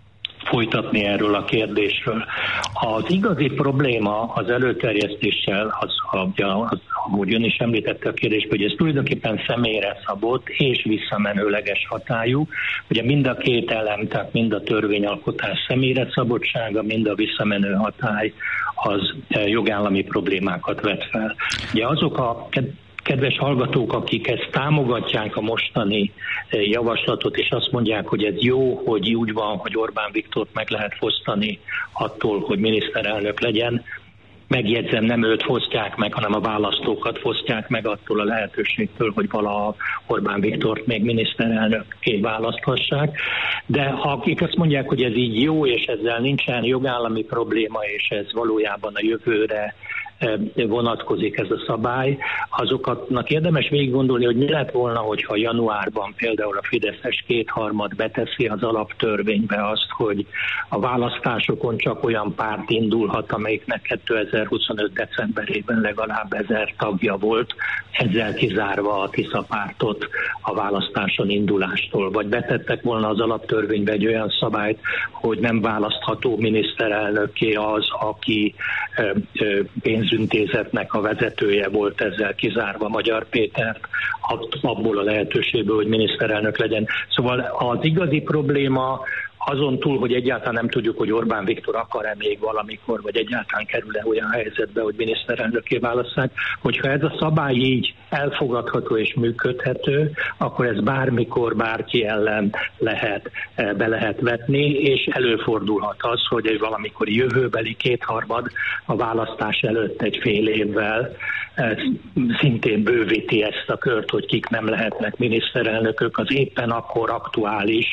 Speaker 6: folytatni erről a kérdésről. Az igazi probléma az előterjesztéssel, ahogy ön is említette a kérdést, hogy ez tulajdonképpen személyre szabott és visszamenőleges hatályú. Ugye mind a két elem, tehát mind a törvényalkotás személyre szabottsága, mind a visszamenő hatály az jogállami problémákat vet fel. Ugye azok a kedves hallgatók, akik ezt támogatják a mostani javaslatot, és azt mondják, hogy ez jó, hogy úgy van, hogy Orbán Viktort meg lehet fosztani attól, hogy miniszterelnök legyen. Megjegyzem, nem őt fosztják meg, hanem a választókat fosztják meg attól a lehetőségtől, hogy valaha Orbán Viktort még miniszterelnökké választhassák. De ha akik azt mondják, hogy ez így jó, és ezzel nincsen jogállami probléma, és ez valójában a jövőre vonatkozik ez a szabály, azoknak érdemes végig gondolni, hogy mi lett volna, hogyha januárban például a Fideszes kétharmad beteszi az alaptörvénybe azt, hogy a választásokon csak olyan párt indulhat, amelyiknek 2025. decemberében legalább 1000 tagja volt, ezzel kizárva a Tisza pártot a választáson indulástól. Vagy betettek volna az alaptörvénybe egy olyan szabályt, hogy nem választható miniszterelnökké az, aki pénzintézetnek a vezetője volt, ezzel kizárva Magyar Pétert abból a lehetőségből, hogy miniszterelnök legyen. Szóval az igazi probléma azon túl, hogy egyáltalán nem tudjuk, hogy Orbán Viktor akar-e még valamikor, vagy egyáltalán kerül-e olyan helyzetbe, hogy miniszterelnökké válasszák, hogyha ez a szabály így elfogadható és működhető, akkor ez bármikor bárki ellen be lehet vetni, és előfordulhat az, hogy egy valamikor jövőbeli kétharmad a választás előtt egy fél évvel szintén bővíti ezt a kört, hogy kik nem lehetnek miniszterelnökök, az éppen akkor aktuális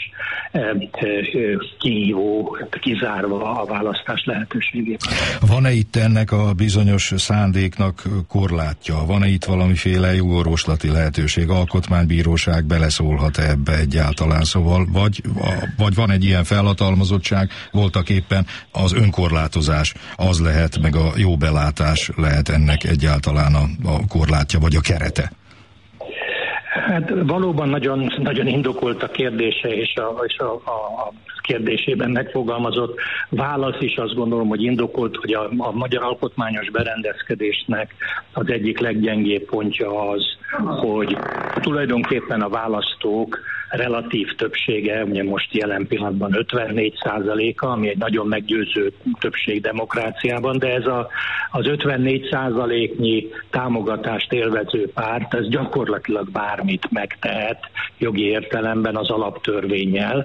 Speaker 6: kihívó, kizárva a választás lehetőségét.
Speaker 2: Van-e itt ennek a bizonyos szándéknak korlátja? Van-e itt valamiféle jogorvoslati lehetőség? Alkotmánybíróság beleszólhat ebbe egyáltalán? Szóval vagy van egy ilyen felhatalmazottság, voltak éppen az önkorlátozás az lehet, meg a jó belátás lehet ennek egyáltalán a korlátja, vagy a kerete?
Speaker 6: Hát valóban nagyon, nagyon indokolt a kérdése, és a kérdésében megfogalmazott válasz is azt gondolom, hogy indokolt, hogy a magyar alkotmányos berendezkedésnek az egyik leggyengébb pontja az, hogy tulajdonképpen a választók relatív többsége, ugye most jelen pillanatban 54%-a, ami egy nagyon meggyőző többség demokráciában, de ez az 54%-nyi támogatást élvező párt, ez gyakorlatilag bármit megtehet jogi értelemben az alaptörvénnyel,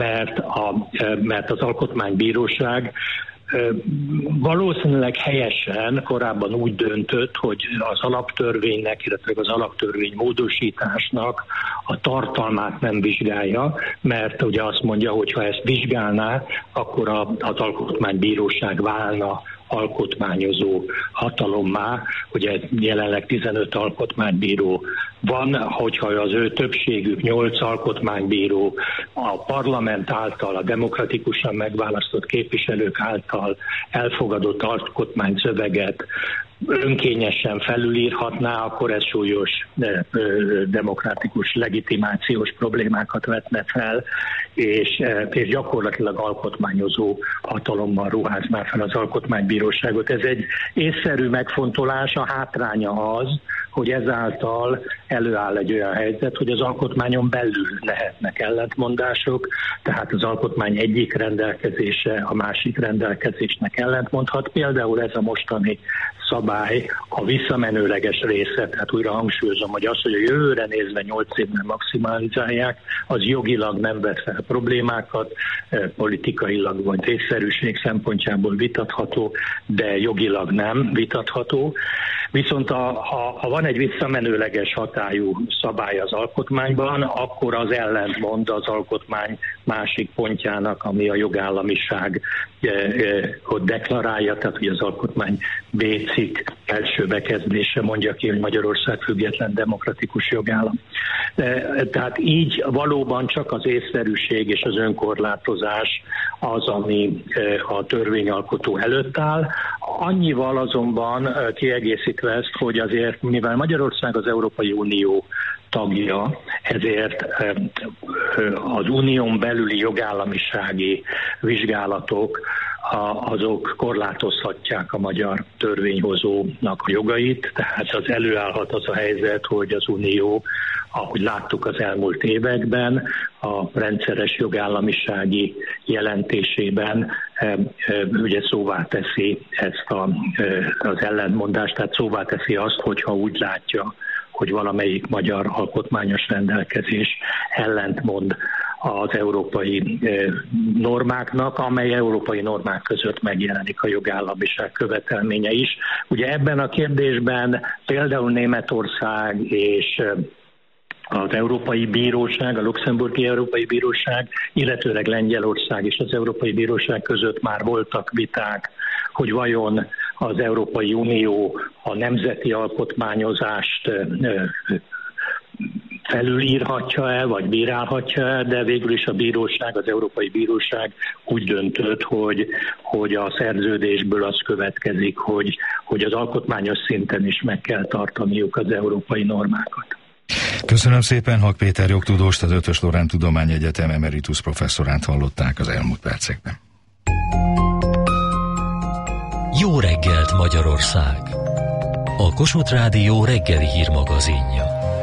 Speaker 6: mert az Alkotmánybíróság valószínűleg helyesen korábban úgy döntött, hogy az alaptörvénynek, illetve az alaptörvény módosításnak a tartalmát nem vizsgálja, mert ugye azt mondja, hogy ha ezt vizsgálná, akkor az Alkotmánybíróság válna alkotmányozó hatalommá, ugye jelenleg 15 alkotmánybíró van, hogyha az ő többségük 8 alkotmánybíró a parlament által, a demokratikusan megválasztott képviselők által elfogadott alkotmányszöveget önkényesen felülírhatná, akkor ez súlyos demokratikus legitimációs problémákat vetne fel, és gyakorlatilag alkotmányozó hatalommal ruházná fel az Alkotmánybíróságot. Ez egy észszerű megfontolás, a hátránya az, hogy ezáltal előáll egy olyan helyzet, hogy az alkotmányon belül lehetnek ellentmondások, tehát az alkotmány egyik rendelkezése a másik rendelkezésnek ellentmondhat. Például ez a mostani szabály a visszamenőleges része, tehát újra hangsúlyozom, hogy az, hogy a jövőre nézve 8 évben maximalizálják, az jogilag nem vet fel problémákat, politikailag vagy észszerűség szempontjából vitatható, de jogilag nem vitatható. Viszont ha van egy visszamenőleges hatályú szabály az alkotmányban, akkor az ellentmond az alkotmány másik pontjának, ami a jogállamiságot deklarálja, tehát hogy az alkotmány B cikk első bekezdése mondja ki, hogy Magyarország független demokratikus jogállam. Tehát így valóban csak az észszerűség és az önkorlátozás az, ami a törvényalkotó előtt áll. Annyival azonban kiegészítve ezt, hogy azért, mivel Magyarország az Európai Unió tagja, ezért az unión belüli jogállamisági vizsgálatok azok korlátozhatják a magyar törvényhozónak a jogait, tehát az előállhat az a helyzet, hogy az Unió, ahogy láttuk az elmúlt években, a rendszeres jogállamisági jelentésében ugye szóvá teszi ezt az ellentmondást, tehát szóvá teszi azt, hogyha úgy látja, hogy valamelyik magyar alkotmányos rendelkezés ellentmond az európai normáknak, amely európai normák között megjelenik a jogállamiság követelménye is. Ugye ebben a kérdésben például Németország és az Európai Bíróság, a Luxemburgi Európai Bíróság, illetőleg Lengyelország és az Európai Bíróság között már voltak viták, hogy vajon az Európai Unió a nemzeti alkotmányozást felülírhatja-e, vagy bírálhatja-e, de végül is a bíróság, az Európai Bíróság úgy döntött, hogy a szerződésből az következik, hogy az alkotmányos szinten is meg kell tartaniuk az európai normákat.
Speaker 2: Köszönöm szépen, Hak Péter jogtudóst, az Eötvös Loránd Tudományegyetem emeritus professzorát hallották az elmúlt percekben.
Speaker 14: Jó reggelt, Magyarország! A Kossuth Rádió reggeli hírmagazinja.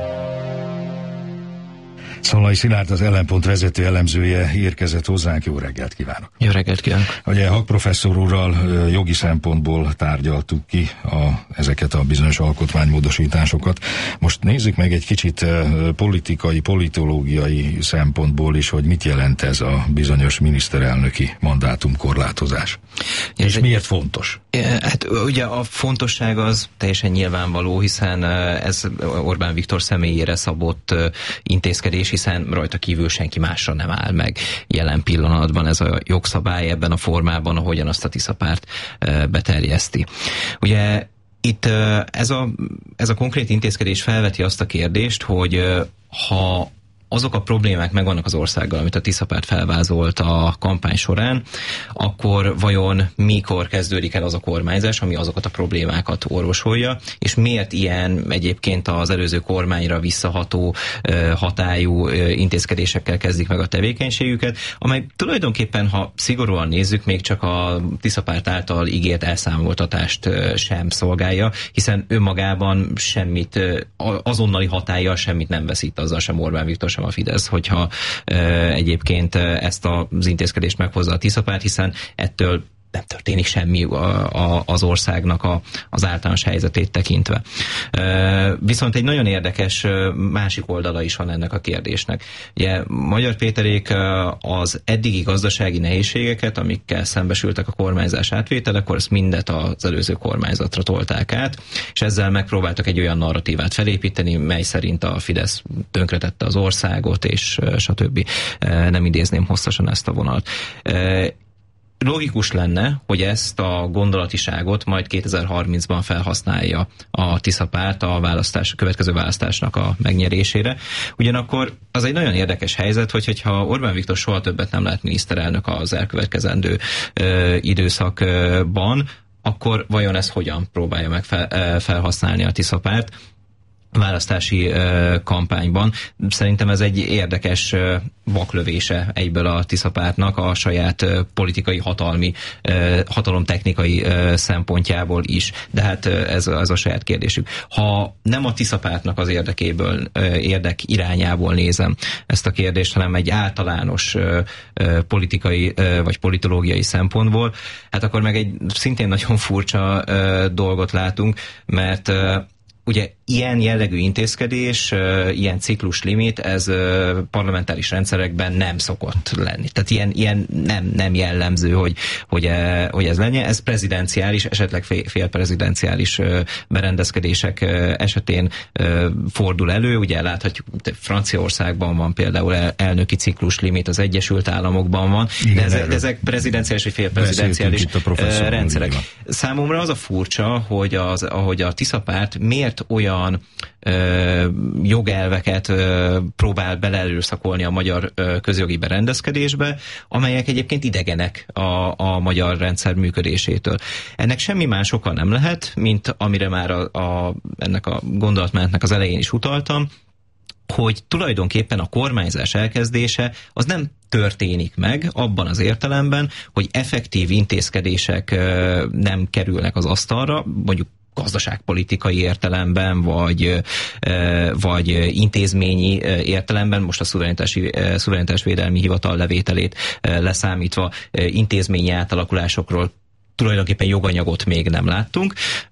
Speaker 2: Szalai Szilárd, az Ellenpont vezető elemzője érkezett hozzánk. Jó reggelt kívánok!
Speaker 19: Jó reggelt kívánok!
Speaker 2: Ugye Hak professzor úrral jogi szempontból tárgyaltuk ki ezeket a bizonyos alkotmánymódosításokat. Most nézzük meg egy kicsit politikai, politológiai szempontból is, hogy mit jelent ez a bizonyos miniszterelnöki mandátumkorlátozás. És miért fontos?
Speaker 19: Hát ugye a fontosság az teljesen nyilvánvaló, hiszen ez Orbán Viktor személyére szabott intézkedés, hiszen rajta kívül senki másra nem áll meg jelen pillanatban ez a jogszabály ebben a formában, ahogyan azt a Tisza-párt beterjeszti. Ugye itt ez a konkrét intézkedés felveti azt a kérdést, hogy ha azok a problémák megvannak az országgal, amit a Tisza-párt felvázolt a kampány során, akkor vajon mikor kezdődik el az a kormányzás, ami azokat a problémákat orvosolja, és miért ilyen egyébként az előző kormányra visszaható hatályú intézkedésekkel kezdik meg a tevékenységüket, amely tulajdonképpen, ha szigorúan nézzük, még csak a Tisza-párt által ígért elszámoltatást sem szolgálja, hiszen önmagában semmit, azonnali hatállyal semmit nem veszít azzal sem Orbán Viktor, sem a Fidesz, hogyha egyébként ezt az intézkedést meghozza a Tisza-párt, hiszen ettől nem történik semmi az országnak az általános helyzetét tekintve. Viszont egy nagyon érdekes másik oldala is van ennek a kérdésnek. Ugye Magyar Péterék az eddigi gazdasági nehézségeket, amikkel szembesültek a kormányzás átvételekor, ezt mindet az előző kormányzatra tolták át, és ezzel megpróbáltak egy olyan narratívát felépíteni, mely szerint a Fidesz tönkretette az országot, és stb. Nem idézném hosszasan ezt a vonalat. Logikus lenne, hogy ezt a gondolatiságot majd 2030-ban felhasználja a Tisza-párt a következő választásnak a megnyerésére. Ugyanakkor az egy nagyon érdekes helyzet, hogyha Orbán Viktor soha többet nem lehet miniszterelnök az elkövetkezendő időszakban, akkor vajon ezt hogyan próbálja meg felhasználni a Tisza-párt választási kampányban? Szerintem ez egy érdekes vaklövése egyből a Tisza-pártnak a saját politikai hatalomtechnikai szempontjából is. De hát ez a saját kérdésük. Ha nem a Tisza-pártnak az érdek irányából nézem ezt a kérdést, hanem egy általános politikai vagy politológiai szempontból, hát akkor meg egy szintén nagyon furcsa dolgot látunk, mert ugye ilyen jellegű intézkedés, ilyen cikluslimit, ez parlamentáris rendszerekben nem szokott lenni. Tehát ilyen nem jellemző, hogy ez legyen. Ez prezidenciális, esetleg félprezidenciális berendezkedések esetén fordul elő. Ugye láthatjuk, Franciaországban van például elnöki cikluslimit, az Egyesült Államokban van, igen, de ezek prezidenciális vagy félprezidenciális rendszerek. Számomra az a furcsa, hogy a Tisza-párt miért olyan jogelveket próbál beleerőszakolni a magyar közjogi berendezkedésbe, amelyek egyébként idegenek a magyar rendszer működésétől. Ennek semmi más oka nem lehet, mint amire már ennek a gondolatmenetnek az elején is utaltam, hogy tulajdonképpen a kormányzás elkezdése az nem történik meg abban az értelemben, hogy effektív intézkedések nem kerülnek az asztalra, mondjuk gazdaságpolitikai értelemben, vagy intézményi értelemben, most a szuverenitásvédelmi hivatal levételét leszámítva intézményi átalakulásokról tulajdonképpen joganyagot még nem láttunk,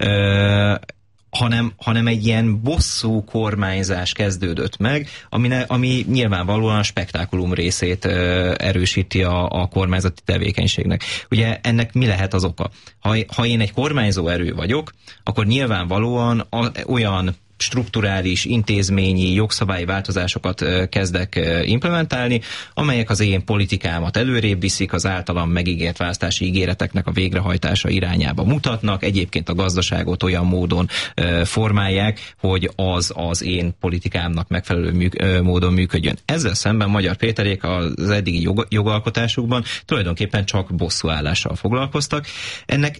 Speaker 19: hanem egy ilyen bosszú kormányzás kezdődött meg, ami nyilvánvalóan a spektákulum részét erősíti a kormányzati tevékenységnek. Ugye ennek mi lehet az oka? Ha én egy kormányzó erő vagyok, akkor nyilvánvalóan olyan strukturális, intézményi, jogszabályi változásokat kezdek implementálni, amelyek az én politikámat előrébb viszik, az általam megígért választási ígéreteknek a végrehajtása irányába mutatnak, egyébként a gazdaságot olyan módon formálják, hogy az én politikámnak megfelelő módon működjön. Ezzel szemben Magyar Péterék az eddigi jogalkotásukban tulajdonképpen csak bosszúállással foglalkoztak. Ennek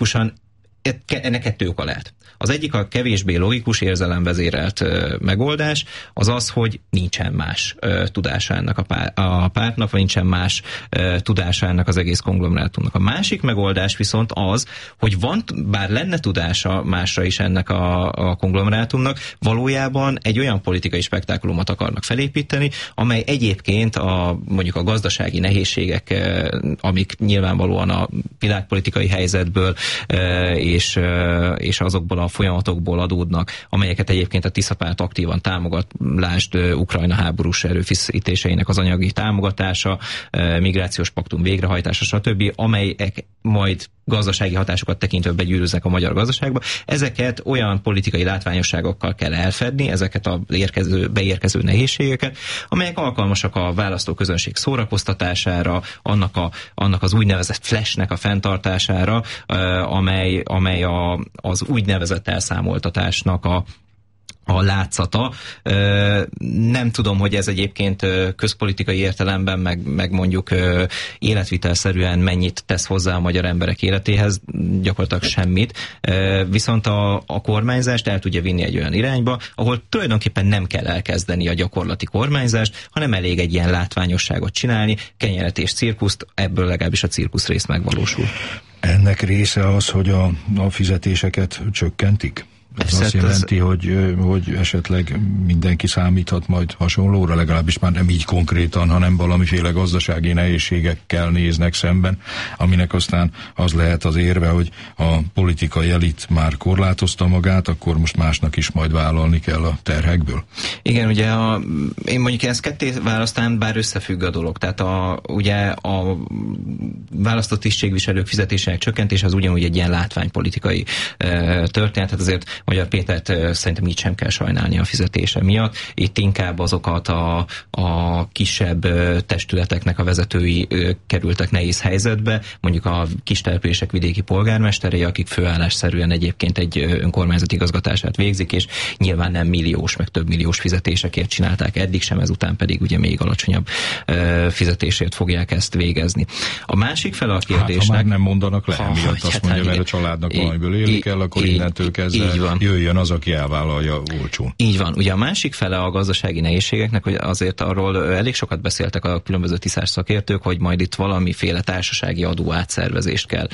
Speaker 19: kettő oka lehet. Az egyik a kevésbé logikus, érzelemvezérelt megoldás, az az, hogy nincsen más tudása ennek a pártnak, vagy nincsen más tudása ennek az egész konglomerátumnak. A másik megoldás viszont az, hogy bár lenne tudása másra is ennek a konglomerátumnak, valójában egy olyan politikai spektákulumot akarnak felépíteni, amely egyébként mondjuk a gazdasági nehézségek, amik nyilvánvalóan a világpolitikai helyzetből és azokból a folyamatokból adódnak, amelyeket egyébként a Tisza párt aktívan támogat, lásd Ukrajna háborús erőfeszítéseinek az anyagi támogatása, migrációs paktum végrehajtása, stb., amelyek majd gazdasági hatásokat tekintve begyűrűznek a magyar gazdaságba. Ezeket olyan politikai látványosságokkal kell elfedni, ezeket a beérkező nehézségeket, amelyek alkalmasak a választóközönség szórakoztatására, annak az úgynevezett flashnek a fenntartására, amely az úgynevezett elszámoltatásnak a látszata. Nem tudom, hogy ez egyébként közpolitikai értelemben, meg mondjuk életvitelszerűen mennyit tesz hozzá a magyar emberek életéhez, gyakorlatilag semmit. Viszont a kormányzást el tudja vinni egy olyan irányba, ahol tulajdonképpen nem kell elkezdeni a gyakorlati kormányzást, hanem elég egy ilyen látványosságot csinálni, kenyeret és cirkuszt, ebből legalábbis a cirkusz rész megvalósul.
Speaker 2: Ennek része az, hogy a fizetéseket csökkentik? Ez azt jelenti, hogy esetleg mindenki számíthat majd hasonlóra, legalábbis már nem így konkrétan, hanem valamiféle gazdasági nehézségekkel néznek szemben, aminek aztán az lehet az érve, hogy a politikai elit már korlátozta magát, akkor most másnak is majd vállalni kell a terhekből.
Speaker 19: Igen, ugye én mondjuk ezt ketté választám, bár összefügg a dolog. Tehát ugye a választott tisztségviselők fizetésének csökkentése az ugyanúgy egy ilyen látványpolitikai történet, tehát azért Magyar Pétert szerintem így sem kell sajnálni a fizetése miatt. Itt inkább azokat a kisebb testületeknek a vezetői kerültek nehéz helyzetbe, mondjuk a kis települések vidéki polgármesterei, akik főállásszerűen egyébként egy önkormányzat igazgatását végzik, és nyilván nem milliós, meg több milliós fizetésekért csinálták eddig sem, ezután pedig ugye még alacsonyabb fizetésért fogják ezt végezni. A másik fele a kérdésnek...
Speaker 2: ha már nem mondanak le, miatt azt mondja, mert a családnak valamiből élni kell, akkor innentől kezdve jöjjön az, aki elvállalja olcsón.
Speaker 19: Így van. Ugye a másik fele a gazdasági nehézségeknek, hogy azért arról elég sokat beszéltek a különböző tiszás szakértők, hogy majd itt valamiféle társasági adó átszervezést kell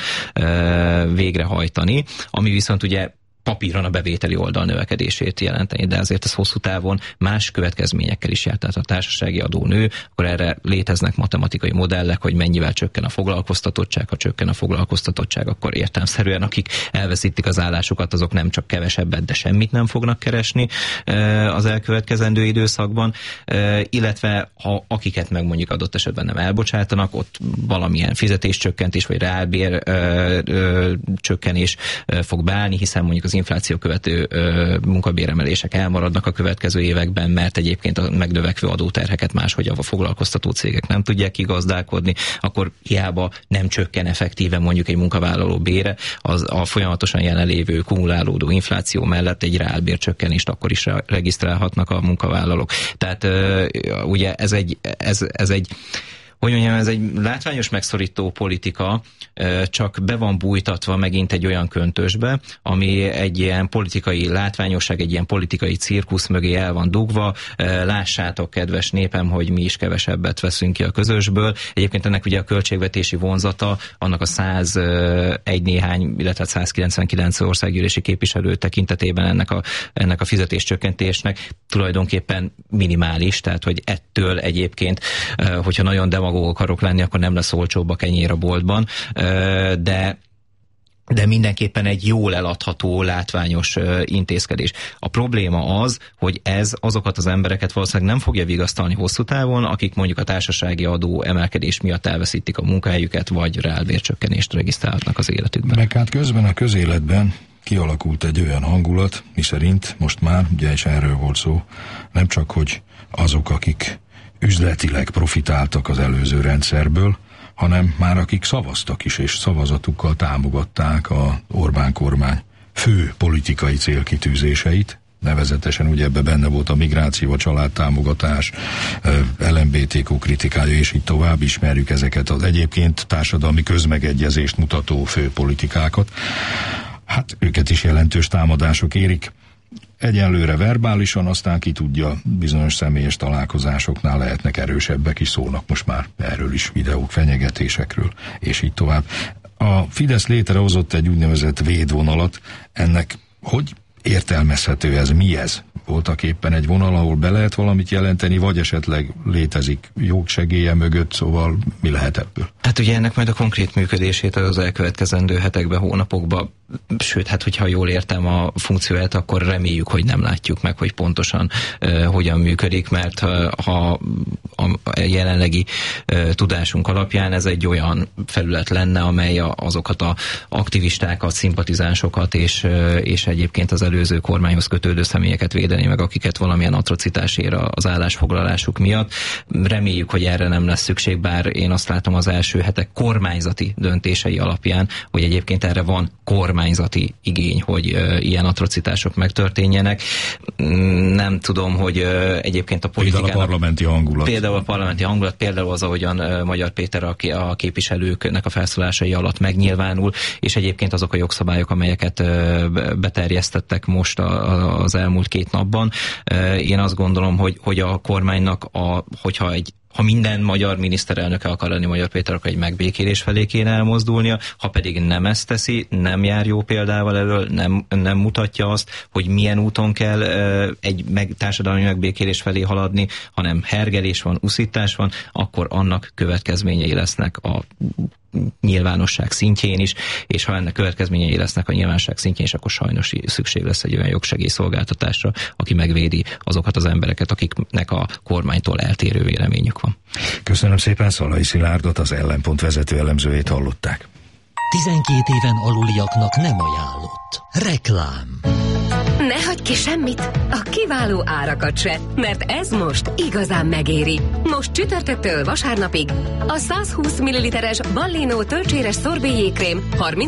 Speaker 19: végrehajtani, ami viszont ugye papíron a bevételi oldal növekedését jelenteni, de azért ez hosszú távon más következményekkel is jár. Tehát a társasági adó nő, akkor erre léteznek matematikai modellek, hogy mennyivel csökken a foglalkoztatottság, ha csökken a foglalkoztatottság, akkor értelemszerűen akik elveszítik az állásukat, azok nem csak kevesebbet, de semmit nem fognak keresni az elkövetkezendő időszakban, illetve ha akiket meg mondjuk adott esetben nem elbocsátanak, ott valamilyen fizetéscsökkentés vagy reálbér csökkenés fog beállni, hiszen mondjuk az infláció követő munkabéremelések elmaradnak a következő években, mert egyébként a megnövekvő adóterheket máshogy a foglalkoztató cégek nem tudják kigazdálkodni, akkor hiába nem csökken effektíven mondjuk egy munkavállaló bére, a folyamatosan jelenlévő kumulálódó infláció mellett egy reálbércsökkenést akkor is regisztrálhatnak a munkavállalók. Tehát ugye ez egy hogy mondjam, ez egy látványos megszorító politika, csak be van bújtatva megint egy olyan köntösbe, ami egy ilyen politikai látványosság, egy ilyen politikai cirkusz mögé el van dugva. Lássátok, kedves népem, hogy mi is kevesebbet veszünk ki a közösből. Egyébként ennek ugye a költségvetési vonzata, annak a 101 néhány, illetve 199 országgyűlési képviselő tekintetében ennek a fizetéscsökkentésnek tulajdonképpen minimális, tehát hogy ettől egyébként, hogyha nagyon demagóg akarok lenni, akkor nem lesz olcsóbb a kenyér a boltban, de mindenképpen egy jól eladható, látványos intézkedés. A probléma az, hogy ez azokat az embereket valószínűleg nem fogja vigasztalni hosszú távon, akik mondjuk a társasági adó emelkedés miatt elveszítik a munkahelyüket, vagy reálbércsökkenést regisztrálhatnak az életükben.
Speaker 2: Meg hát közben a közéletben kialakult egy olyan hangulat, miszerint most már, ugye is erről volt szó, nem csak, hogy azok, akik üzletileg profitáltak az előző rendszerből, hanem már akik szavaztak is, és szavazatukkal támogatták a Orbán kormány fő politikai célkitűzéseit, nevezetesen ugye ebbe benne volt a migráció, a családtámogatás, LMBTQ kritikája, és így tovább, ismerjük ezeket az egyébként társadalmi közmegegyezést mutató fő politikákat. Hát őket is jelentős támadások érik. Egyenlőre verbálisan, aztán ki tudja, bizonyos személyes találkozásoknál lehetnek erősebbek is, szólnak most már erről is videók, fenyegetésekről, és így tovább. A Fidesz létrehozott egy úgynevezett védvonalat, ennek hogy értelmezhető ez, mi ez? Voltak éppen egy vonal, ahol be lehet valamit jelenteni, vagy esetleg létezik jogsegélye mögött, szóval mi lehet ebből?
Speaker 19: Hát ugye ennek majd a konkrét működését az elkövetkezendő hetekben, hónapokban, sőt, hát hogyha jól értem a funkcióját, akkor reméljük, hogy nem látjuk meg, hogy pontosan hogyan működik, mert ha a jelenlegi tudásunk alapján ez egy olyan felület lenne, amely azokat az aktivistákat, szimpatizánsokat és egyébként az előző kormányhoz kötődő személyeket védeni meg, akiket valamilyen atrocitás ér az állásfoglalásuk miatt. Reméljük, hogy erre nem lesz szükség, bár én azt látom az első hetek kormányzati döntései alapján, hogy egyébként erre van kormányzati igény, hogy ilyen atrocitások megtörténjenek. Nem tudom, hogy egyébként a politikának...
Speaker 2: Például a parlamenti hangulat.
Speaker 19: Például az, ahogyan Magyar Péter a képviselőknek a felszólásai alatt megnyilvánul, és egyébként azok a jogszabályok, amelyeket beterjesztettek most az elmúlt 2 napban. Én azt gondolom, hogy a kormánynak, ha minden magyar miniszterelnöke akar lenni Magyar Péter, akkor egy megbékélés felé kéne elmozdulnia, ha pedig nem ezt teszi, nem jár jó példával elől, nem mutatja azt, hogy milyen úton kell egy társadalmi megbékélés felé haladni, hanem hergelés van, uszítás van, akkor annak következményei lesznek a nyilvánosság szintjén is, és ha ennek következményei lesznek a nyilvánosság szintjén is, akkor sajnos szükség lesz egy olyan jogsegélyszolgáltatásra, aki megvédi azokat az embereket, akiknek a kormánytól eltérő véleményük van.
Speaker 2: Köszönöm szépen, Szalai Szilárdot, az Ellenpont vezető elemzőjét hallották.
Speaker 14: 12 éven aluliaknak nem ajánlott. Reklám.
Speaker 7: Ne hagyj ki semmit, a kiváló árakat se, mert ez most igazán megéri. Most csütörtöktől vasárnapig a 120 ml-es Ballino tölcséres szorbéjékrém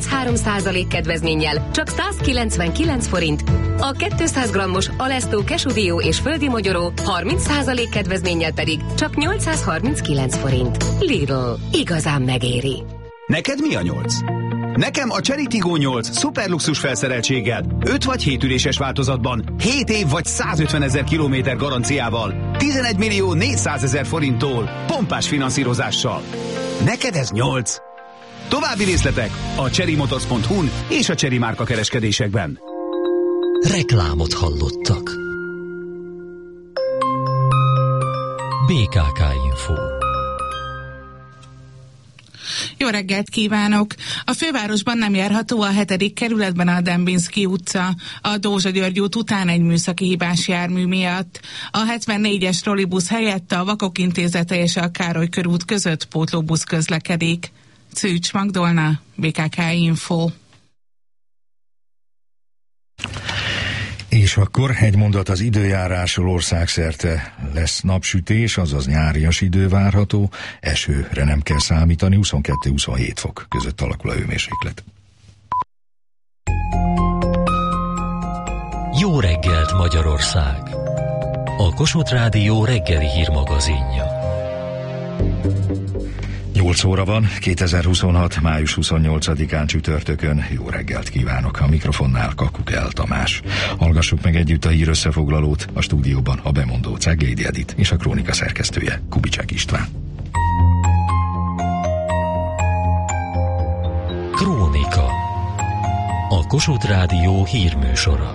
Speaker 7: 33% kedvezménnyel csak 199 forint, a 200 g-os Alesto kesudió és földi mogyoró 30% kedvezménnyel pedig csak 839 forint. Lidl, igazán megéri.
Speaker 20: Neked mi a 8? Nekem a Chery Tiggo 8 szuperluxus felszereltséggel, 5 vagy 7 üléses változatban, 7 év vagy 150 000 kilométer garanciával, 11 millió 400 000 forinttól, pompás finanszírozással. Neked ez 8? További részletek a cherrymotors.hu-n és a Chery márka kereskedésekben.
Speaker 14: Reklámot hallottak. BKK Info.
Speaker 13: Jó reggelt kívánok! A fővárosban nem járható a 7. kerületben a Dembinszky utca, a Dózsa György út után egy műszaki hibás jármű miatt. A 74-es trollibusz helyett a Vakok Intézete és a Károly körút között pótlóbusz közlekedik. Szűcs Magdolna, BKK Info.
Speaker 2: És akkor egy mondat az időjárásról. Országszerte lesz napsütés, azaz nyárias idő várható, esőre nem kell számítani, 22-27 fok között alakul a hőmérséklet.
Speaker 14: Jó reggelt Magyarország! A Kossuth Rádió reggeli hírmagazinja.
Speaker 2: 8 óra van, 2026. május 28-án csütörtökön. Jó reggelt kívánok! A mikrofonnál Kakukel Tamás. Hallgassuk meg együtt a hír összefoglalót. A stúdióban a bemondó Ceglédi Edit és a krónika szerkesztője Kubicsák István.
Speaker 14: Krónika. A Kossuth Rádió hírműsora.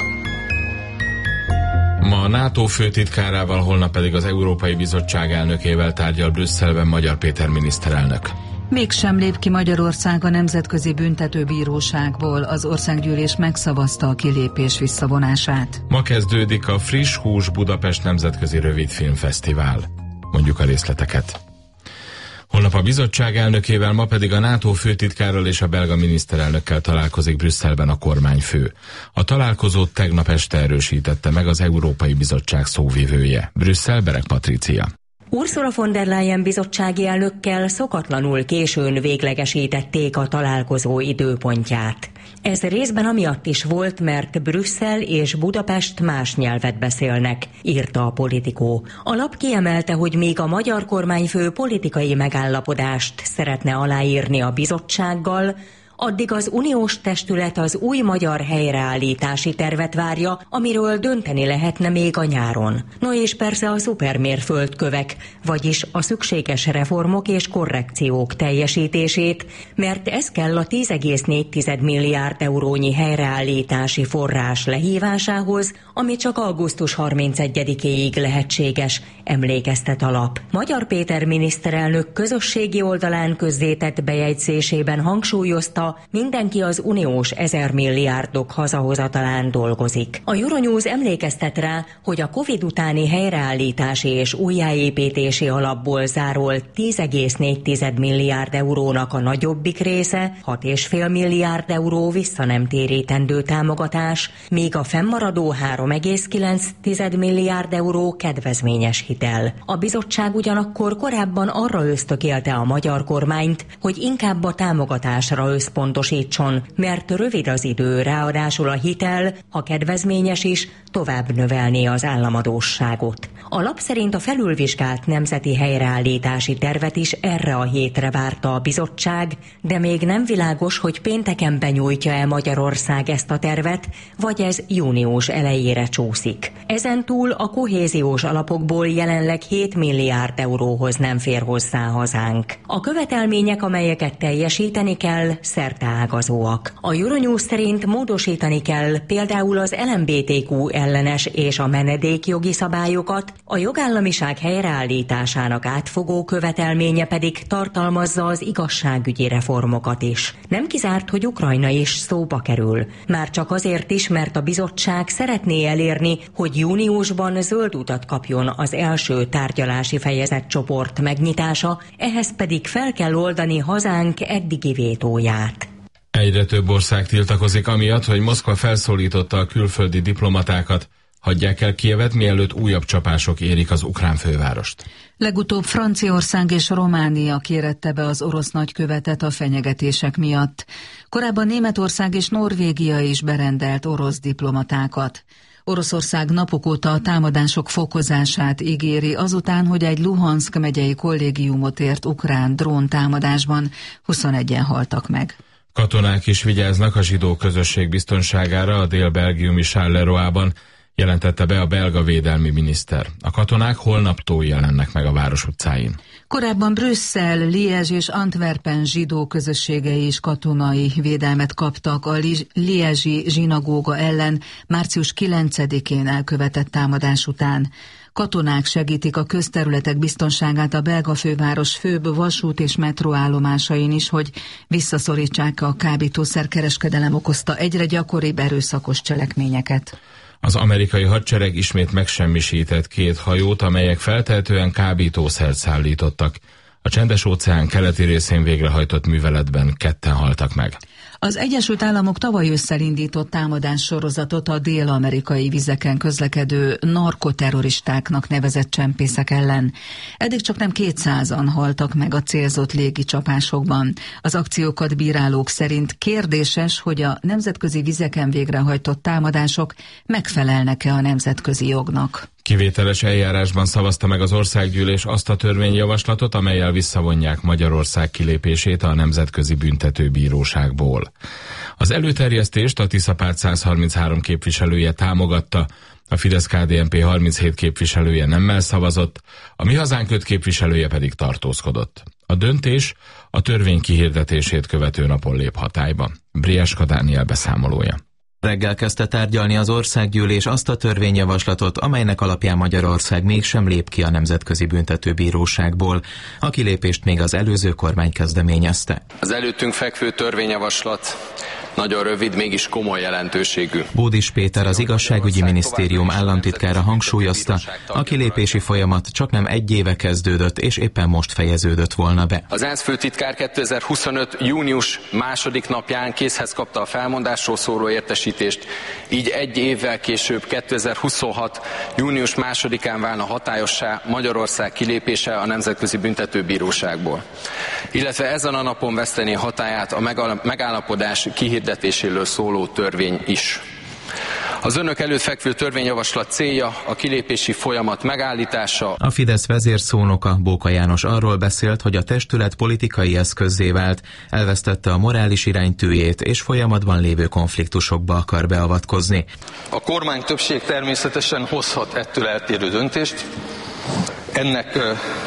Speaker 4: Ma a NATO főtitkárával, holnap pedig az Európai Bizottság elnökével tárgyal Brüsszelben Magyar Péter miniszterelnök.
Speaker 5: Mégsem lép ki Magyarország a Nemzetközi Büntetőbíróságból, az országgyűlés megszavazta a kilépés visszavonását.
Speaker 4: Ma kezdődik a Friss Hús Budapest Nemzetközi Rövidfilmfesztivál. Mondjuk a részleteket. Holnap a bizottság elnökével, ma pedig a NATO főtitkárral és a belga miniszterelnökkel találkozik Brüsszelben a kormányfő. A találkozót tegnap este erősítette meg az Európai Bizottság szóvivője. Brüsszel, Bereg Patrícia.
Speaker 10: Ursula von der Leyen bizottsági elnökkel szokatlanul későn véglegesítették a találkozó időpontját. Ez részben amiatt is volt, mert Brüsszel és Budapest más nyelvet beszélnek, írta a Politico. A lap kiemelte, hogy még a magyar kormányfő politikai megállapodást szeretne aláírni a bizottsággal, addig az uniós testület az új magyar helyreállítási tervet várja, amiről dönteni lehetne még a nyáron. No és persze a szupermérföldkövek, vagyis a szükséges reformok és korrekciók teljesítését, mert ez kell a 10,4 milliárd eurónyi helyreállítási forrás lehívásához, ami csak augusztus 31-éig lehetséges, emlékeztet a lap. Magyar Péter miniszterelnök közösségi oldalán közzétett bejegyzésében hangsúlyozta, mindenki az uniós 1000 milliárdok hazahozatalán dolgozik. A Euronews emlékeztet rá, hogy a Covid utáni helyreállítási és újjáépítési alapból zárolt 10,4 milliárd eurónak a nagyobbik része, 6,5 milliárd euró vissza nem térítendő támogatás, míg a fennmaradó 3,9 milliárd euró kedvezményes hitel. A bizottság ugyanakkor korábban arra ösztökélte a magyar kormányt, hogy inkább a támogatásra összpontosítson, mert rövid az idő, ráadásul a hitel, ha kedvezményes is, tovább növelné az államadósságot. A lap szerint a felülvizsgált nemzeti helyreállítási tervet is erre a hétre várta a bizottság, de még nem világos, hogy pénteken benyújtja-e Magyarország ezt a tervet, vagy ez június elejére csúszik. Ezen túl a kohéziós alapokból jelenleg 7 milliárd euróhoz nem fér hozzá hazánk. A követelmények, amelyeket teljesíteni kell, szerteágazóak. A Euronews szerint módosítani kell például az LMBTQ ellenes és a menedékjogi szabályokat, a jogállamiság helyreállításának átfogó követelménye pedig tartalmazza az igazságügyi reformokat is. Nem kizárt, hogy Ukrajna is szóba kerül. Már csak azért is, mert a bizottság szeretné elérni, hogy júniusban zöld utat kapjon az első tárgyalási fejezet csoport megnyitása, ehhez pedig fel kell oldani hazánk eddigi vétóját.
Speaker 4: Egyre több ország tiltakozik amiatt, hogy Moszkva felszólította a külföldi diplomatákat, hagyják el Kijevet, mielőtt újabb csapások érik az ukrán fővárost.
Speaker 5: Legutóbb Franciaország és Románia kérette be az orosz nagykövetet a fenyegetések miatt. Korábban Németország és Norvégia is berendelt orosz diplomatákat. Oroszország napok óta a támadások fokozását ígéri, azután, hogy egy Luhanszk megyei kollégiumot ért ukrán dróntámadásban 21-en haltak meg.
Speaker 4: Katonák is vigyáznak a zsidó közösség biztonságára a dél-belgiumi Charleroi-ban, jelentette be a belga védelmi miniszter. A katonák holnaptól jelennek meg a város utcáin.
Speaker 5: Korábban Brüsszel, Liège és Antwerpen zsidó közösségei is katonai védelmet kaptak a liège-i zsinagóga ellen március 9-én elkövetett támadás után. Katonák segítik a közterületek biztonságát a belga főváros főbb vasút és metróállomásain is, hogy visszaszorítsák a kábítószerkereskedelem okozta egyre gyakoribb erőszakos cselekményeket.
Speaker 4: Az amerikai hadsereg ismét megsemmisített 2 hajót, amelyek feltehetően kábítószert szállítottak. A Csendes-óceán keleti részén végrehajtott műveletben 2-en haltak meg.
Speaker 5: Az Egyesült Államok tavaly ősszel indított támadás sorozatot a dél-amerikai vizeken közlekedő narkoterroristáknak nevezett csempészek ellen. Eddig csak nem 200-an haltak meg a célzott légicsapásokban. Az akciókat bírálók szerint kérdéses, hogy a nemzetközi vizeken végrehajtott támadások megfelelnek-e a nemzetközi jognak.
Speaker 4: Kivételes eljárásban szavazta meg az országgyűlés azt a törvényjavaslatot, amellyel visszavonják Magyarország kilépését a Nemzetközi Büntetőbíróságból. Az előterjesztést a Tisza párt 133 képviselője támogatta, a Fidesz-KDNP 37 képviselője nemmel szavazott, a Mi Hazánk 5 képviselője pedig tartózkodott. A döntés a törvény kihirdetését követő napon lép hatályba. Brieska Dániel beszámolója.
Speaker 1: Reggel kezdte tárgyalni az országgyűlés azt a törvényjavaslatot, amelynek alapján Magyarország mégsem lép ki a Nemzetközi Büntetőbíróságból. A kilépést még az előző kormány kezdeményezte.
Speaker 21: Az előttünk fekvő törvényjavaslat nagyon rövid, mégis komoly jelentőségű.
Speaker 1: Bódis Péter, az Igazságügyi Minisztérium államtitkára hangsúlyozta, a kilépési folyamat csaknem 1 éve kezdődött, és éppen most fejeződött volna be.
Speaker 21: Az ENSZ főtitkár 2025. június 2. napján készhez kapta a felmondásról szóló értesítést, így 1 évvel később 2026. június 2-án válna hatályossá Magyarország kilépése a Nemzetközi Büntetőbíróságból. Illetve ezen a napon vesztené hatályát a megállapodás kihirdetéséről szóló törvény is. Az önök előtt fekvő törvényjavaslat célja a kilépési folyamat megállítása.
Speaker 1: A Fidesz vezérszónoka, Bóka János arról beszélt, hogy a testület politikai eszközzé vált, elvesztette a morális iránytűjét, és folyamatban lévő konfliktusokba akar beavatkozni.
Speaker 21: A kormány többség természetesen hozhat ettől eltérő döntést. Ennek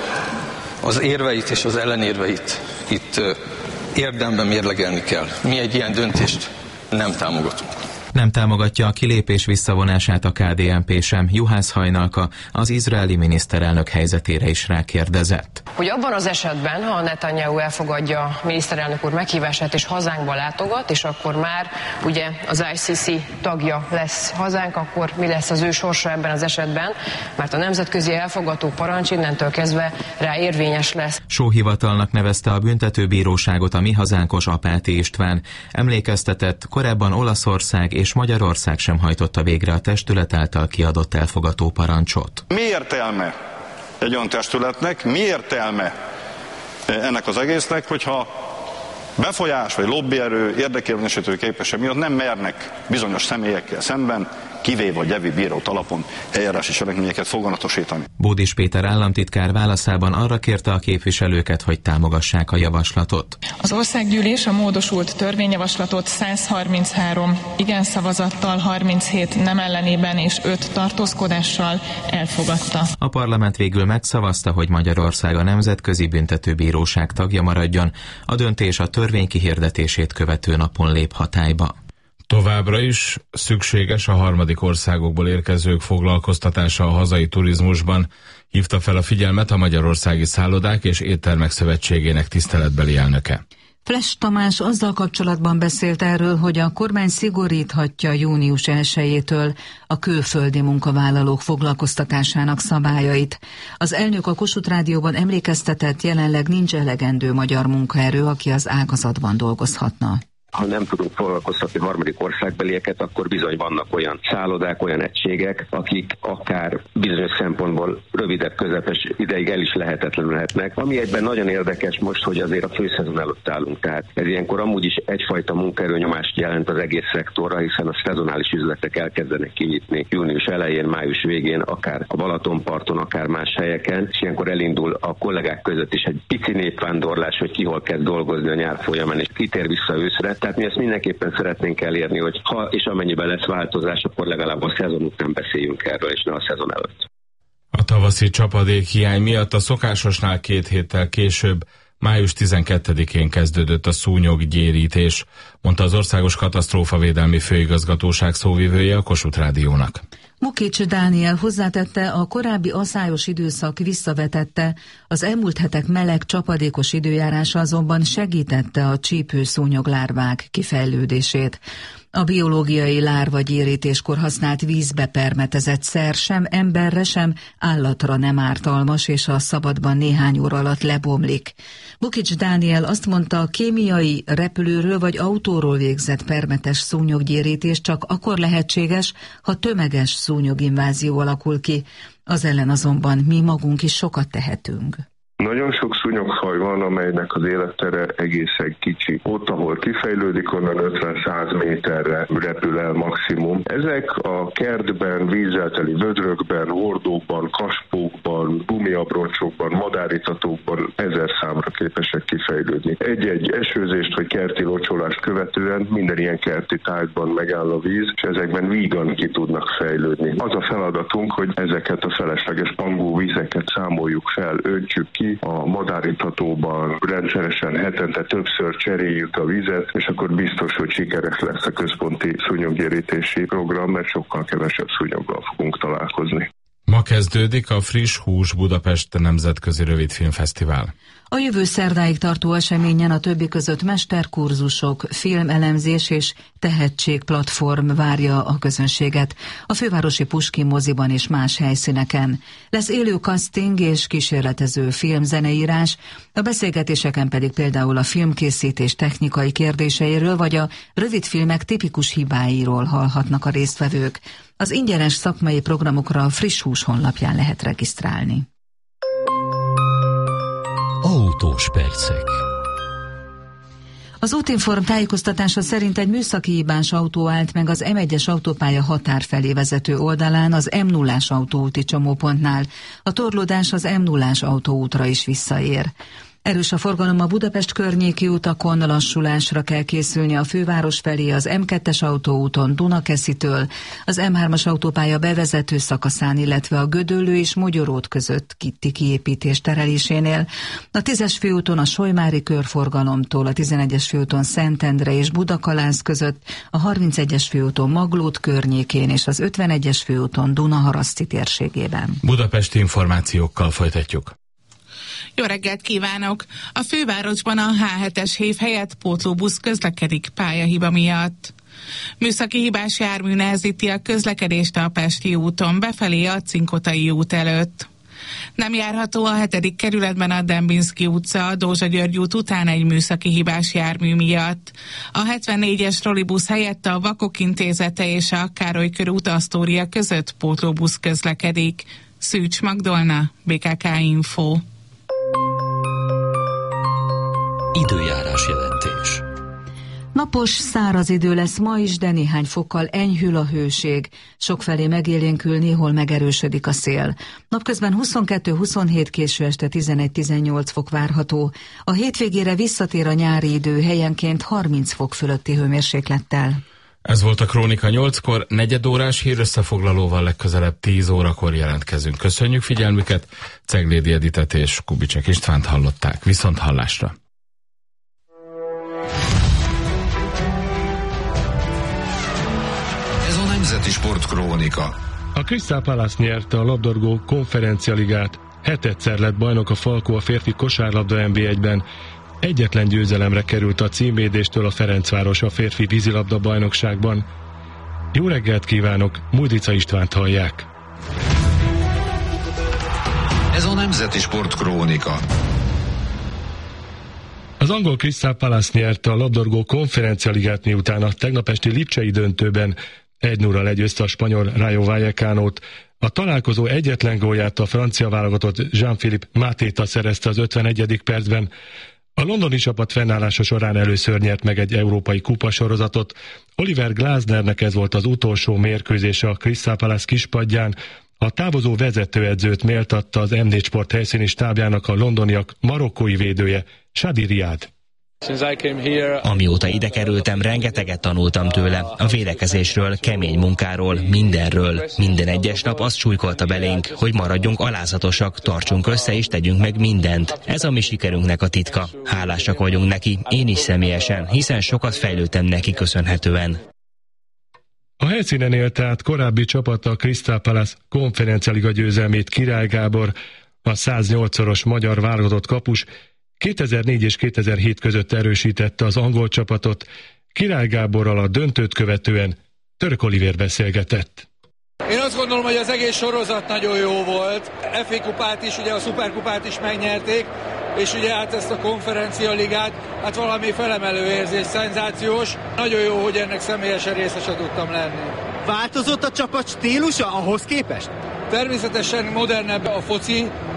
Speaker 21: az érveit és az ellenérveit itt érdemben mérlegelni kell. Mi egy ilyen döntést nem támogatunk.
Speaker 1: Nem támogatja a kilépés visszavonását a KDNP sem. Juhász Hajnalka az izraeli miniszterelnök helyzetére is rákérdezett.
Speaker 22: Hogy abban az esetben, ha Netanyahu elfogadja a miniszterelnök úr meghívását és hazánkba látogat, és akkor már ugye az ICC tagja lesz hazánk, akkor mi lesz az ő sorsa ebben az esetben, mert a nemzetközi elfogató parancs innentől kezdve rá érvényes lesz.
Speaker 1: Sóhivatalnak nevezte a büntetőbíróságot a Mi Hazánkos Apáti István. Emlékeztetett, korábban Olaszország és Magyarország sem hajtotta végre a testület által kiadott elfogató parancsot.
Speaker 23: Mi értelme egy olyan testületnek, mi értelme ennek az egésznek, hogyha befolyás vagy lobbyerő, érdekérvényesítő képese miatt nem mernek bizonyos személyekkel szemben kivéve vagy jevi bírót alapon eljárási cselekményeket foganatosítani.
Speaker 1: Bódis Péter államtitkár válaszában arra kérte a képviselőket, hogy támogassák a javaslatot.
Speaker 24: Az országgyűlés a módosult törvényjavaslatot 133 igen szavazattal, 37 nem ellenében és 5 tartózkodással elfogadta.
Speaker 1: A parlament végül megszavazta, hogy Magyarország a Nemzetközi Büntetőbíróság tagja maradjon. A döntés a törvény kihirdetését követő napon lép hatályba.
Speaker 4: Továbbra is szükséges a harmadik országokból érkezők foglalkoztatása a hazai turizmusban, hívta fel a figyelmet a Magyarországi Szállodák és Éttermek Szövetségének tiszteletbeli elnöke.
Speaker 5: Flesch Tamás azzal kapcsolatban beszélt erről, hogy a kormány szigoríthatja június 1-től a külföldi munkavállalók foglalkoztatásának szabályait. Az elnök a Kossuth Rádióban emlékeztetett, jelenleg nincs elegendő magyar munkaerő, aki az ágazatban dolgozhatna.
Speaker 25: Ha nem tudunk foglalkoztatni harmadik országbelieket, akkor bizony vannak olyan szállodák, olyan egységek, akik akár bizonyos szempontból rövidebb, közepes ideig el is lehetetlenülhetnek. Ami egyben nagyon érdekes most, hogy azért a főszezon előtt állunk. Tehát ez ilyenkor amúgy is egyfajta munkaerőnyomást jelent az egész szektorra, hiszen a szezonális üzletek elkezdenek kinyitni június elején, május végén, akár a Balatonparton, akár más helyeken, és ilyenkor elindul a kollégák között is egy pici népvándorlás, hogy ki hol kezd dolgozni a nyár folyamán, és kitér vissza őszre. Tehát mi ezt mindenképpen szeretnénk elérni, hogy ha és amennyiben lesz változás, akkor legalább a szezon után beszéljünk erről, és ne a szezon előtt.
Speaker 4: A tavaszi csapadék hiány miatt a szokásosnál 2 héttel később, május 12-én kezdődött a szúnyoggyérítés, mondta az Országos Katasztrófavédelmi Főigazgatóság szóvivője a Kossuth Rádiónak.
Speaker 5: Mukics Dániel hozzátette, a korábbi aszályos időszak visszavetette, az elmúlt hetek meleg, csapadékos időjárása azonban segítette a csípőszúnyoglárvák kifejlődését. A biológiai lárvagyérítéskor használt vízbe permetezett szer sem emberre, sem állatra nem ártalmas, és a szabadban néhány óra alatt lebomlik. Mukics Dániel azt mondta, a kémiai, repülőről vagy autóról végzett permetes szúnyoggyérítés csak akkor lehetséges, ha tömeges szúnyoginvázió alakul ki. Az ellen azonban mi magunk is sokat tehetünk.
Speaker 3: Nagyon sok szúnyogfaj van, amelynek az élettere egészen kicsi. Ott, ahol kifejlődik, onnan 50-100 méterre repül el maximum. Ezek a kertben, vízzel teli vödrökben, hordókban, kaspókban, gumiabroncsokban, madáritatókban 1000 számra képesek kifejlődni. Egy-egy esőzést vagy kerti locsolást követően minden ilyen kerti tájban megáll a víz, és ezekben vígan ki tudnak fejlődni. Az a feladatunk, hogy ezeket a felesleges pangóvizeket számoljuk fel, öntsük ki, a madáritatóban rendszeresen hetente többször cseréljük a vizet, és akkor biztos, hogy sikeres lesz a központi szúnyoggyérítési program, mert sokkal kevesebb szúnyoggal fogunk találkozni.
Speaker 4: Ma kezdődik a Friss Hús Budapest Nemzetközi Rövidfilmfesztivál.
Speaker 5: A jövő szerdáig tartó eseményen a többi között mesterkurzusok, filmelemzés és tehetségplatform várja a közönséget a fővárosi Puskin moziban és más helyszíneken. Lesz élő casting és kísérletező filmzeneírás, a beszélgetéseken pedig például a filmkészítés technikai kérdéseiről vagy a rövidfilmek tipikus hibáiról hallhatnak a résztvevők. Az ingyenes szakmai programokra a Friss Hús honlapján lehet regisztrálni.
Speaker 14: Autós percek.
Speaker 5: Az Útinform tájékoztatása szerint egy műszaki hibás autó állt meg az M1-es autópálya határ felé vezető oldalán az M0-ás autóúti csomópontnál. A torlódás az M0-ás autóútra is visszaér. Erős a forgalom a Budapest környéki utakon, lassulásra kell készülni a főváros felé az M2-es autóúton Dunakeszitől, az M3-as autópálya bevezető szakaszán, illetve a Gödöllő és Mogyoród között kitti kiépítés terelésénél, a 10-es főúton a Solymári körforgalomtól, a 11-es főúton Szentendre és Budakalász között, a 31-es főúton Maglód környékén és az 51-es főúton Dunaharaszti térségében.
Speaker 4: Budapesti információkkal folytatjuk.
Speaker 13: Jó reggelt kívánok! A fővárosban a H7-es hév helyett pótlóbusz közlekedik pályahiba miatt. Műszaki hibás jármű nehezíti a közlekedést a Pesti úton befelé a Cinkotai út előtt. Nem járható a 7. kerületben a Dembinszky utca, a Dózsa György út után egy műszaki hibás jármű miatt. A 74-es trollibusz helyett a Vakok Intézete és a Károly körút Asztória között pótlóbusz közlekedik. Szűcs Magdolna, BKK Info.
Speaker 14: Időjárás jelentés.
Speaker 5: Napos, száraz idő lesz ma is, de néhány fokkal enyhül a hőség. Sokfelé megélénkül, néhol megerősödik a szél. Napközben 22-27, késő este 11-18 fok várható. A hétvégére visszatér a nyári idő, helyenként 30 fok fölötti hőmérséklettel.
Speaker 4: Ez volt a Krónika 8-kor, negyedórás hírösszefoglalóval legközelebb 10 órakor jelentkezünk. Köszönjük figyelmüket, Ceglédi Editet és Kubicek Istvánt hallották. Viszont hallásra!
Speaker 2: Ez a Nemzeti Sportkrónika.
Speaker 8: A Crystal Palace nyerte a labdarúgó konferencialigát, 7-szer lett bajnok a Falkó a férfi kosárlabda NB1-ben, egyetlen győzelemre került a címvédéstől a Ferencváros a férfi vízilabda bajnokságban. Jó reggelt kívánok, Mújdica Istvánt hallják.
Speaker 2: Ez a Nemzeti Sportkrónika.
Speaker 8: Az angol Crystal Palace nyerte a labdarúgó konferencialigát, miután a tegnap esti lipcsei döntőben 1-0-ral legyőzte a spanyol Rayo Vallecánót. A találkozó egyetlen gólját a francia válogatott Jean-Philippe Matéta szerezte az 51. percben. A londoni csapat fennállása során először nyert meg egy európai kupasorozatot. Oliver Glasnernek ez volt az utolsó mérkőzése a Crystal Palace kispadján. A távozó vezetőedzőt méltatta az M4 Sport helyszíni stábjának a londoniak marokkói védője, Shadi Riad.
Speaker 9: Amióta ide kerültem, rengeteget tanultam tőle, a védekezésről, kemény munkáról, mindenről. Minden egyes nap azt súlykolta belénk, hogy maradjunk alázatosak, tartsunk össze és tegyünk meg mindent. Ez a mi sikerünknek a titka. Hálásak vagyunk neki, én is személyesen, hiszen sokat fejlődtem neki köszönhetően.
Speaker 8: A helyszínen élte át korábbi csapata a Crystal Palace konferencialiga győzelmét Király Gábor, a 108-szoros magyar válogatott kapus 2004 és 2007 között erősítette az angol csapatot. Király Gáborral a döntőt követően Török Olivér beszélgetett.
Speaker 11: Én azt gondolom, hogy az egész sorozat nagyon jó volt. FA kupát is, ugye a szuperkupát is megnyerték, és ugye hát ezt a konferencialigát, hát valami felemelő érzés, szenzációs. Nagyon jó, hogy ennek személyesen részese tudtam lenni.
Speaker 12: Változott a csapat stílusa ahhoz képest?
Speaker 11: Természetesen modernebb a foci,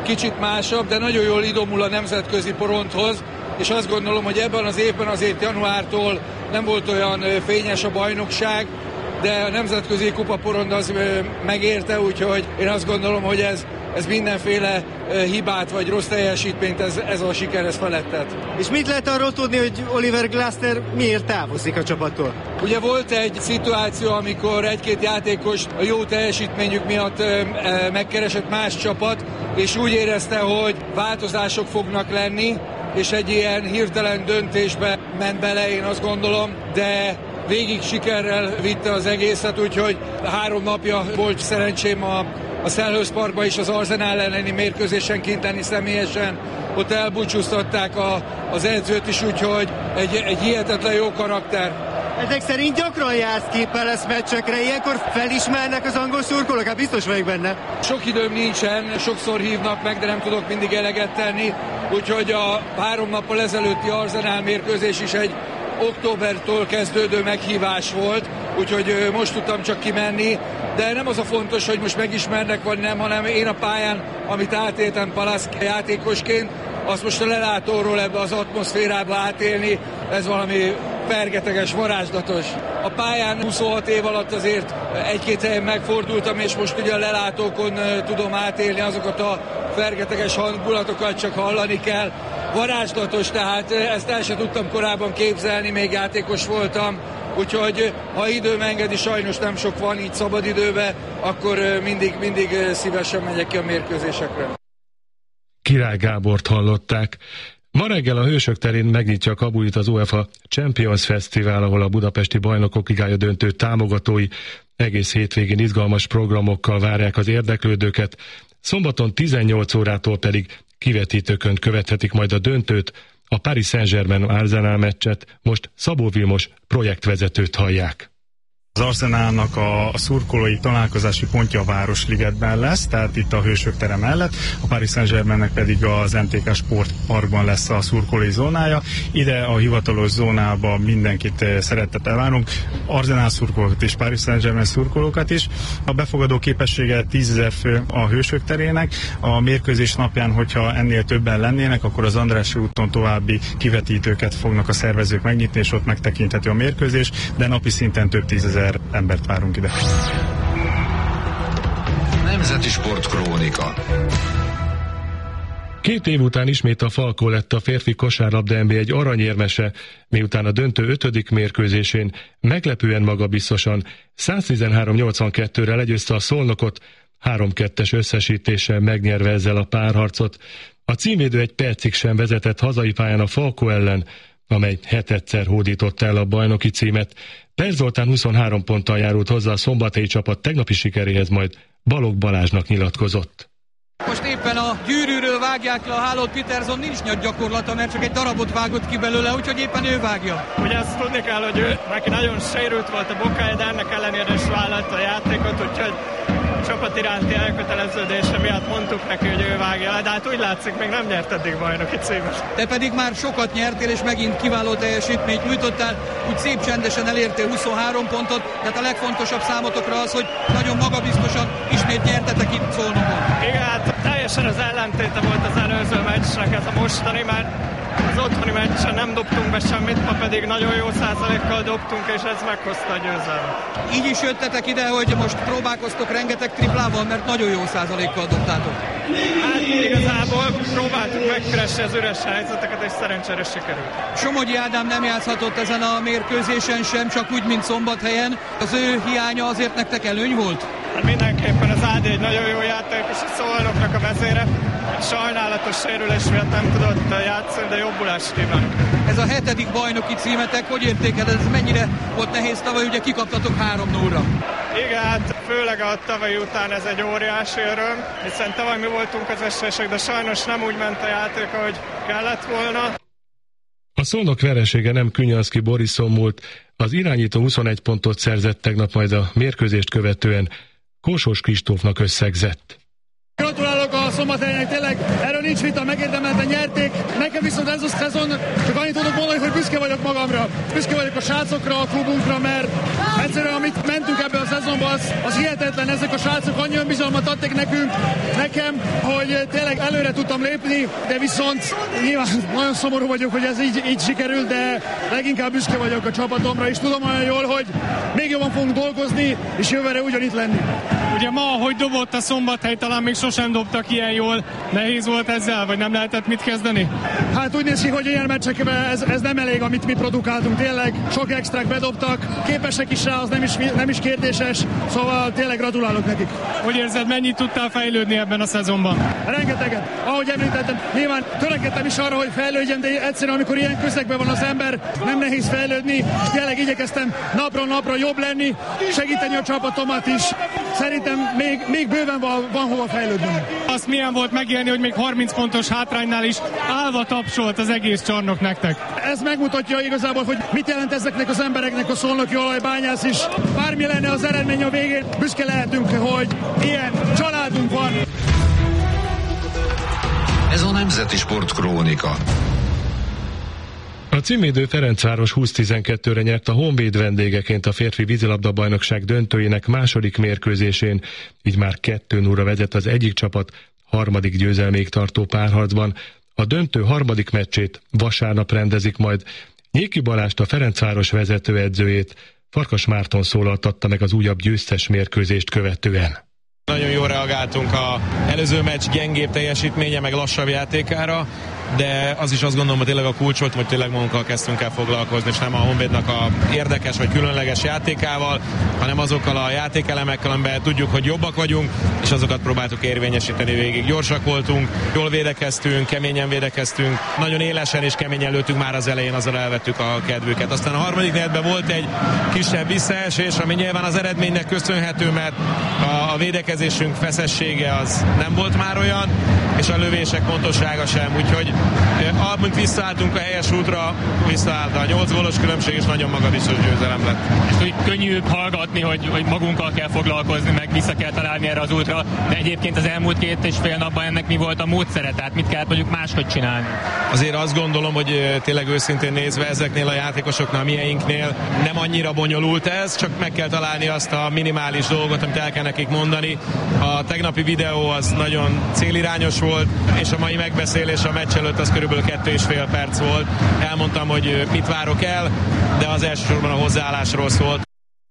Speaker 11: kicsit másabb, de nagyon jól idomul a nemzetközi porondhoz, és azt gondolom, hogy ebben az évben azért januártól nem volt olyan fényes a bajnokság, de a nemzetközi kupaporond az megérte, úgyhogy én azt gondolom, hogy ez mindenféle hibát vagy rossz teljesítményt ez a siker felettet.
Speaker 12: És mit lehet arról tudni, hogy Oliver Glasner miért távozik a csapattól?
Speaker 11: Ugye volt egy szituáció, amikor egy-két játékos a jó teljesítményük miatt megkeresett más csapat, és úgy érezte, hogy változások fognak lenni, és egy ilyen hirtelen döntésbe ment bele, én azt gondolom, de végig sikerrel vitte az egészet, úgyhogy 3 napja volt szerencsém a Selhurst Parkban is az Arsenal elleni mérkőzésen kint lenni személyesen. Ott elbúcsúztatták az edzőt is, úgyhogy egy hihetetlen jó karakter.
Speaker 12: Ezek szerint gyakran jársz ki Palace meccsekre, ilyenkor felismernek az angol szurkolók? Hát biztos vagyok benne.
Speaker 11: Sok időm nincsen, sokszor hívnak meg, de nem tudok mindig eleget tenni, úgyhogy a 3 nappal ezelőtti Arsenal mérkőzés is egy októbertől kezdődő meghívás volt, úgyhogy most tudtam csak kimenni, de nem az a fontos, hogy most megismernek vagy nem, hanem én a pályán, amit átéltem Palace játékosként, azt most a lelátóról ebbe az atmoszférába átélni, ez valami fergeteges, varázslatos. A pályán 26 év alatt azért 1-2 helyen megfordultam, és most ugye a lelátókon tudom átélni azokat a fergeteges hangulatokat, csak hallani kell. Varázslatos, tehát ezt el sem tudtam korábban képzelni, még játékos voltam, úgyhogy ha időm engedi, sajnos nem sok van így szabadidőben, akkor mindig szívesen megyek ki a mérkőzésekre.
Speaker 8: Király Gábort hallották. Ma reggel a Hősök terén megnyitja a kapuit az UEFA Champions Fesztivál, ahol a budapesti Bajnokok Ligája döntő támogatói egész hétvégén izgalmas programokkal várják az érdeklődőket. Szombaton 18 órától pedig kivetítőkön követhetik majd a döntőt, a Paris Saint-Germain Arsenal meccset. Most Szabó Vilmos projektvezetőt hallják.
Speaker 15: Az Arsenalnak a szurkolói találkozási pontja a Városligetben lesz, tehát itt a Hősök tere mellett, a Paris Saint-Germainnek pedig az MTK Sportparkban lesz a szurkolói zónája. Ide a hivatalos zónába mindenkit szeretettel várunk, Arsenal szurkolókat és Paris Saint-Germain szurkolókat is. A befogadó képessége 10 000 fő a Hősök terének. A mérkőzés napján, hogyha ennél többen lennének, akkor az Andrássy úton további kivetítőket fognak a szervezők megnyitni, és ott megtekinthető a mérkőzés, de napi szinten több 10 000 embert várunk ide.
Speaker 2: Nemzeti Sportkrónika.
Speaker 8: 2 év után ismét a Falkó lett a férfi kosárlabda NBA egy aranyérmese, miután a döntő 5. mérkőzésén meglepően magabiztosan 113-82-re legyőzte a Szolnokot, 3-2-es összesítéssel megnyerve ezzel a párharcot. A címvédő egy percig sem vezetett hazai pályán a Falkó ellen, amely 7-szer hódította el a bajnoki címet. Per Zoltán 23 ponttal járult hozzá a szombathelyi csapat tegnapi sikeréhez, majd Balogh Balázsnak nyilatkozott.
Speaker 16: Most éppen a gyűrűről vágják le a hálót, Peterson nincs nagy gyakorlata, mert csak egy darabot vágott ki belőle, úgyhogy éppen ő vágja.
Speaker 17: Ugye ezt tudni kell, hogy neki nagyon sérült volt a bokája, de ennek ellenére is vállalta a játékot, úgyhogy csapat iránti elköteleződése miatt mondtuk neki, hogy ő vágja le, de hát úgy látszik, még nem nyert eddig bajnoki címet.
Speaker 16: Te pedig már sokat nyertél, és megint kiváló teljesítményt nyújtottál, úgy szép csendesen elértél 23 pontot, tehát a legfontosabb számotokra az, hogy nagyon magabiztosan ismét nyertetek itt Szolnokon.
Speaker 17: Igen, hát teljesen az ellentéte volt az előző meccsnek ez a mostani, mert az otthoni meccsen nem dobtunk be semmit, ma pedig nagyon jó százalékkal dobtunk, és ez meghozta a győzelmet.
Speaker 16: Így is jöttetek ide, hogy most próbálkoztok rengeteg triplával, mert nagyon jó százalékkal dobtátok.
Speaker 17: Hát igazából próbáltuk megkeresni az üres helyzeteket, és szerencsére sikerült.
Speaker 16: Somogyi Ádám nem játszhatott ezen a mérkőzésen sem, csak úgy, mint Szombathelyen. Az ő hiánya azért nektek előny volt?
Speaker 17: Hát mindenképpen az Ádi egy nagyon jó játékos, a Szolnoknak a vezére. Sajnálatos sérülés miatt nem tudott játszani, de jobbulást kívánok.
Speaker 16: Ez a 7. bajnoki címetek, hogy értékeled, ez mennyire volt nehéz tavaly, ugye kikaptatok 3-0-ra?
Speaker 17: Igen, hát főleg a tavalyi után ez egy óriási öröm, hiszen tavaly mi voltunk az esélyesek, de sajnos nem úgy ment a játék, ahogy kellett volna.
Speaker 8: A Szolnok veresége nem Künyanszky Boriszon múlt, az irányító 21 pontot szerzett tegnap, majd a mérkőzést követően Kósos Kristófnak összegzett.
Speaker 16: Gratulálok a Szombathelynek, tényleg erről nincs vita, megérdemelten nyerték. Nekem viszont ez a szezon, csak annyit tudok mondani, hogy büszke vagyok magamra. Büszke vagyok a srácokra, a klubunkra, mert egyszerűen amit mentünk ebbe a szezonban,
Speaker 6: az hihetetlen, ezek a srácok annyian bizalmat adtak nekem, hogy tényleg előre tudtam lépni, de viszont nyilván nagyon szomorú vagyok, hogy ez így sikerült, de leginkább büszke vagyok a csapatomra, és tudom olyan jól, hogy még jobban fogunk dolgozni, és jövőre ugyanitt lenni.
Speaker 17: Ugye ma, hogy dobott a Szombathely, talán még sosem dobtak ilyen jól. Nehéz volt ezzel, vagy nem lehetett mit kezdeni?
Speaker 6: Hát úgy néz ki, hogy ilyen meccsekben ez nem elég, amit mi produkáltunk. Tényleg sok extrák bedobtak, képesek is rá, az nem is kérdéses, szóval tényleg gratulálok nekik.
Speaker 17: Hogy érzed, mennyit tudtál fejlődni ebben a szezonban?
Speaker 6: Rengeteget. Ahogy említettem, nyilván törekedtem is arra, hogy fejlődjem, de egyszerűen amikor ilyen közegben van az ember, nem nehéz fejlődni. Tényleg igyekeztem napról napra jobb lenni, segíteni a csapatomat is. Szerintem még bőven van hova fejlődni.
Speaker 17: Azt milyen volt megélni, hogy még 30 pontos hátránynál is állva tapsolt az egész csarnok nektek?
Speaker 6: Ez megmutatja igazából, hogy mit jelent ezeknek az embereknek a szolnoki olajbányász is. Bármi lenne az eredmény a végén, büszke lehetünk, hogy ilyen családunk van.
Speaker 2: Ez a Nemzeti Sport Krónika.
Speaker 8: A címvédő Ferencváros 20-12-re nyert a Honvéd vendégeként a férfi vízilabda-bajnokság döntőjének második mérkőzésén, így már 2-0-ra vezet az egyik csapat harmadik győzelméig tartó párharcban. A döntő harmadik meccsét vasárnap rendezik majd. Nyéki Balást, a Ferencváros vezetőedzőjét, Farkas Márton szólaltatta meg az újabb győztes mérkőzést követően.
Speaker 7: Nagyon jól reagáltunk az előző meccs gyengébb teljesítménye, meg lassabb játékára, de az is azt gondolom, hogy tényleg a kulcs volt, hogy tényleg magunkkal kezdtünk el foglalkozni, és nem a Honvédnak a érdekes vagy különleges játékával, hanem azokkal a játékelemekkel, amiben tudjuk, hogy jobbak vagyunk, és azokat próbáltuk érvényesíteni végig. Gyorsak voltunk, jól védekeztünk, keményen védekeztünk, nagyon élesen és keményen lőttünk már az elején, azzal elvettük a kedvüket. Aztán a harmadik negyedben volt egy kisebb visszaesés, ami nyilván az eredménynek köszönhető, mert a védekezésünk feszessége az nem volt már olyan, és a lövések pontossága sem, úgyhogy amint visszaálltunk a helyes útra, visszaállt a 8 gólos különbség, és nagyon magabiztos győzelem lett.
Speaker 18: Ezt úgy könnyű hallgatni, hogy magunkkal kell foglalkozni, meg vissza kell találni erre az útra, de egyébként az elmúlt 2,5 napban ennek mi volt a módszere, tehát mit kellett mondjuk máshogy csinálni?
Speaker 7: Azért azt gondolom, hogy tényleg őszintén nézve ezeknél a játékosoknál, mieinknél nem annyira bonyolult ez, csak meg kell találni azt a minimális dolgot, amit el kell nekik mondani. A tegnapi videó az nagyon célirányos volt, és a mai megbeszélés a meccs előtt az körülbelül 2,5 perc volt. Elmondtam, hogy mit várok el, de az elsősorban a hozzáállásról szólt.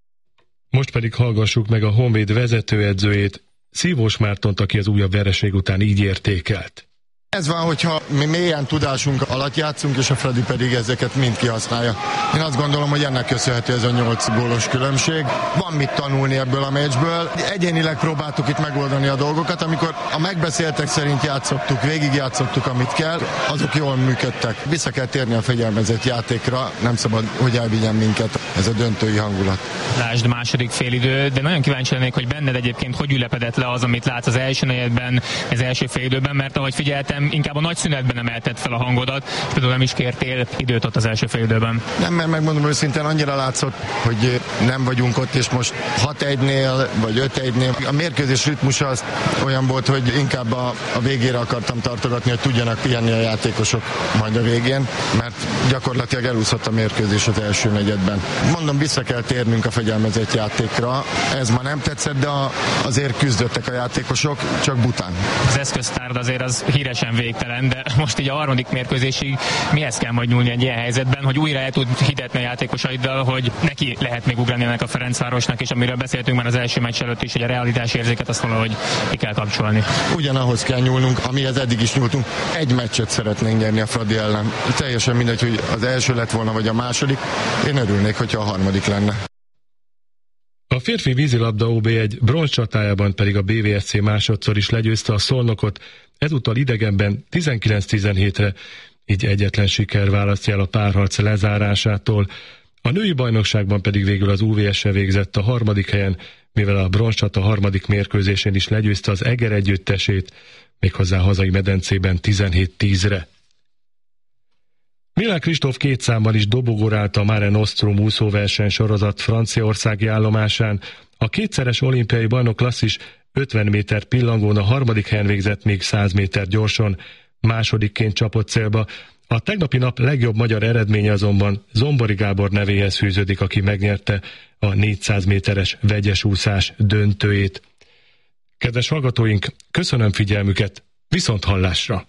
Speaker 8: Most pedig hallgassuk meg a Honvéd vezetőedzőjét, Szívós Mártont, aki az újabb vereség után így értékelt.
Speaker 19: Ez van, hogyha mi mélyen tudásunk alatt játszunk, és a Fradi pedig ezeket mind kihasználja. Én azt gondolom, hogy ennek köszönhető ez a 8 gólos különbség. Van mit tanulni ebből a meccsből. Egyénileg próbáltuk itt megoldani a dolgokat, amikor a megbeszéltek szerint játszottuk, végigjátszottuk, amit kell, azok jól működtek. Vissza kell térni a fegyelmezett játékra, nem szabad, hogy elvigyen minket ez a döntői hangulat.
Speaker 18: Lásd, második félidő, de nagyon kíváncsi lennék, hogy benned egyébként hogy ülepedett le az, amit látsz az első negyedben, az első félidőben, mert ahogy figyeltem, inkább a nagy szünetben emelted fel a hangodat, és például nem is kértél időt ott az első fél időben.
Speaker 19: Nem, mert megmondom őszintén, annyira látszott, hogy nem vagyunk ott, és most 6-1-nél, vagy 5-1-nél. A mérkőzés ritmusa az olyan volt, hogy inkább a végére akartam tartogatni, hogy tudjanak pihenni a játékosok majd a végén, mert gyakorlatilag elúszott a mérkőzés az első negyedben. Mondom, vissza kell térnünk a fegyelmezett játékra. Ez ma nem tetszett, de azért küzdöttek a játékosok, csak bután.
Speaker 18: Az eszköztárd azért az híresen végtelen, de most így a harmadik mérkőzésig mihez kell majd nyúlni egy ilyen helyzetben, hogy újra el tud hitetni a játékosaiddal, hogy neki lehet még ugrani ennek a Ferencvárosnak, és amiről beszéltünk már az első meccs előtt is, hogy a realitás érzéket azt valahogy ki kell kapcsolni.
Speaker 19: Ugyanahoz kell nyúlnunk, amihez eddig is nyúltunk. Egy meccset szeretnénk nyerni a Fradi ellen. Teljesen mindegy, hogy az első lett volna, vagy a második. Én örülnék, hogyha a harmadik lenne.
Speaker 8: A férfi vízilabda OB1 bronz csatájában pedig a BVSC másodszor is legyőzte a Szolnokot, ezúttal idegenben 19-17-re, így egyetlen siker választja el a párharc lezárásától. A női bajnokságban pedig végül az UVS-e végzett a harmadik helyen, mivel a bronzcsata harmadik mérkőzésén is legyőzte az Eger együttesét, méghozzá hazai medencében 17-10-re. Milán Kristóf 2 számban is dobogórált a Mare Nostrum úszóverseny sorozat franciaországi állomásán. A kétszeres olimpiai bajnok klasszis 50 méter pillangón a harmadik helyen végzett, még 100 méter gyorsan másodikként csapott célba. A tegnapi nap legjobb magyar eredménye azonban Zombori Gábor nevéhez fűződik, aki megnyerte a 400 méteres vegyes úszás döntőjét. Kedves hallgatóink, köszönöm figyelmüket, viszont hallásra!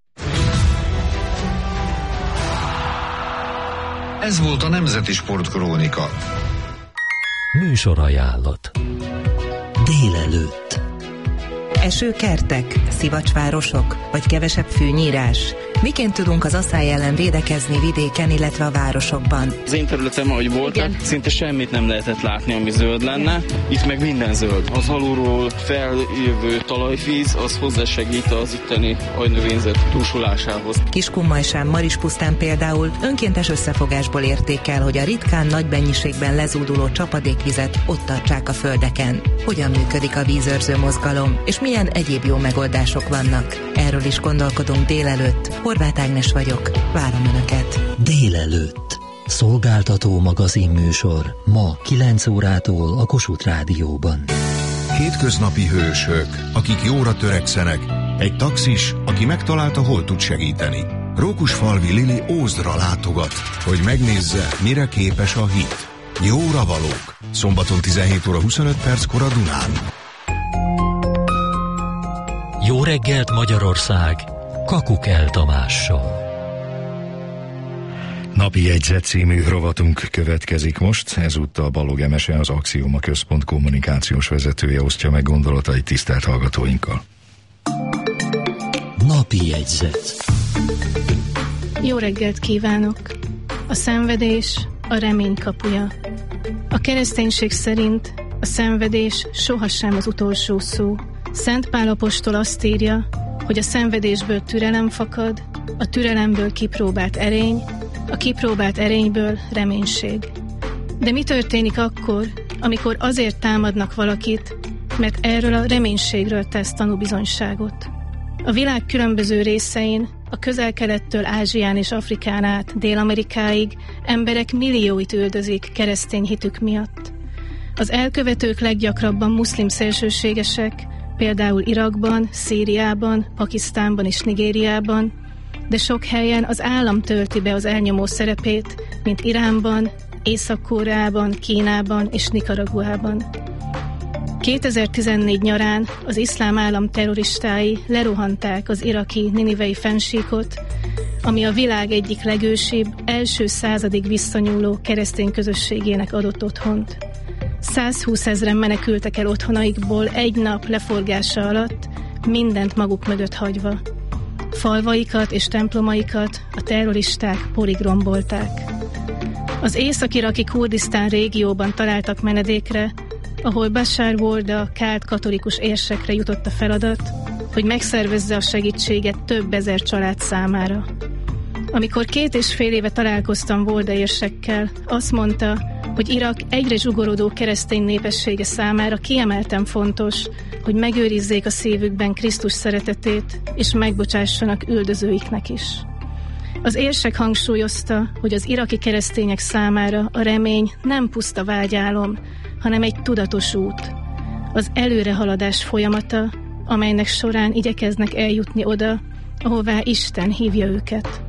Speaker 10: Ez volt a Nemzeti Sportkrónika.
Speaker 14: Műsorajánlat. Délelőtt.
Speaker 20: Esőkertek, szivacsvárosok, vagy kevesebb fűnyírás? Miként tudunk az asszály ellen védekezni vidéken, illetve a városokban?
Speaker 21: Az én területem, ahogy voltak, szinte semmit nem lehetett látni, ami zöld lenne. Itt meg minden zöld. Az alulról feljövő talajvíz, az hozzásegít az itteni agynövényzet túlsulásához.
Speaker 20: Kiskunmajsán, Marispusztán például önkéntes összefogásból érték el, hogy a ritkán nagy mennyiségben lezúduló csapadékvizet ott tartsák a földeken. Hogyan működik a vízőrző mozgalom, és milyen egyéb jó megoldások vannak? Erről is gondolkodunk délelőtt. Horváth Ágnes vagyok, várom Önöket.
Speaker 14: Délelőtt. Szolgáltató magazinműsor ma 9 órától a Kossuth Rádióban.
Speaker 10: Hétköznapi hősök, akik jóra törekszenek, egy taxis, aki megtalálta, hol tud segíteni. Rókusfalvi Lili Ózdra látogat, hogy megnézze, mire képes a hit. Jóra valók. Szombaton 17 óra 25 perckor a Dunán.
Speaker 14: Jó reggelt Magyarország! Kakukell Tamással.
Speaker 2: Napi jegyzet című rovatunk következik most. Ezúttal Balog Emese, az Axioma Központ kommunikációs vezetője osztja meg gondolatait tisztelt hallgatóinkkal.
Speaker 14: Napi jegyzet.
Speaker 22: Jó reggelt kívánok! A szenvedés a remény kapuja. A kereszténység szerint a szenvedés sohasem az utolsó szó. Szent Pál apostol azt írja, hogy a szenvedésből türelem fakad, a türelemből kipróbált erény, a kipróbált erényből reménység. De mi történik akkor, amikor azért támadnak valakit, mert erről a reménységről tesz tanúbizonyságot? A világ különböző részein, a Közel-Kelettől Ázsián és Afrikán át Dél-Amerikáig emberek millióit üldözik keresztény hitük miatt. Az elkövetők leggyakrabban muszlim szélsőségesek, például Irakban, Szíriában, Pakisztánban és Nigériában, de sok helyen az állam tölti be az elnyomó szerepét, mint Iránban, Észak-Koreában, Kínában és Nikaraguában. 2014 nyarán az iszlám állam terroristái lerohanták az iraki Ninivei fennsíkot, ami a világ egyik legősibb, első századig visszanyúló keresztény közösségének adott otthont. 120 000 menekültek el otthonaikból egy nap leforgása alatt, mindent maguk mögött hagyva. Falvaikat és templomaikat a terroristák porig rombolták. Az észak-iraki Kurdisztán régióban találtak menedékre, ahol Bashar Warda kált katolikus érsekre jutott a feladat, hogy megszervezze a segítséget több ezer család számára. Amikor 2,5 éve találkoztam Warda érsekkel, azt mondta, hogy Irak egyre zsugorodó keresztény népessége számára kiemelten fontos, hogy megőrizzék a szívükben Krisztus szeretetét, és megbocsássanak üldözőiknek is. Az érsek hangsúlyozta, hogy az iraki keresztények számára a remény nem puszta vágyálom, hanem egy tudatos út. Az előrehaladás folyamata, amelynek során igyekeznek eljutni oda, ahová Isten hívja őket.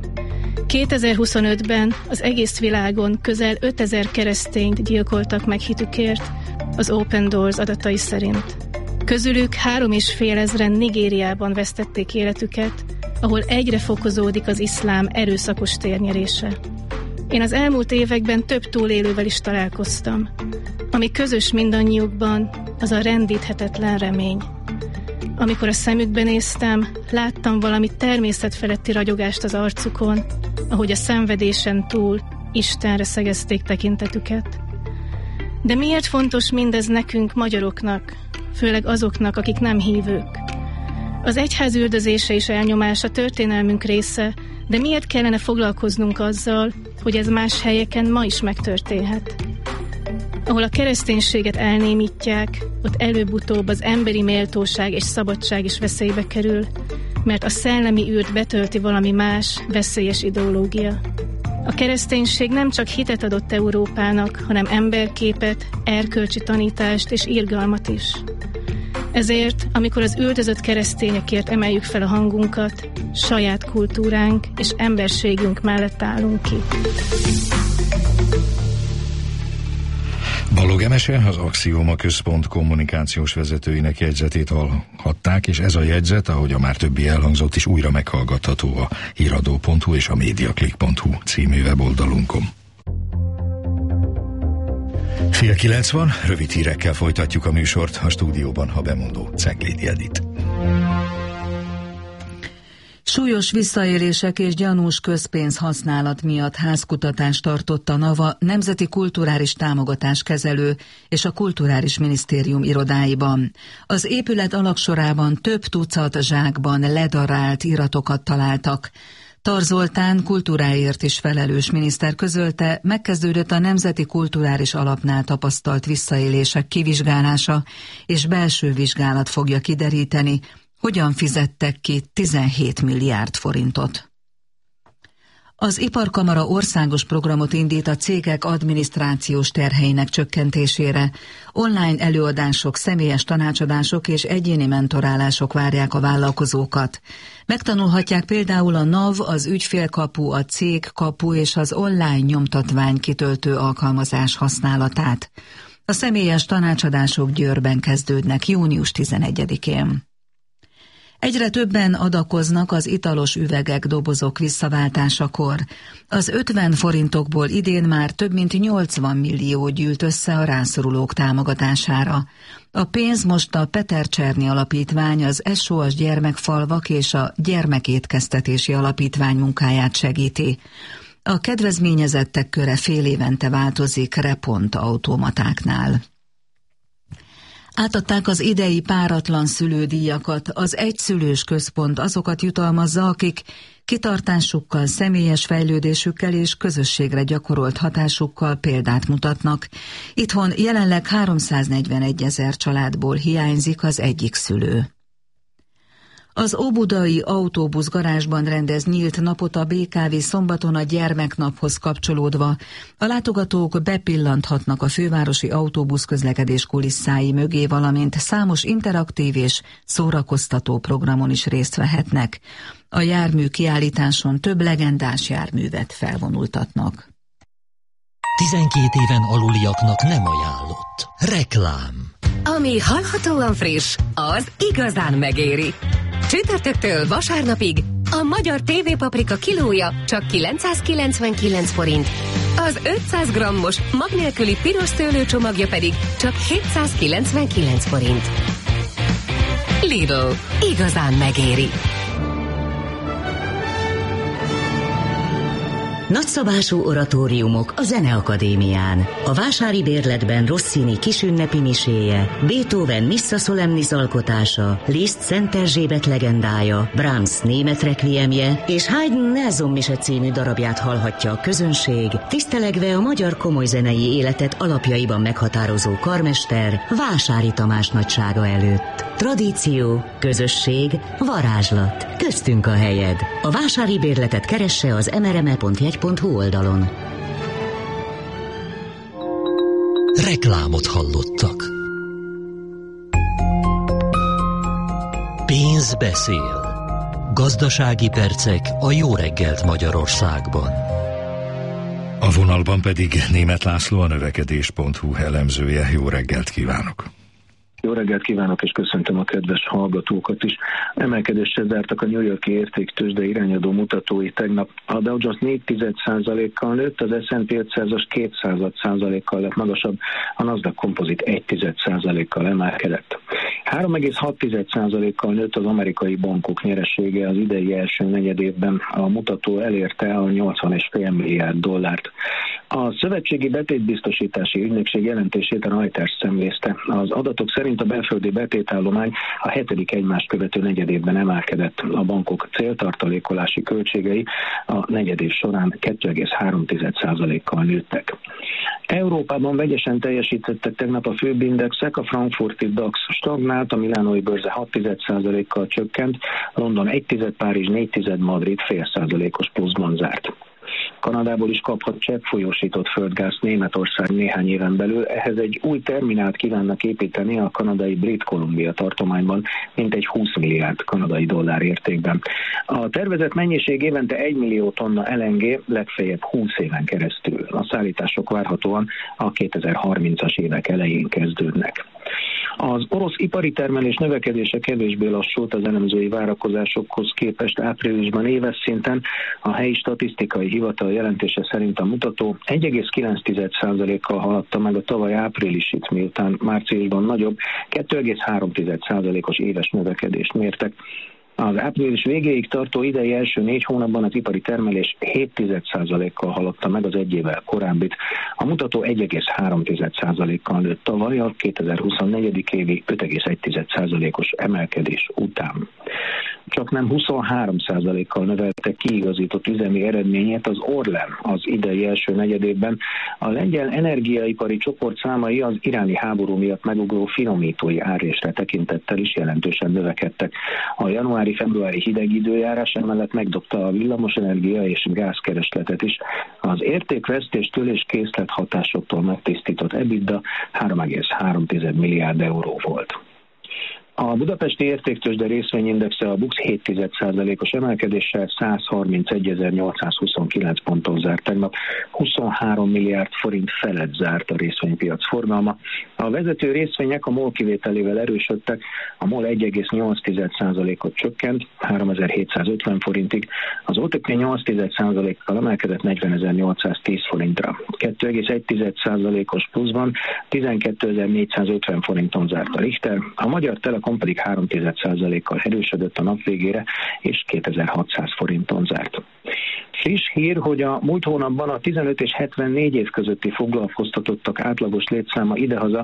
Speaker 22: 2025-ben az egész világon közel 5000 keresztényt gyilkoltak meg hitükért, az Open Doors adatai szerint. Közülük 3,5 ezren Nigériában vesztették életüket, ahol egyre fokozódik az iszlám erőszakos térnyerése. Én az elmúlt években több túlélővel is találkoztam. Ami közös mindannyiukban, az a rendíthetetlen remény. Amikor a szemükbe néztem, láttam valami természetfeletti ragyogást az arcukon, ahogy a szenvedésen túl Istenre szegezték tekintetüket. De miért fontos mindez nekünk, magyaroknak, főleg azoknak, akik nem hívők? Az egyház üldözése és elnyomása történelmünk része, de miért kellene foglalkoznunk azzal, hogy ez más helyeken ma is megtörténhet? Ahol a kereszténységet elnémítják, ott előbb-utóbb az emberi méltóság és szabadság is veszélybe kerül, mert a szellemi űrt betölti valami más, veszélyes ideológia. A kereszténység nem csak hitet adott Európának, hanem emberképet, erkölcsi tanítást és irgalmat is. Ezért, amikor az üldözött keresztényekért emeljük fel a hangunkat, saját kultúránk és emberségünk mellett állunk ki.
Speaker 2: Balog Emese, az Axioma Központ kommunikációs vezetőinek jegyzetét hallhatták, és ez a jegyzet, ahogy a már többi elhangzott is, újra meghallgatható a híradó.hu és a mediaclick.hu című weboldalunkon. 8:90, rövid hírekkel folytatjuk a műsort, a stúdióban a bemondó Ceglédi Edit.
Speaker 5: Súlyos visszaélések és gyanús közpénz használat miatt házkutatást tartott a NAVA Nemzeti Kulturális Támogatáskezelő és a Kulturális Minisztérium irodáiban. Az épület alagsorában több tucat zsákban ledarált iratokat találtak. Tar Zoltán kultúráért is felelős miniszter közölte, megkezdődött a Nemzeti Kulturális Alapnál tapasztalt visszaélések kivizsgálása, és belső vizsgálat fogja kideríteni, hogyan fizettek ki 17 milliárd forintot. Az Iparkamara országos programot indít a cégek adminisztrációs terheinek csökkentésére. Online előadások, személyes tanácsadások és egyéni mentorálások várják a vállalkozókat. Megtanulhatják például a NAV, az ügyfélkapu, a cégkapu és az online nyomtatvány kitöltő alkalmazás használatát. A személyes tanácsadások Győrben kezdődnek június 11-én. Egyre többen adakoznak az italos üvegek, dobozok visszaváltásakor. Az 50 forintokból idén már több mint 80 millió gyűlt össze a rászorulók támogatására. A pénz most a Peter Cserny Alapítvány, az SOS Gyermekfalvak és a Gyermekétkeztetési Alapítvány munkáját segíti. A kedvezményezettek köre fél évente változik repont automatáknál. Átadták az idei páratlan szülődíjakat, az egyszülős központ azokat jutalmazza, akik kitartásukkal, személyes fejlődésükkel és közösségre gyakorolt hatásukkal példát mutatnak. Itthon jelenleg 341 000 családból hiányzik az egyik szülő. Az óbudai autóbuszgarázsban rendez nyílt napot a BKV szombaton a gyermeknaphoz kapcsolódva. A látogatók bepillanthatnak a fővárosi autóbuszközlekedés kulisszái mögé, valamint számos interaktív és szórakoztató programon is részt vehetnek. A jármű kiállításon több legendás járművet felvonultatnak.
Speaker 14: 12 éven aluliaknak nem ajánlott. Reklám.
Speaker 1: Ami hallhatóan friss, az igazán megéri. Csütörtöktől vasárnapig a magyar TV paprika kilója csak 999 forint, az 500 grammos mag nélküli piros szőlőcsomagja pedig csak 799 forint. Lidl, igazán megéri.
Speaker 3: Nagyszabású oratóriumok a Zeneakadémián. A vásári bérletben Rossini kisünnepi miséje, Beethoven Missa Solemnis alkotása, Liszt Szent Erzsébet legendája, Brahms német requiemje és Haydn Nelson mise című darabját hallhatja a közönség, tisztelegve a magyar komolyzenei életet alapjaiban meghatározó karmester Vásári Tamás nagysága előtt. Tradíció, közösség, varázslat. Köztünk a helyed. A vásári bérletet keresse az mrme.jegy.hu oldalon.
Speaker 14: Reklámot hallottak. Pénz beszél. Gazdasági percek a Jó reggelt Magyarországban.
Speaker 2: A vonalban pedig Németh László, a növekedés.hu elemzője. Jó reggelt kívánok!
Speaker 23: Jó reggelt kívánok, és köszöntöm a kedves hallgatókat is. Emelkedéssel zártak a New York-i értéktőzsde irányadó mutatói tegnap. A Dow Jones 0,4%-kal nőtt, az S&P 500-as 0,02%-kal lett magasabb, a Nasdaq Composite 1,1%-kal emelkedett. 3,6%-kal nőtt az amerikai bankok nyeresége az idei első negyedévben. A mutató elérte a $80,5 milliárd. A Szövetségi Betétbiztosítási Ügynökség jelentését a Reuters szemlézte. Az adatok szerint a belföldi betétállomány a 7. egymást követő negyedévben emelkedett. A bankok céltartalékolási költségei a negyedév során 2,3%-kal nőttek. Európában vegyesen teljesítettek tegnap a főbb indexek, a frankfurti DAX stagnált, a milánói bőrze 0,6%-kal csökkent, London 1,1%, Párizs 0,4%, Madrid 0,5%-os pluszban zárt. Kanadából is kaphat cseppfolyósított földgázt Németország néhány éven belül. Ehhez egy új terminált kívánnak építeni a kanadai Brit Columbia tartományban, mintegy 20 milliárd kanadai dollár értékben. A tervezett mennyiség évente 1 millió tonna LNG, legfeljebb 20 éven keresztül. A szállítások várhatóan a 2030-as évek elején kezdődnek. Az orosz ipari termelés növekedése kevésbé lassult az elemzői várakozásokhoz képest áprilisban éves szinten. A helyi statisztikai hivatal jelentése szerint a mutató 1,9%-kal haladta meg a tavaly áprilisit, miután márciusban nagyobb 2,3%-os éves növekedést mértek. Az április végéig tartó idei első 4 hónapban az ipari termelés 0,7%-kal haladta meg az egy évvel korábbit. A mutató 1,3%-kal nőtt tavaly a 2024. évi 5,1%-os emelkedés után. Csaknem 23%-kal növelte kiigazított üzemi eredményét az Orlen az idei első negyedévben. A lengyel energiaipari csoport számai az iráni háború miatt megugró finomítói árrésre tekintettel is jelentősen növekedtek. A januári-februári hideg időjárás emellett megdobta a villamosenergia és gázkeresletet is. Az értékvesztéstől és készlethatásoktól megtisztított EBITDA 3,3 milliárd euró volt. A budapesti értéktőzsde részvényindexe a BUX 0,7%-os emelkedéssel 131.829 ponton zárt tegnap. 23 milliárd forint felett zárt a részvénypiac forgalma. A vezető részvények a MOL kivételével erősödtek, a MOL 1,8%-ot csökkent, 3750 forintig, az OTP 8%-kal emelkedett 40.810 forintra. 2,1%-os pluszban 12.450 forinton zárt a Richter, a Magyar Telekom pedig 3,1%-kal erősödött a nap végére, és 2600 forinton zárt. Friss hír, hogy a múlt hónapban a 15 és 74 év közötti foglalkoztatottak átlagos létszáma idehaza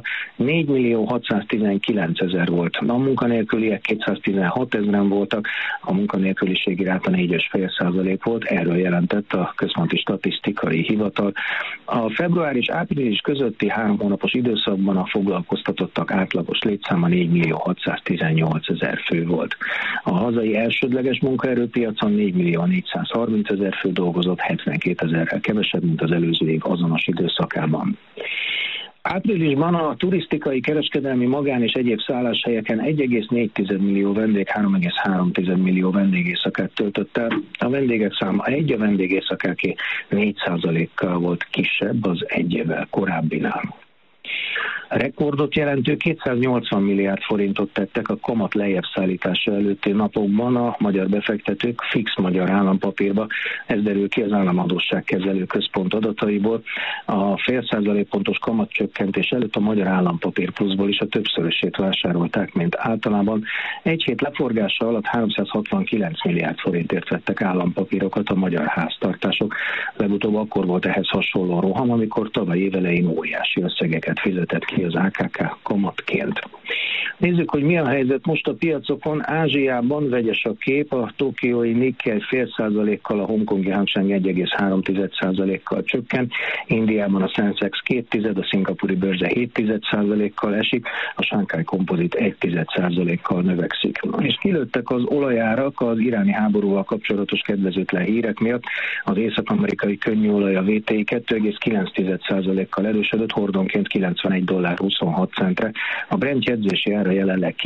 Speaker 23: 4.619.000 volt. A munkanélküliek 216 000 voltak, a munkanélküliségi ráta 4,5% volt, erről jelentett a Központi Statisztikai Hivatal. A február és április közötti 3 hónapos időszakban a foglalkoztatottak átlagos létszáma 4.618.000 fő volt. A hazai elsődleges munkaerőpiacon 4.430.000 fő dolgozott, 72 000-rel kevesebb, mint az előző év azonos időszakában. Áprilisban a turisztikai, kereskedelmi, magán és egyéb szálláshelyeken 1,4 millió vendég 3,3 millió vendégészakát töltött el. A vendégek száma a vendégészakáké 4%-kal volt kisebb az egy évvel korábbinál. Rekordot jelentő 280 milliárd forintot tettek a kamat lejjebb szállítása előtti napokban a magyar befektetők fix magyar állampapírba. Ez derül ki az Államadósságkezelő Központ adataiból. A fél százalékpontos kamatcsökkentés előtt a magyar állampapír pluszból is a többszörösét vásárolták, mint általában. Egy hét leforgása alatt 369 milliárd forintért vettek állampapírokat a magyar háztartások. Legutóbb akkor volt ehhez hasonló roham, amikor tavaly év elején óriási összegeket fizetett ki az AKK kamatként. Nézzük, hogy mi a helyzet most a piacokon. Ázsiában vegyes a kép, a tokiói Nikkei 0,5%-kal, a hongkongi Hang Seng 1,3%-kal csökkent, Indiában a Sensex 0,2%, a szingapúri bőrze 0,7%-kal esik, a Shanghai Composite 1,1%-kal növekszik. És kilőttek az olajárak az iráni háborúval kapcsolatos kedvezőtlen hírek miatt. Az észak-amerikai könnyűolaj a VTI 2,9%-kal erősödött, hordonként $91.26, a Brent jegyzési ára jelenleg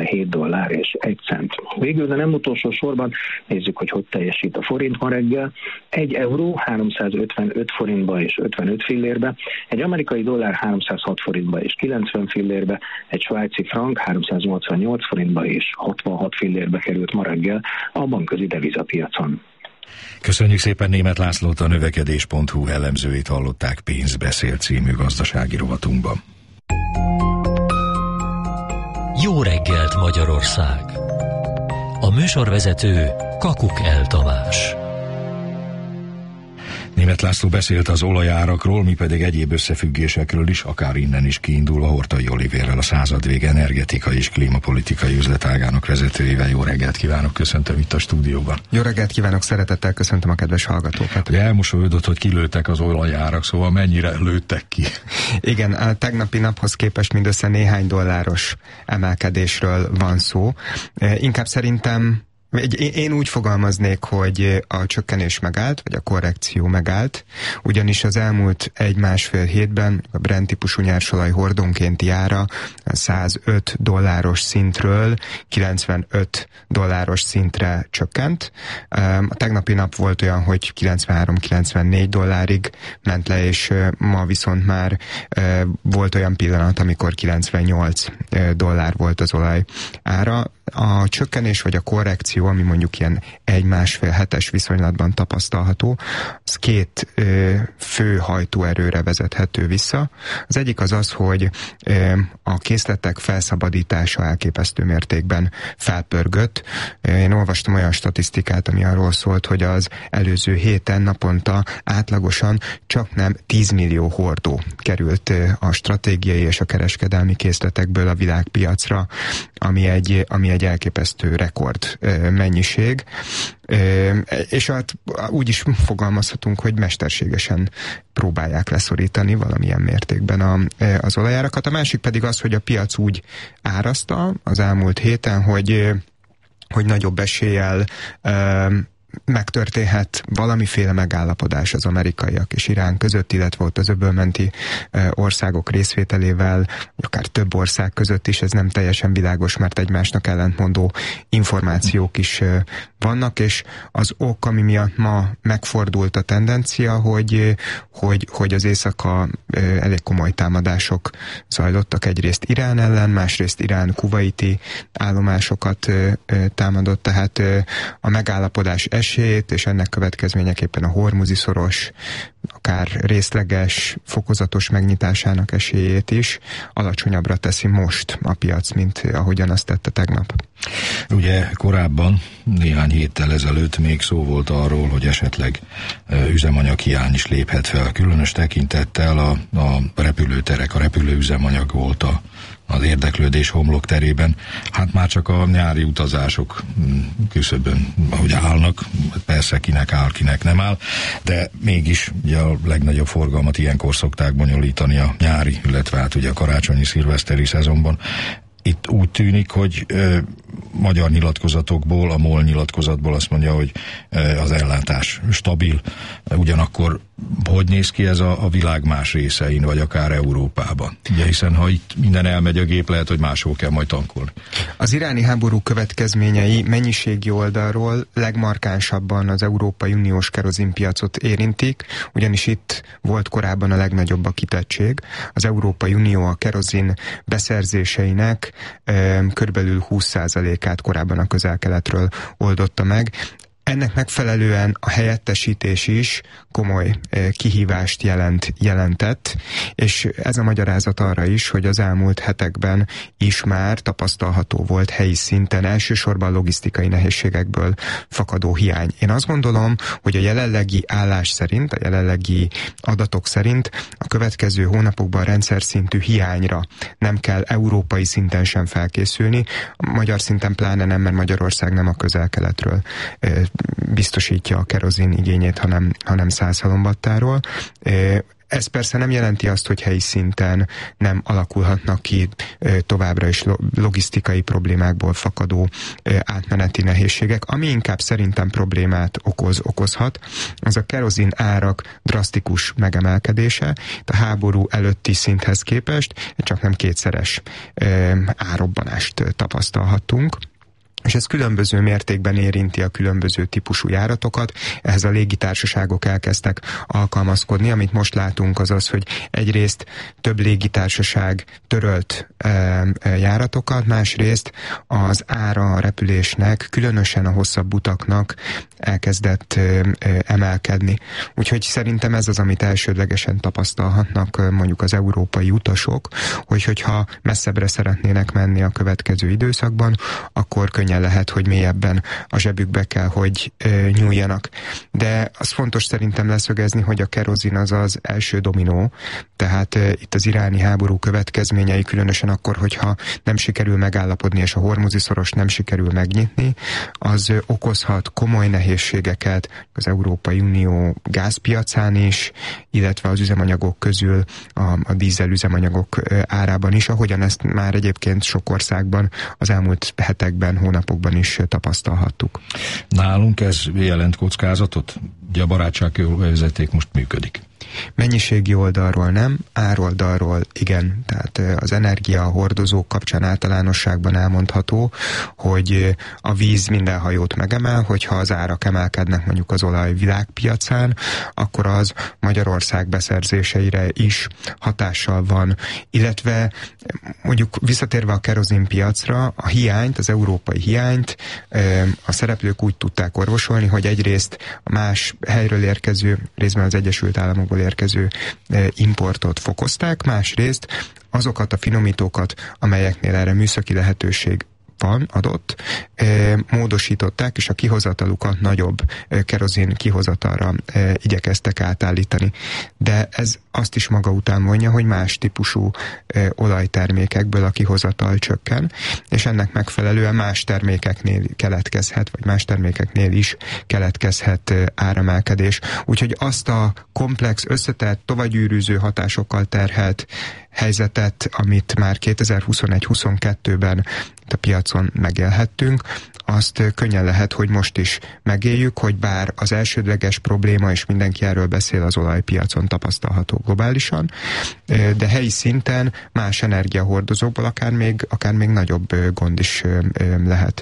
Speaker 23: $97.01. Végül, de nem utolsó sorban nézzük, hogy teljesít a forint ma reggel. 1 euró 355 forintba és 55 fillérbe, egy amerikai dollár 306 forintba és 90 fillérbe, egy svájci frank 388 forintba és 66 fillérbe került ma reggel a bankközi devizapiacon.
Speaker 2: Köszönjük szépen Németh Lászlót, a növekedés.hu elemzőit hallották Pénzbeszél című gazdasági rovatunkban.
Speaker 14: Jó reggelt Magyarország! A műsorvezető Kakukell Tamás.
Speaker 2: Németh László beszélt az olajárakról, mi pedig egyéb összefüggésekről is, akár innen is kiindulva Hortai Olivérrel, a századvég energetikai és klímapolitikai üzletágának vezetőjével. Jó reggelt kívánok, köszöntöm itt a stúdióban.
Speaker 4: Jó reggelt kívánok, szeretettel köszöntöm a kedves hallgatókat.
Speaker 2: Ugye elmosolyodott, hogy kilőttek az olajárak, szóval mennyire lőttek ki?
Speaker 4: Igen, a tegnapi naphoz képest mindössze néhány dolláros emelkedésről van szó. Inkább szerintem Én úgy fogalmaznék, hogy a csökkenés megállt, vagy a korrekció megállt, ugyanis az elmúlt 1-1,5 hétben a Brent típusú nyersolaj hordonkénti ára $105 szintről $95 szintre csökkent. A tegnapi nap volt olyan, hogy $93-94 ment le, és ma viszont már volt olyan pillanat, amikor $98 volt az olaj ára. A csökkenés vagy a korrekció, ami mondjuk ilyen 1-1,5 hetes viszonylatban tapasztalható, az 2 fő hajtóerőre vezethető vissza. Az egyik az, hogy a készletek felszabadítása elképesztő mértékben felpörgött. Én olvastam olyan statisztikát, ami arról szólt, hogy az előző héten naponta átlagosan csaknem 10 millió hordó került a stratégiai és a kereskedelmi készletekből a világpiacra, ami egy elképesztő rekord mennyiség, és hát úgy is fogalmazhatunk, hogy mesterségesen próbálják leszorítani valamilyen mértékben az olajárakat. A másik pedig az, hogy a piac úgy árazta az elmúlt héten, hogy nagyobb eséllyel megtörténhet valamiféle megállapodás az amerikaiak és Irán között, illetve ott az öbölmenti országok részvételével, akár több ország között is, ez nem teljesen világos, mert egymásnak ellentmondó információk is vannak, és az ok, ami miatt ma megfordult a tendencia, hogy az éjszaka elég komoly támadások zajlottak, egyrészt Irán ellen, másrészt Irán kuvaiti állomásokat támadott, tehát a megállapodás esélyét, és ennek következményeképpen a hormuzi szoros, akár részleges, fokozatos megnyitásának esélyét is alacsonyabbra teszi most a piac, mint ahogyan azt tette tegnap.
Speaker 2: Ugye korábban, néhány héttel ezelőtt még szó volt arról, hogy esetleg üzemanyaghiány is léphet fel. Különös tekintettel a repülőterek, a repülőüzemanyag volt az érdeklődés homlokterében. Hát már csak a nyári utazások küszöbön, ahogy állnak, persze kinek áll, kinek nem áll, de mégis ugye a legnagyobb forgalmat ilyenkor szokták bonyolítani a nyári, illetve hát ugye a karácsonyi, szilveszteri szezonban. Itt úgy tűnik, hogy magyar nyilatkozatokból, a MOL nyilatkozatból azt mondja, hogy az ellátás stabil, ugyanakkor hogy néz ki ez a világ más részein, vagy akár Európában? Ugye, hiszen ha itt minden elmegy a gép, lehet, hogy máshol kell majd tankolni.
Speaker 4: Az iráni háború következményei mennyiségi oldalról legmarkánsabban az Európai Uniós kerozinpiacot érintik, ugyanis itt volt korábban a legnagyobb a kitettség. Az Európai Unió a kerozin beszerzéseinek körülbelül 20%-át korábban a Közel-Keletről oldotta meg. Ennek megfelelően a helyettesítés is komoly kihívást jelentett, és ez a magyarázat arra is, hogy az elmúlt hetekben is már tapasztalható volt helyi szinten elsősorban logisztikai nehézségekből fakadó hiány. Én azt gondolom, hogy a jelenlegi állás szerint, a jelenlegi adatok szerint a következő hónapokban rendszer szintű hiányra nem kell európai szinten sem felkészülni, magyar szinten pláne nem, mert Magyarország nem a Közel-Keletről biztosítja a kerozin igényét, hanem Százhalombattáról. Ez persze nem jelenti azt, hogy helyi szinten nem alakulhatnak ki továbbra is logisztikai problémákból átmeneti nehézségek. Ami inkább szerintem problémát okozhat, az a kerozin árak drasztikus megemelkedése. A háború előtti szinthez képest csak nem kétszeres árrobbanást tapasztalhattunk. És ez különböző mértékben érinti a különböző típusú járatokat. Ehhez a légitársaságok elkezdtek alkalmazkodni. Amit most látunk az, hogy egyrészt több légitársaság törölt járatokat, másrészt az ára a repülésnek, különösen a hosszabb utaknak elkezdett emelkedni. Úgyhogy szerintem ez az, amit elsődlegesen tapasztalhatnak mondjuk az európai utasok, hogyha messzebbre szeretnének menni a következő időszakban, akkor könnyen lehet, hogy mélyebben a zsebükbe kell, hogy nyúljanak. De az fontos szerintem leszögezni, hogy a kerozin az az első dominó, tehát itt az iráni háború következményei, különösen akkor, hogyha nem sikerül megállapodni, és a hormuzi szoros nem sikerül megnyitni, az okozhat komoly nehézségeket az Európai Unió gázpiacán is, illetve az üzemanyagok közül a dízel üzemanyagok árában is, ahogyan ezt már egyébként sok országban az elmúlt hetekben, hónapokban hónapokban is tapasztalhattuk.
Speaker 2: Nálunk ez jelent kockázatot? Ugye a barátságövezeték most működik.
Speaker 4: Mennyiségi oldalról nem, ároldalról igen. Tehát az energiahordozók kapcsán általánosságban elmondható, hogy a víz minden hajót megemel, hogyha az árak emelkednek mondjuk az olaj világpiacán, akkor az Magyarország beszerzéseire is hatással van. Illetve mondjuk visszatérve a kerozinpiacra, a hiányt, az európai hiányt a szereplők úgy tudták orvosolni, hogy egyrészt a más helyről érkező, részben az Egyesült Államokból érkező importot fokozták, másrészt azokat a finomítókat, amelyeknél erre műszaki lehetőség van, adott, módosították, és a kihozatalukat nagyobb kerozin kihozatalra igyekeztek átállítani. De ez azt is maga után vonja, hogy más típusú olajtermékekből a kihozatal csökken, és ennek megfelelően más termékeknél keletkezhet, vagy más termékeknél is keletkezhet áremelkedés. Úgyhogy azt a komplex, összetett, tovagyűrűző hatásokkal terhelt helyzetet, amit már 2021-22-ben a piacon megélhettünk, azt könnyen lehet, hogy most is megéljük, hogy bár az elsődleges probléma, és mindenki erről beszél, az olajpiacon tapasztalható globálisan, de helyi szinten más energiahordozókból akár még nagyobb gond is lehet.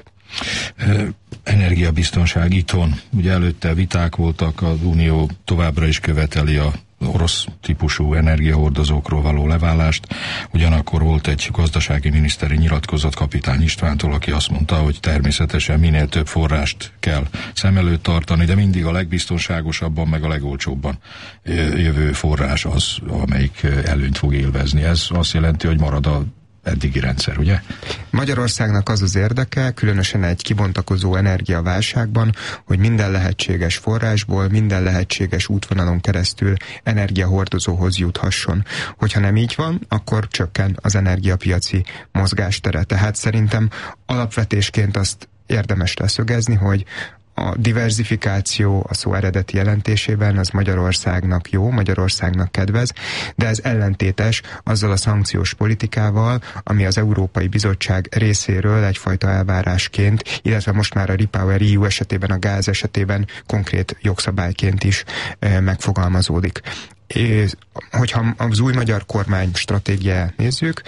Speaker 2: Energiabiztonság itthon. Ugye előtte viták voltak, az Unió továbbra is követeli a orosz típusú energiahordozókról való leválást. Ugyanakkor volt egy gazdasági miniszteri nyilatkozat Kapitány Istvántól, aki azt mondta, hogy természetesen minél több forrást kell szem előtt tartani, de mindig a legbiztonságosabban, meg a legolcsóbban jövő forrás az, amelyik előnyt fog élvezni. Ez azt jelenti, hogy marad a eddigi rendszer, ugye?
Speaker 4: Magyarországnak az az érdeke, különösen egy kibontakozó energiaválságban, hogy minden lehetséges forrásból, minden lehetséges útvonalon keresztül energiahordozóhoz juthasson. Hogyha nem így van, akkor csökken az energiapiaci mozgástere. Tehát szerintem alapvetésként azt érdemes leszögezni, hogy a diverzifikáció a szó eredeti jelentésében az Magyarországnak jó, Magyarországnak kedvez, de ez ellentétes azzal a szankciós politikával, ami az Európai Bizottság részéről egyfajta elvárásként, illetve most már a REPowerEU esetében, a gáz esetében konkrét jogszabályként is megfogalmazódik. És hogyha az új magyar kormány stratégiát nézzük,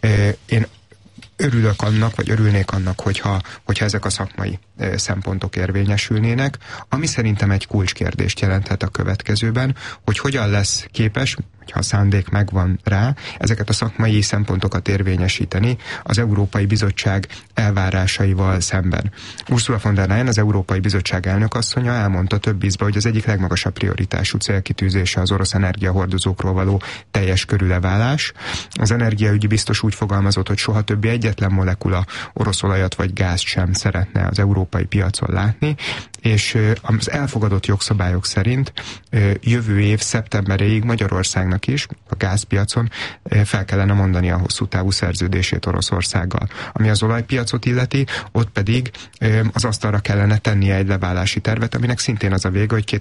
Speaker 4: én örülök annak, vagy örülnék annak, hogyha ezek a szakmai szempontok érvényesülnének, ami szerintem egy kulcskérdést jelenthet a következőben, hogy hogyan lesz képes, hogyha a szándék megvan rá, ezeket a szakmai szempontokat érvényesíteni az Európai Bizottság elvárásaival szemben. Ursula von der Leyen, az Európai Bizottság elnökasszonya elmondta több ízben, hogy az egyik legmagasabb prioritású célkitűzése az orosz energiahordozókról való teljes körű leválás. Az energiaügyi biztos úgy fogalmazott, hogy soha többi egyetlen molekula orosz olajat vagy gázt sem szeretne az európai piacon látni, és az elfogadott jogszabályok szerint jövő év szeptemberéig Magyarországnak is a gázpiacon fel kellene mondani a hosszú távú szerződését Oroszországgal. Ami az olajpiacot illeti, ott pedig az asztalra kellene tennie egy leválási tervet, aminek szintén az a vége, hogy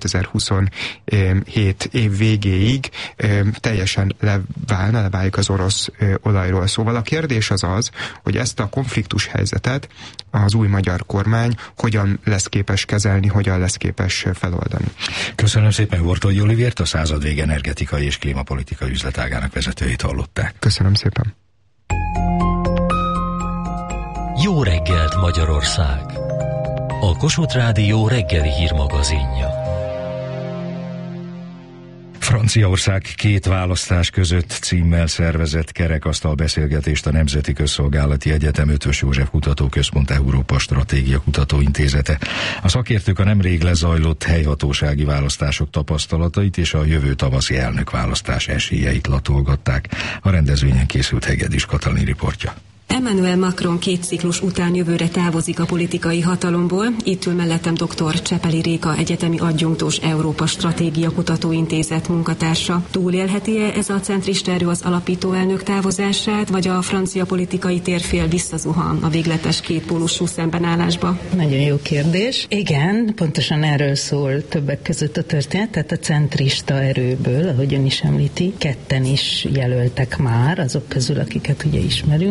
Speaker 4: 2027 év végéig teljesen leválik az orosz olajról. Szóval a kérdés az, hogy ezt a konfliktus helyzetet az új magyar kormány hogyan lesz képes kezelni, hogyan lesz képes feloldani.
Speaker 2: Köszönöm szépen, Hortolyi Olivért, a századvég energetikai és klímapolitikai üzletágának vezetőjét hallották.
Speaker 4: Köszönöm szépen.
Speaker 14: Jó reggelt, Magyarország! A Kossuth Rádió reggeli hírmagazinja.
Speaker 2: Franciaország két választás között címmel szervezett kerekasztal beszélgetést a Nemzeti Közszolgálati Egyetem Ötvös József Kutatóközpont Európa Stratégia Kutatóintézete. A szakértők a nemrég lezajlott helyhatósági választások tapasztalatait és a jövő tavaszi elnökválasztás esélyeit latolgatták. A rendezvényen készült Hegedűs Katalin riportja.
Speaker 9: Emmanuel Macron 2 ciklus után jövőre távozik a politikai hatalomból. Itt ül mellettem dr. Csepeli Réka, egyetemi adjunktus, Európa Stratégia Kutatóintézet munkatársa. Túlélheti-e ez a centrista erő az alapító elnök távozását, vagy a francia politikai térfél visszazuhan a végletes kétpólusú szembenállásba?
Speaker 12: Nagyon jó kérdés. Igen, pontosan erről szól többek között a történet, tehát a centrista erőből, ahogy ön is említi, ketten is jelöltek már, azok közül, akiket ugye ismerünk. Egyrészt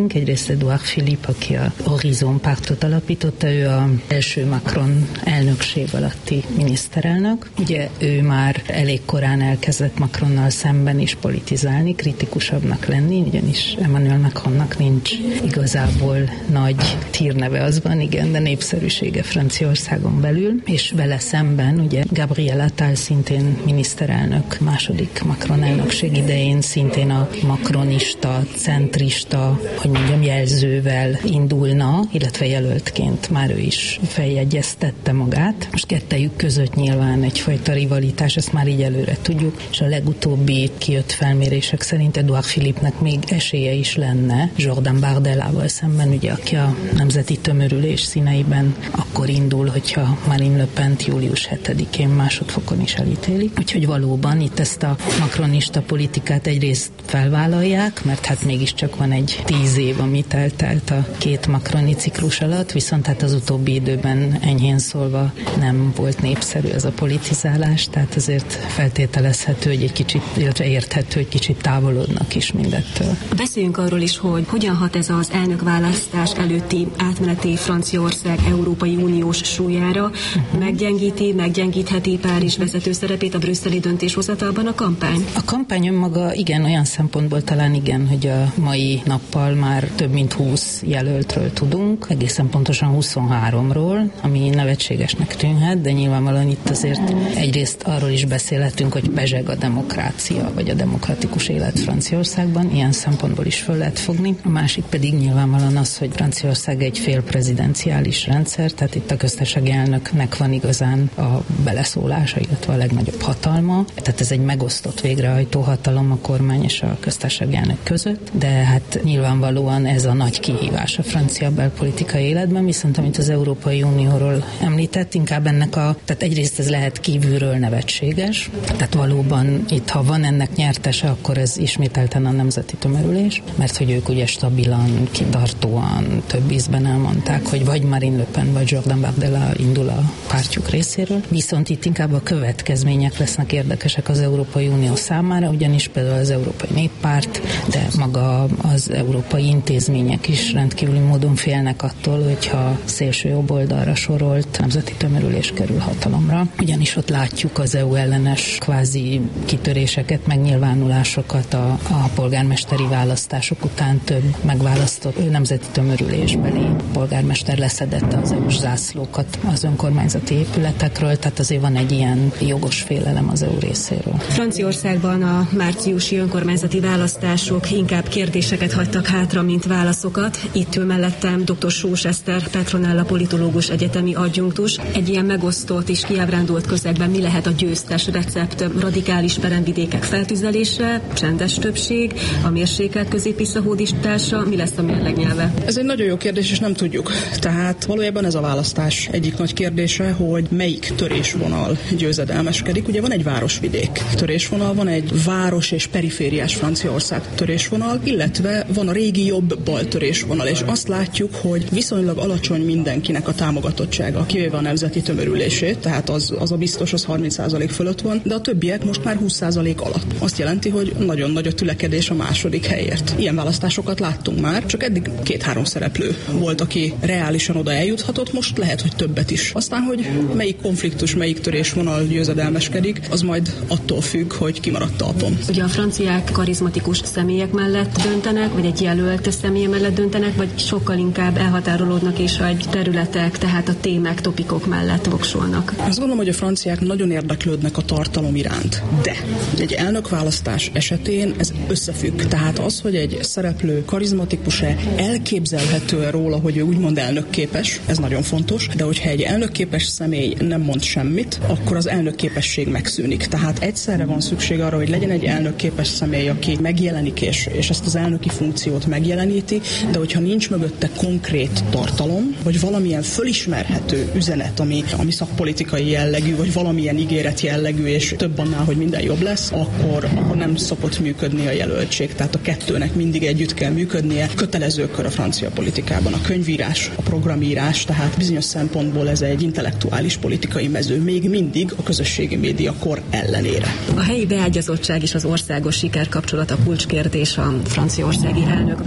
Speaker 12: Édouard Philippe, aki a Horizon pártot alapította, ő az első Macron elnökség alatti miniszterelnök. Ugye ő már elég korán elkezdett Macronnal szemben is politizálni, kritikusabbnak lenni, ugyanis Emmanuel Macronnak nincs igazából nagy hírneve, az van, igen, de népszerűsége Franciaországon belül, és vele szemben ugye Gabriel Attal szintén miniszterelnök második Macron elnökség idején szintén a macronista, centrista, hogy mondjam, jelzővel indulna, illetve jelöltként már ő is feljegyeztette magát. Most kettejük között nyilván egyfajta rivalitás, ezt már így előre tudjuk, és a legutóbbi kijött felmérések szerint Édouard Philippe-nek még esélye is lenne Jordan Bardellával szemben, ugye, aki a Nemzeti Tömörülés színeiben akkor indul, hogyha Marine Le Pen-t július 7-én másodfokon is elítélik. Úgyhogy valóban itt ezt a macronista politikát egyrészt felvállalják, mert hát mégiscsak van egy 10 év, amit eltelt a két macroni ciklus alatt, viszont hát az utóbbi időben enyhén szólva nem volt népszerű ez a politizálás, tehát azért feltételezhető, hogy egy kicsit, illetve érthető, hogy kicsit távolodnak is mindettől.
Speaker 9: Beszéljünk arról is, hogy hogyan hat ez az elnökválasztás előtti átmeneti Franciaország Európai Uniós súlyára, meggyengítheti Párizs vezető szerepét a brüsszeli döntéshozatalban a kampány?
Speaker 12: A kampány önmaga igen, olyan szempontból talán igen, hogy a mai nappal már több mint 20 jelöltről tudunk, egészen pontosan 23-ról, ami nevetségesnek tűnhet, de nyilvánvalóan itt azért egyrészt arról is beszélhetünk, hogy pezseg a demokrácia, vagy a demokratikus élet Franciaországban, ilyen szempontból is föl lehet fogni. A másik pedig nyilvánvalóan az, hogy Franciaország egy félprezidenciális rendszer, tehát itt a köztársasági elnöknek van igazán a beleszólása, illetve a legnagyobb hatalma. Tehát ez egy megosztott végrehajtó hatalom a kormány és a köztársasági elnök között, de hát nyilvánvalóan ez a nagy kihívás a francia belpolitikai életben, viszont amit az Európai Unióról említett, inkább tehát egyrészt ez lehet kívülről nevetséges, tehát valóban itt, ha van ennek nyertese, akkor ez ismételten a Nemzeti Tömörülés, mert hogy ők ugye stabilan, kitartóan több ízben elmondták, hogy vagy Marine Le Pen, vagy Jordan Bardella indul a pártjuk részéről, viszont itt inkább a következmények lesznek érdekesek az Európai Unió számára, ugyanis például az Európai Néppárt, de maga az európai intézmények is rendkívüli módon félnek attól, hogyha szélső jobb oldalra sorolt Nemzeti Tömörülés kerül hatalomra, ugyanis ott látjuk az EU ellenes kvázi kitöréseket, megnyilvánulásokat a polgármesteri választások után több megválasztott Nemzeti Tömörülésbeli polgármester leszedette az EU-s zászlókat az önkormányzati épületekről, tehát azért van egy ilyen jogos félelem az EU részéről.
Speaker 9: Franciaországban a márciusi önkormányzati választások inkább kérdéseket hagytak hátra, mint válaszokat. Itt ül mellettem dr. Sós Eszter, Petronella politológus, egyetemi adjunktus. Egy ilyen megosztott és kiábrándult közegben mi lehet a győztes recept? Radikális peremvidékek feltüzelése, csendes többség, a mérsékelt közép-visszahódítása, mi lesz a mérlegnyelve?
Speaker 11: Ez egy nagyon jó kérdés, és nem tudjuk. Tehát valójában ez a választás egyik nagy kérdése, hogy melyik törésvonal győzedelmeskedik. Ugye van egy városvidék törésvonal, van egy város és perifériás Franciaország törésvonal, illetve van a régi jobb bal törésvonal, és azt látjuk, hogy viszonylag alacsony mindenkinek a támogatottsága, kivéve a Nemzeti Tömörülését, tehát az a biztos, az 30% fölött van, de a többiek most már 20% alatt. Azt jelenti, hogy nagyon nagy a tülekedés a második helyért. Ilyen választásokat láttunk már, csak eddig 2-3 szereplő volt, aki reálisan oda eljuthatott, most lehet, hogy többet is. Aztán, hogy melyik konfliktus, melyik törésvonal győzedelmeskedik, az majd attól függ, hogy kimaradt talpon.
Speaker 9: Ugye a franciák karizmatikus személyek mellett döntenek, vagy egy jelölt személy mellett döntenek, vagy sokkal inkább elhatárolódnak és egy területek, tehát a témák, topikok mellett voksolnak.
Speaker 11: Azt gondolom, hogy a franciák nagyon érdeklődnek a tartalom iránt, de egy elnökválasztás esetén ez összefügg. Tehát az, hogy egy szereplő karizmatikus-e, elképzelhető róla, hogy ő úgymond elnökképes, ez nagyon fontos, de hogyha egy elnökképes személy nem mond semmit, akkor az elnökképesség megszűnik. Tehát egyszerre van szükség arra, hogy legyen egy elnökképes személy, aki megjelenik és ezt az elnöki funkciót megjeleníti, de hogyha nincs mögötte konkrét tartalom, vagy valamilyen fölismerhető üzenet, ami szakpolitikai jellegű, vagy valamilyen ígéret jellegű, és több annál, hogy minden jobb lesz, akkor nem szokott működni a jelöltség. Tehát a kettőnek mindig együtt kell működnie. Kötelező kör a francia politikában a könyvírás, a programírás, tehát bizonyos szempontból ez egy intellektuális politikai mező, még mindig a közösségi média kor ellenére.
Speaker 9: A helyi beágyazottság és az országos siker kapcsolata kulcskérdés a franciaországi elnökválasztás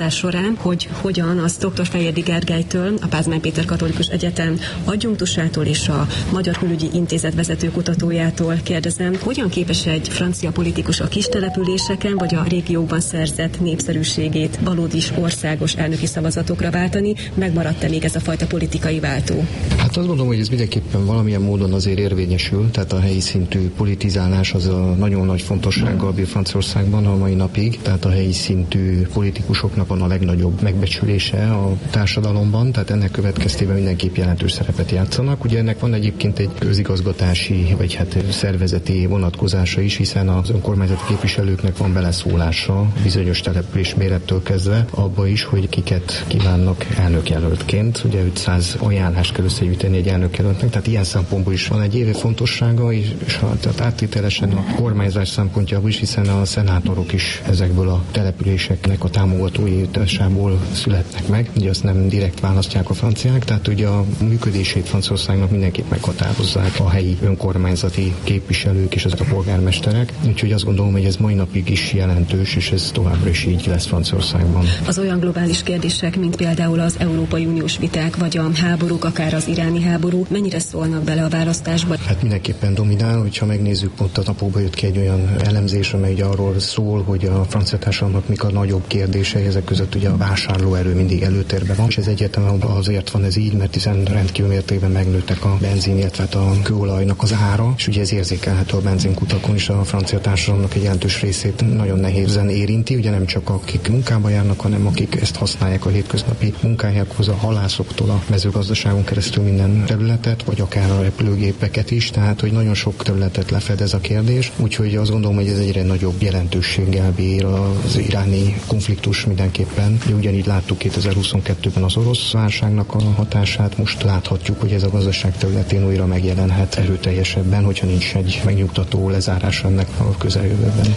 Speaker 9: adás során, hogy hogyan az dr. Fejérdi Gergelytől, a Pázmány Péter Katolikus Egyetem adjunktusától és a Magyar Külügyi Intézet vezető kutatójától kérdezem, hogyan képes egy francia politikus a kis településeken vagy a régiókban szerzett népszerűségét valódi országos elnöki szavazatokra váltani, megmaradt-e még ez a fajta politikai váltó?
Speaker 13: Hát azt gondolom, hogy ez mindenképpen valamilyen módon azért érvényesül, tehát a helyi szintű politizálás az a nagyon nagy fontossággal bír Franciaországban a mai napig, tehát a helyi szintű politikusoknak van a legnagyobb megbecsülése a társadalomban, tehát ennek következtében mindenképp jelentős szerepet játszanak. Ugye ennek van egyébként egy közigazgatási vagy szervezeti vonatkozása is, hiszen az önkormányzati képviselőknek van beleszólása bizonyos település mérettől kezdve abba is, hogy kiket kívánnak elnökjelöltként. Ugye 500 ajánlást kell összegyűjteni egy elnökjelöltnek, tehát ilyen szempontból is van egy éve fontossága, és tehát áttételesen a kormányzás szempontjából is, hiszen a szenátorok is ezekből a településeknek a támogatóitásából születnek meg. Ugye azt nem direkt választják a franciák, tehát ugye a működését Franciaországnak mindenképp meghatározzák a helyi önkormányzati képviselők és azok a polgármesterek. Úgyhogy azt gondolom, hogy ez mai napig is jelentős, és ez továbbra is így lesz Franciaországban.
Speaker 9: Az olyan globális kérdések, mint például az Európai Uniós viták, vagy a háborúk, akár az iráni háború, mennyire szólnak bele a választásba?
Speaker 13: Hát mindenképpen dominál, hogyha megnézzük, pont a napokban jött ki egy olyan elemzés, amely ugye arról szól, hogy a francia társadalomnak mik a nagyobb kérdései, ezek között ugye a vásárlóerő mindig előtérben van, és ez egyértelműen azért van ez így, mert hiszen rendkívül mértékben megnőttek a benzin, illetve a kőolajnak az ára, és ugye ez érzékelhető a benzinkutakon is, a francia társadalomnak egy jelentős részét nagyon nehézen érinti, ugye nem csak akik munkába járnak, hanem akik ezt használják a hétköznapi munkájához, a halászoktól a mezőgazdaságon keresztül minden területet, vagy akár a repülőgépeket is, tehát hogy nagyon sok területet lefed ez a kérdés, úgyhogy azt gondolom, hogy ez egyre nagyobb jelentőséggel bír az iráni konfliktus mindenképpen. Ugyanígy láttuk 2022-ben az orosz válságnak a hatását, most láthatjuk, hogy ez a gazdaság területén újra megjelenhet erőteljesebben, hogyha nincs egy megnyugtató lezárás ennek a közeljövőben.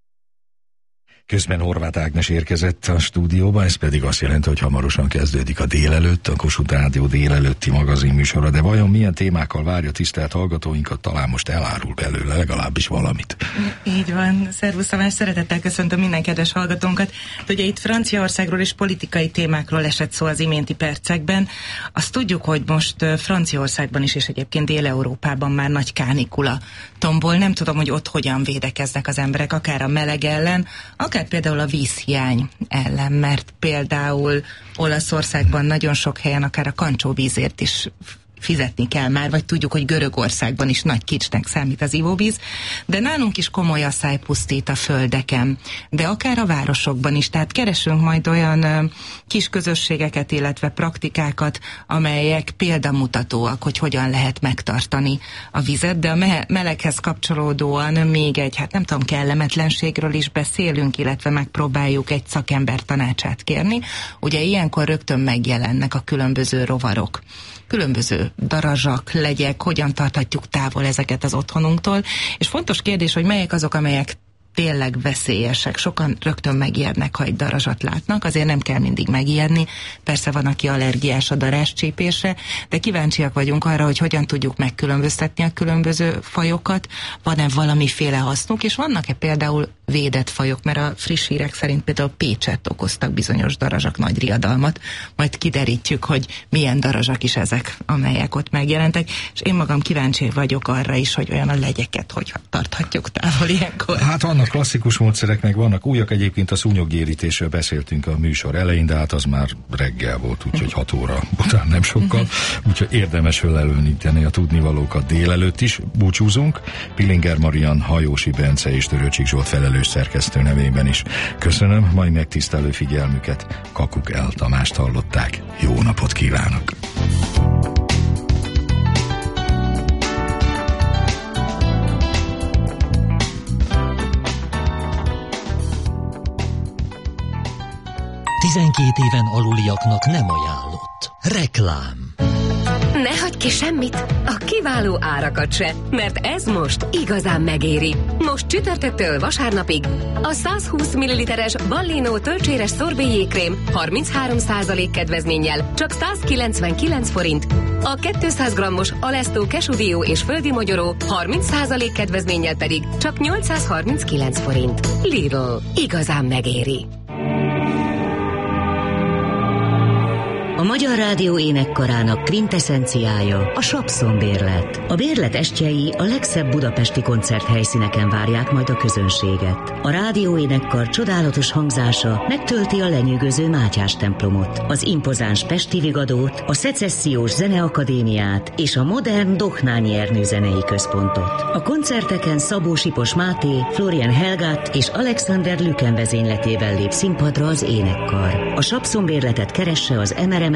Speaker 2: Közben Horváth Ágnes érkezett a stúdióba, ez pedig azt jelenti, hogy hamarosan kezdődik a délelőtt, a Kossuth Rádió délelőtti magazinműsora, de vajon milyen témákkal várja tisztelt hallgatóinkat, talán most elárul belőle legalábbis valamit.
Speaker 15: Így van, szervusz Tamás, szeretettel köszöntöm minden kedves hallgatónkat. Ugye itt Franciaországról és politikai témákról esett szó az iménti percekben. Azt tudjuk, hogy most Franciaországban is, és egyébként Dél-Európában már nagy kánikula tombol. Nem tudom, hogy ott hogyan védekeznek az emberek, akár a meleg ellen, akár például a vízhiány ellen, mert például Olaszországban nagyon sok helyen akár a kancsóvízért is fizetni kell már, vagy tudjuk, hogy Görögországban is nagy kicsnek számít az ivóvíz, de nálunk is komoly asszály pusztít a földeken, de akár a városokban is, tehát keresünk majd olyan kis közösségeket, illetve praktikákat, amelyek példamutatóak, hogy hogyan lehet megtartani a vizet, de a meleghez kapcsolódóan még egy, hát nem tudom, kellemetlenségről is beszélünk, illetve megpróbáljuk egy szakember tanácsát kérni. Ugye ilyenkor rögtön megjelennek a különböző rovarok, különböző darazsak, legyek, hogyan tarthatjuk távol ezeket az otthonunktól. És fontos kérdés, hogy melyek azok, amelyek tényleg veszélyesek. Sokan rögtön megijednek, ha egy darazsat látnak, azért nem kell mindig megijedni. Persze van, aki allergiás a darázscsípésre, de kíváncsiak vagyunk arra, hogy hogyan tudjuk megkülönböztetni a különböző fajokat, van-e valamiféle hasznuk, és vannak-e például védett fajok, mert a friss hírek szerint például Pécsett okoztak bizonyos darazsak nagy riadalmat, majd kiderítjük, hogy milyen darazsak is ezek, amelyek ott megjelentek, és én magam kíváncsi vagyok arra is, hogy olyan a legyeket, hogy tarthatjuk távol ilyenkor.
Speaker 2: Hát vannak klasszikus módszerek, meg vannak újak, egyébként a szúnyoggyérítésről beszéltünk a műsor elején, de hát az már reggel volt, úgyhogy 6 óra után nem sokkal, úgyhogy érdemes fölelőníteni a tudnivalókat délelőtt is. Búcsúzunk, Pillinger Marian, Hajósi Bence és Törőcsik Zsolt felelős szerkesztő nevében is. Köszönöm mai megtisztelő figyelmüket. Kakuk El Tamást hallották. Jó napot kívánok!
Speaker 14: Éven aluliaknak nem ajánlott. Reklám.
Speaker 1: Ne hagyj ki semmit, a kiváló árakat se, mert ez most igazán megéri. Most csütörtöktől vasárnapig a 120 ml-es Ballino tölcséres szorbéjékrém 33% kedvezménnyel csak 199 forint, a 200 g-os Alesto kesudió és földi mogyoró 30% kedvezménnyel pedig csak 839 forint. Lidl, igazán megéri.
Speaker 3: A Magyar Rádió énekkarának kvintessenciája a Sapszon bérlet. A bérlet estjei a legszebb budapesti koncerthelyszíneken várják majd a közönséget. A rádió énekkar csodálatos hangzása megtölti a lenyűgöző Mátyás templomot, az impozáns Pesti Vigadót, a Szecessziós Zeneakadémiát és a modern Dohnányi Ernő zenei központot. A koncerteken Szabó Sipos Máté, Florian Helgát és Alexander Lüken vezényletével lép színpadra az énekkar. A Sapszon bérletet keresse az MRM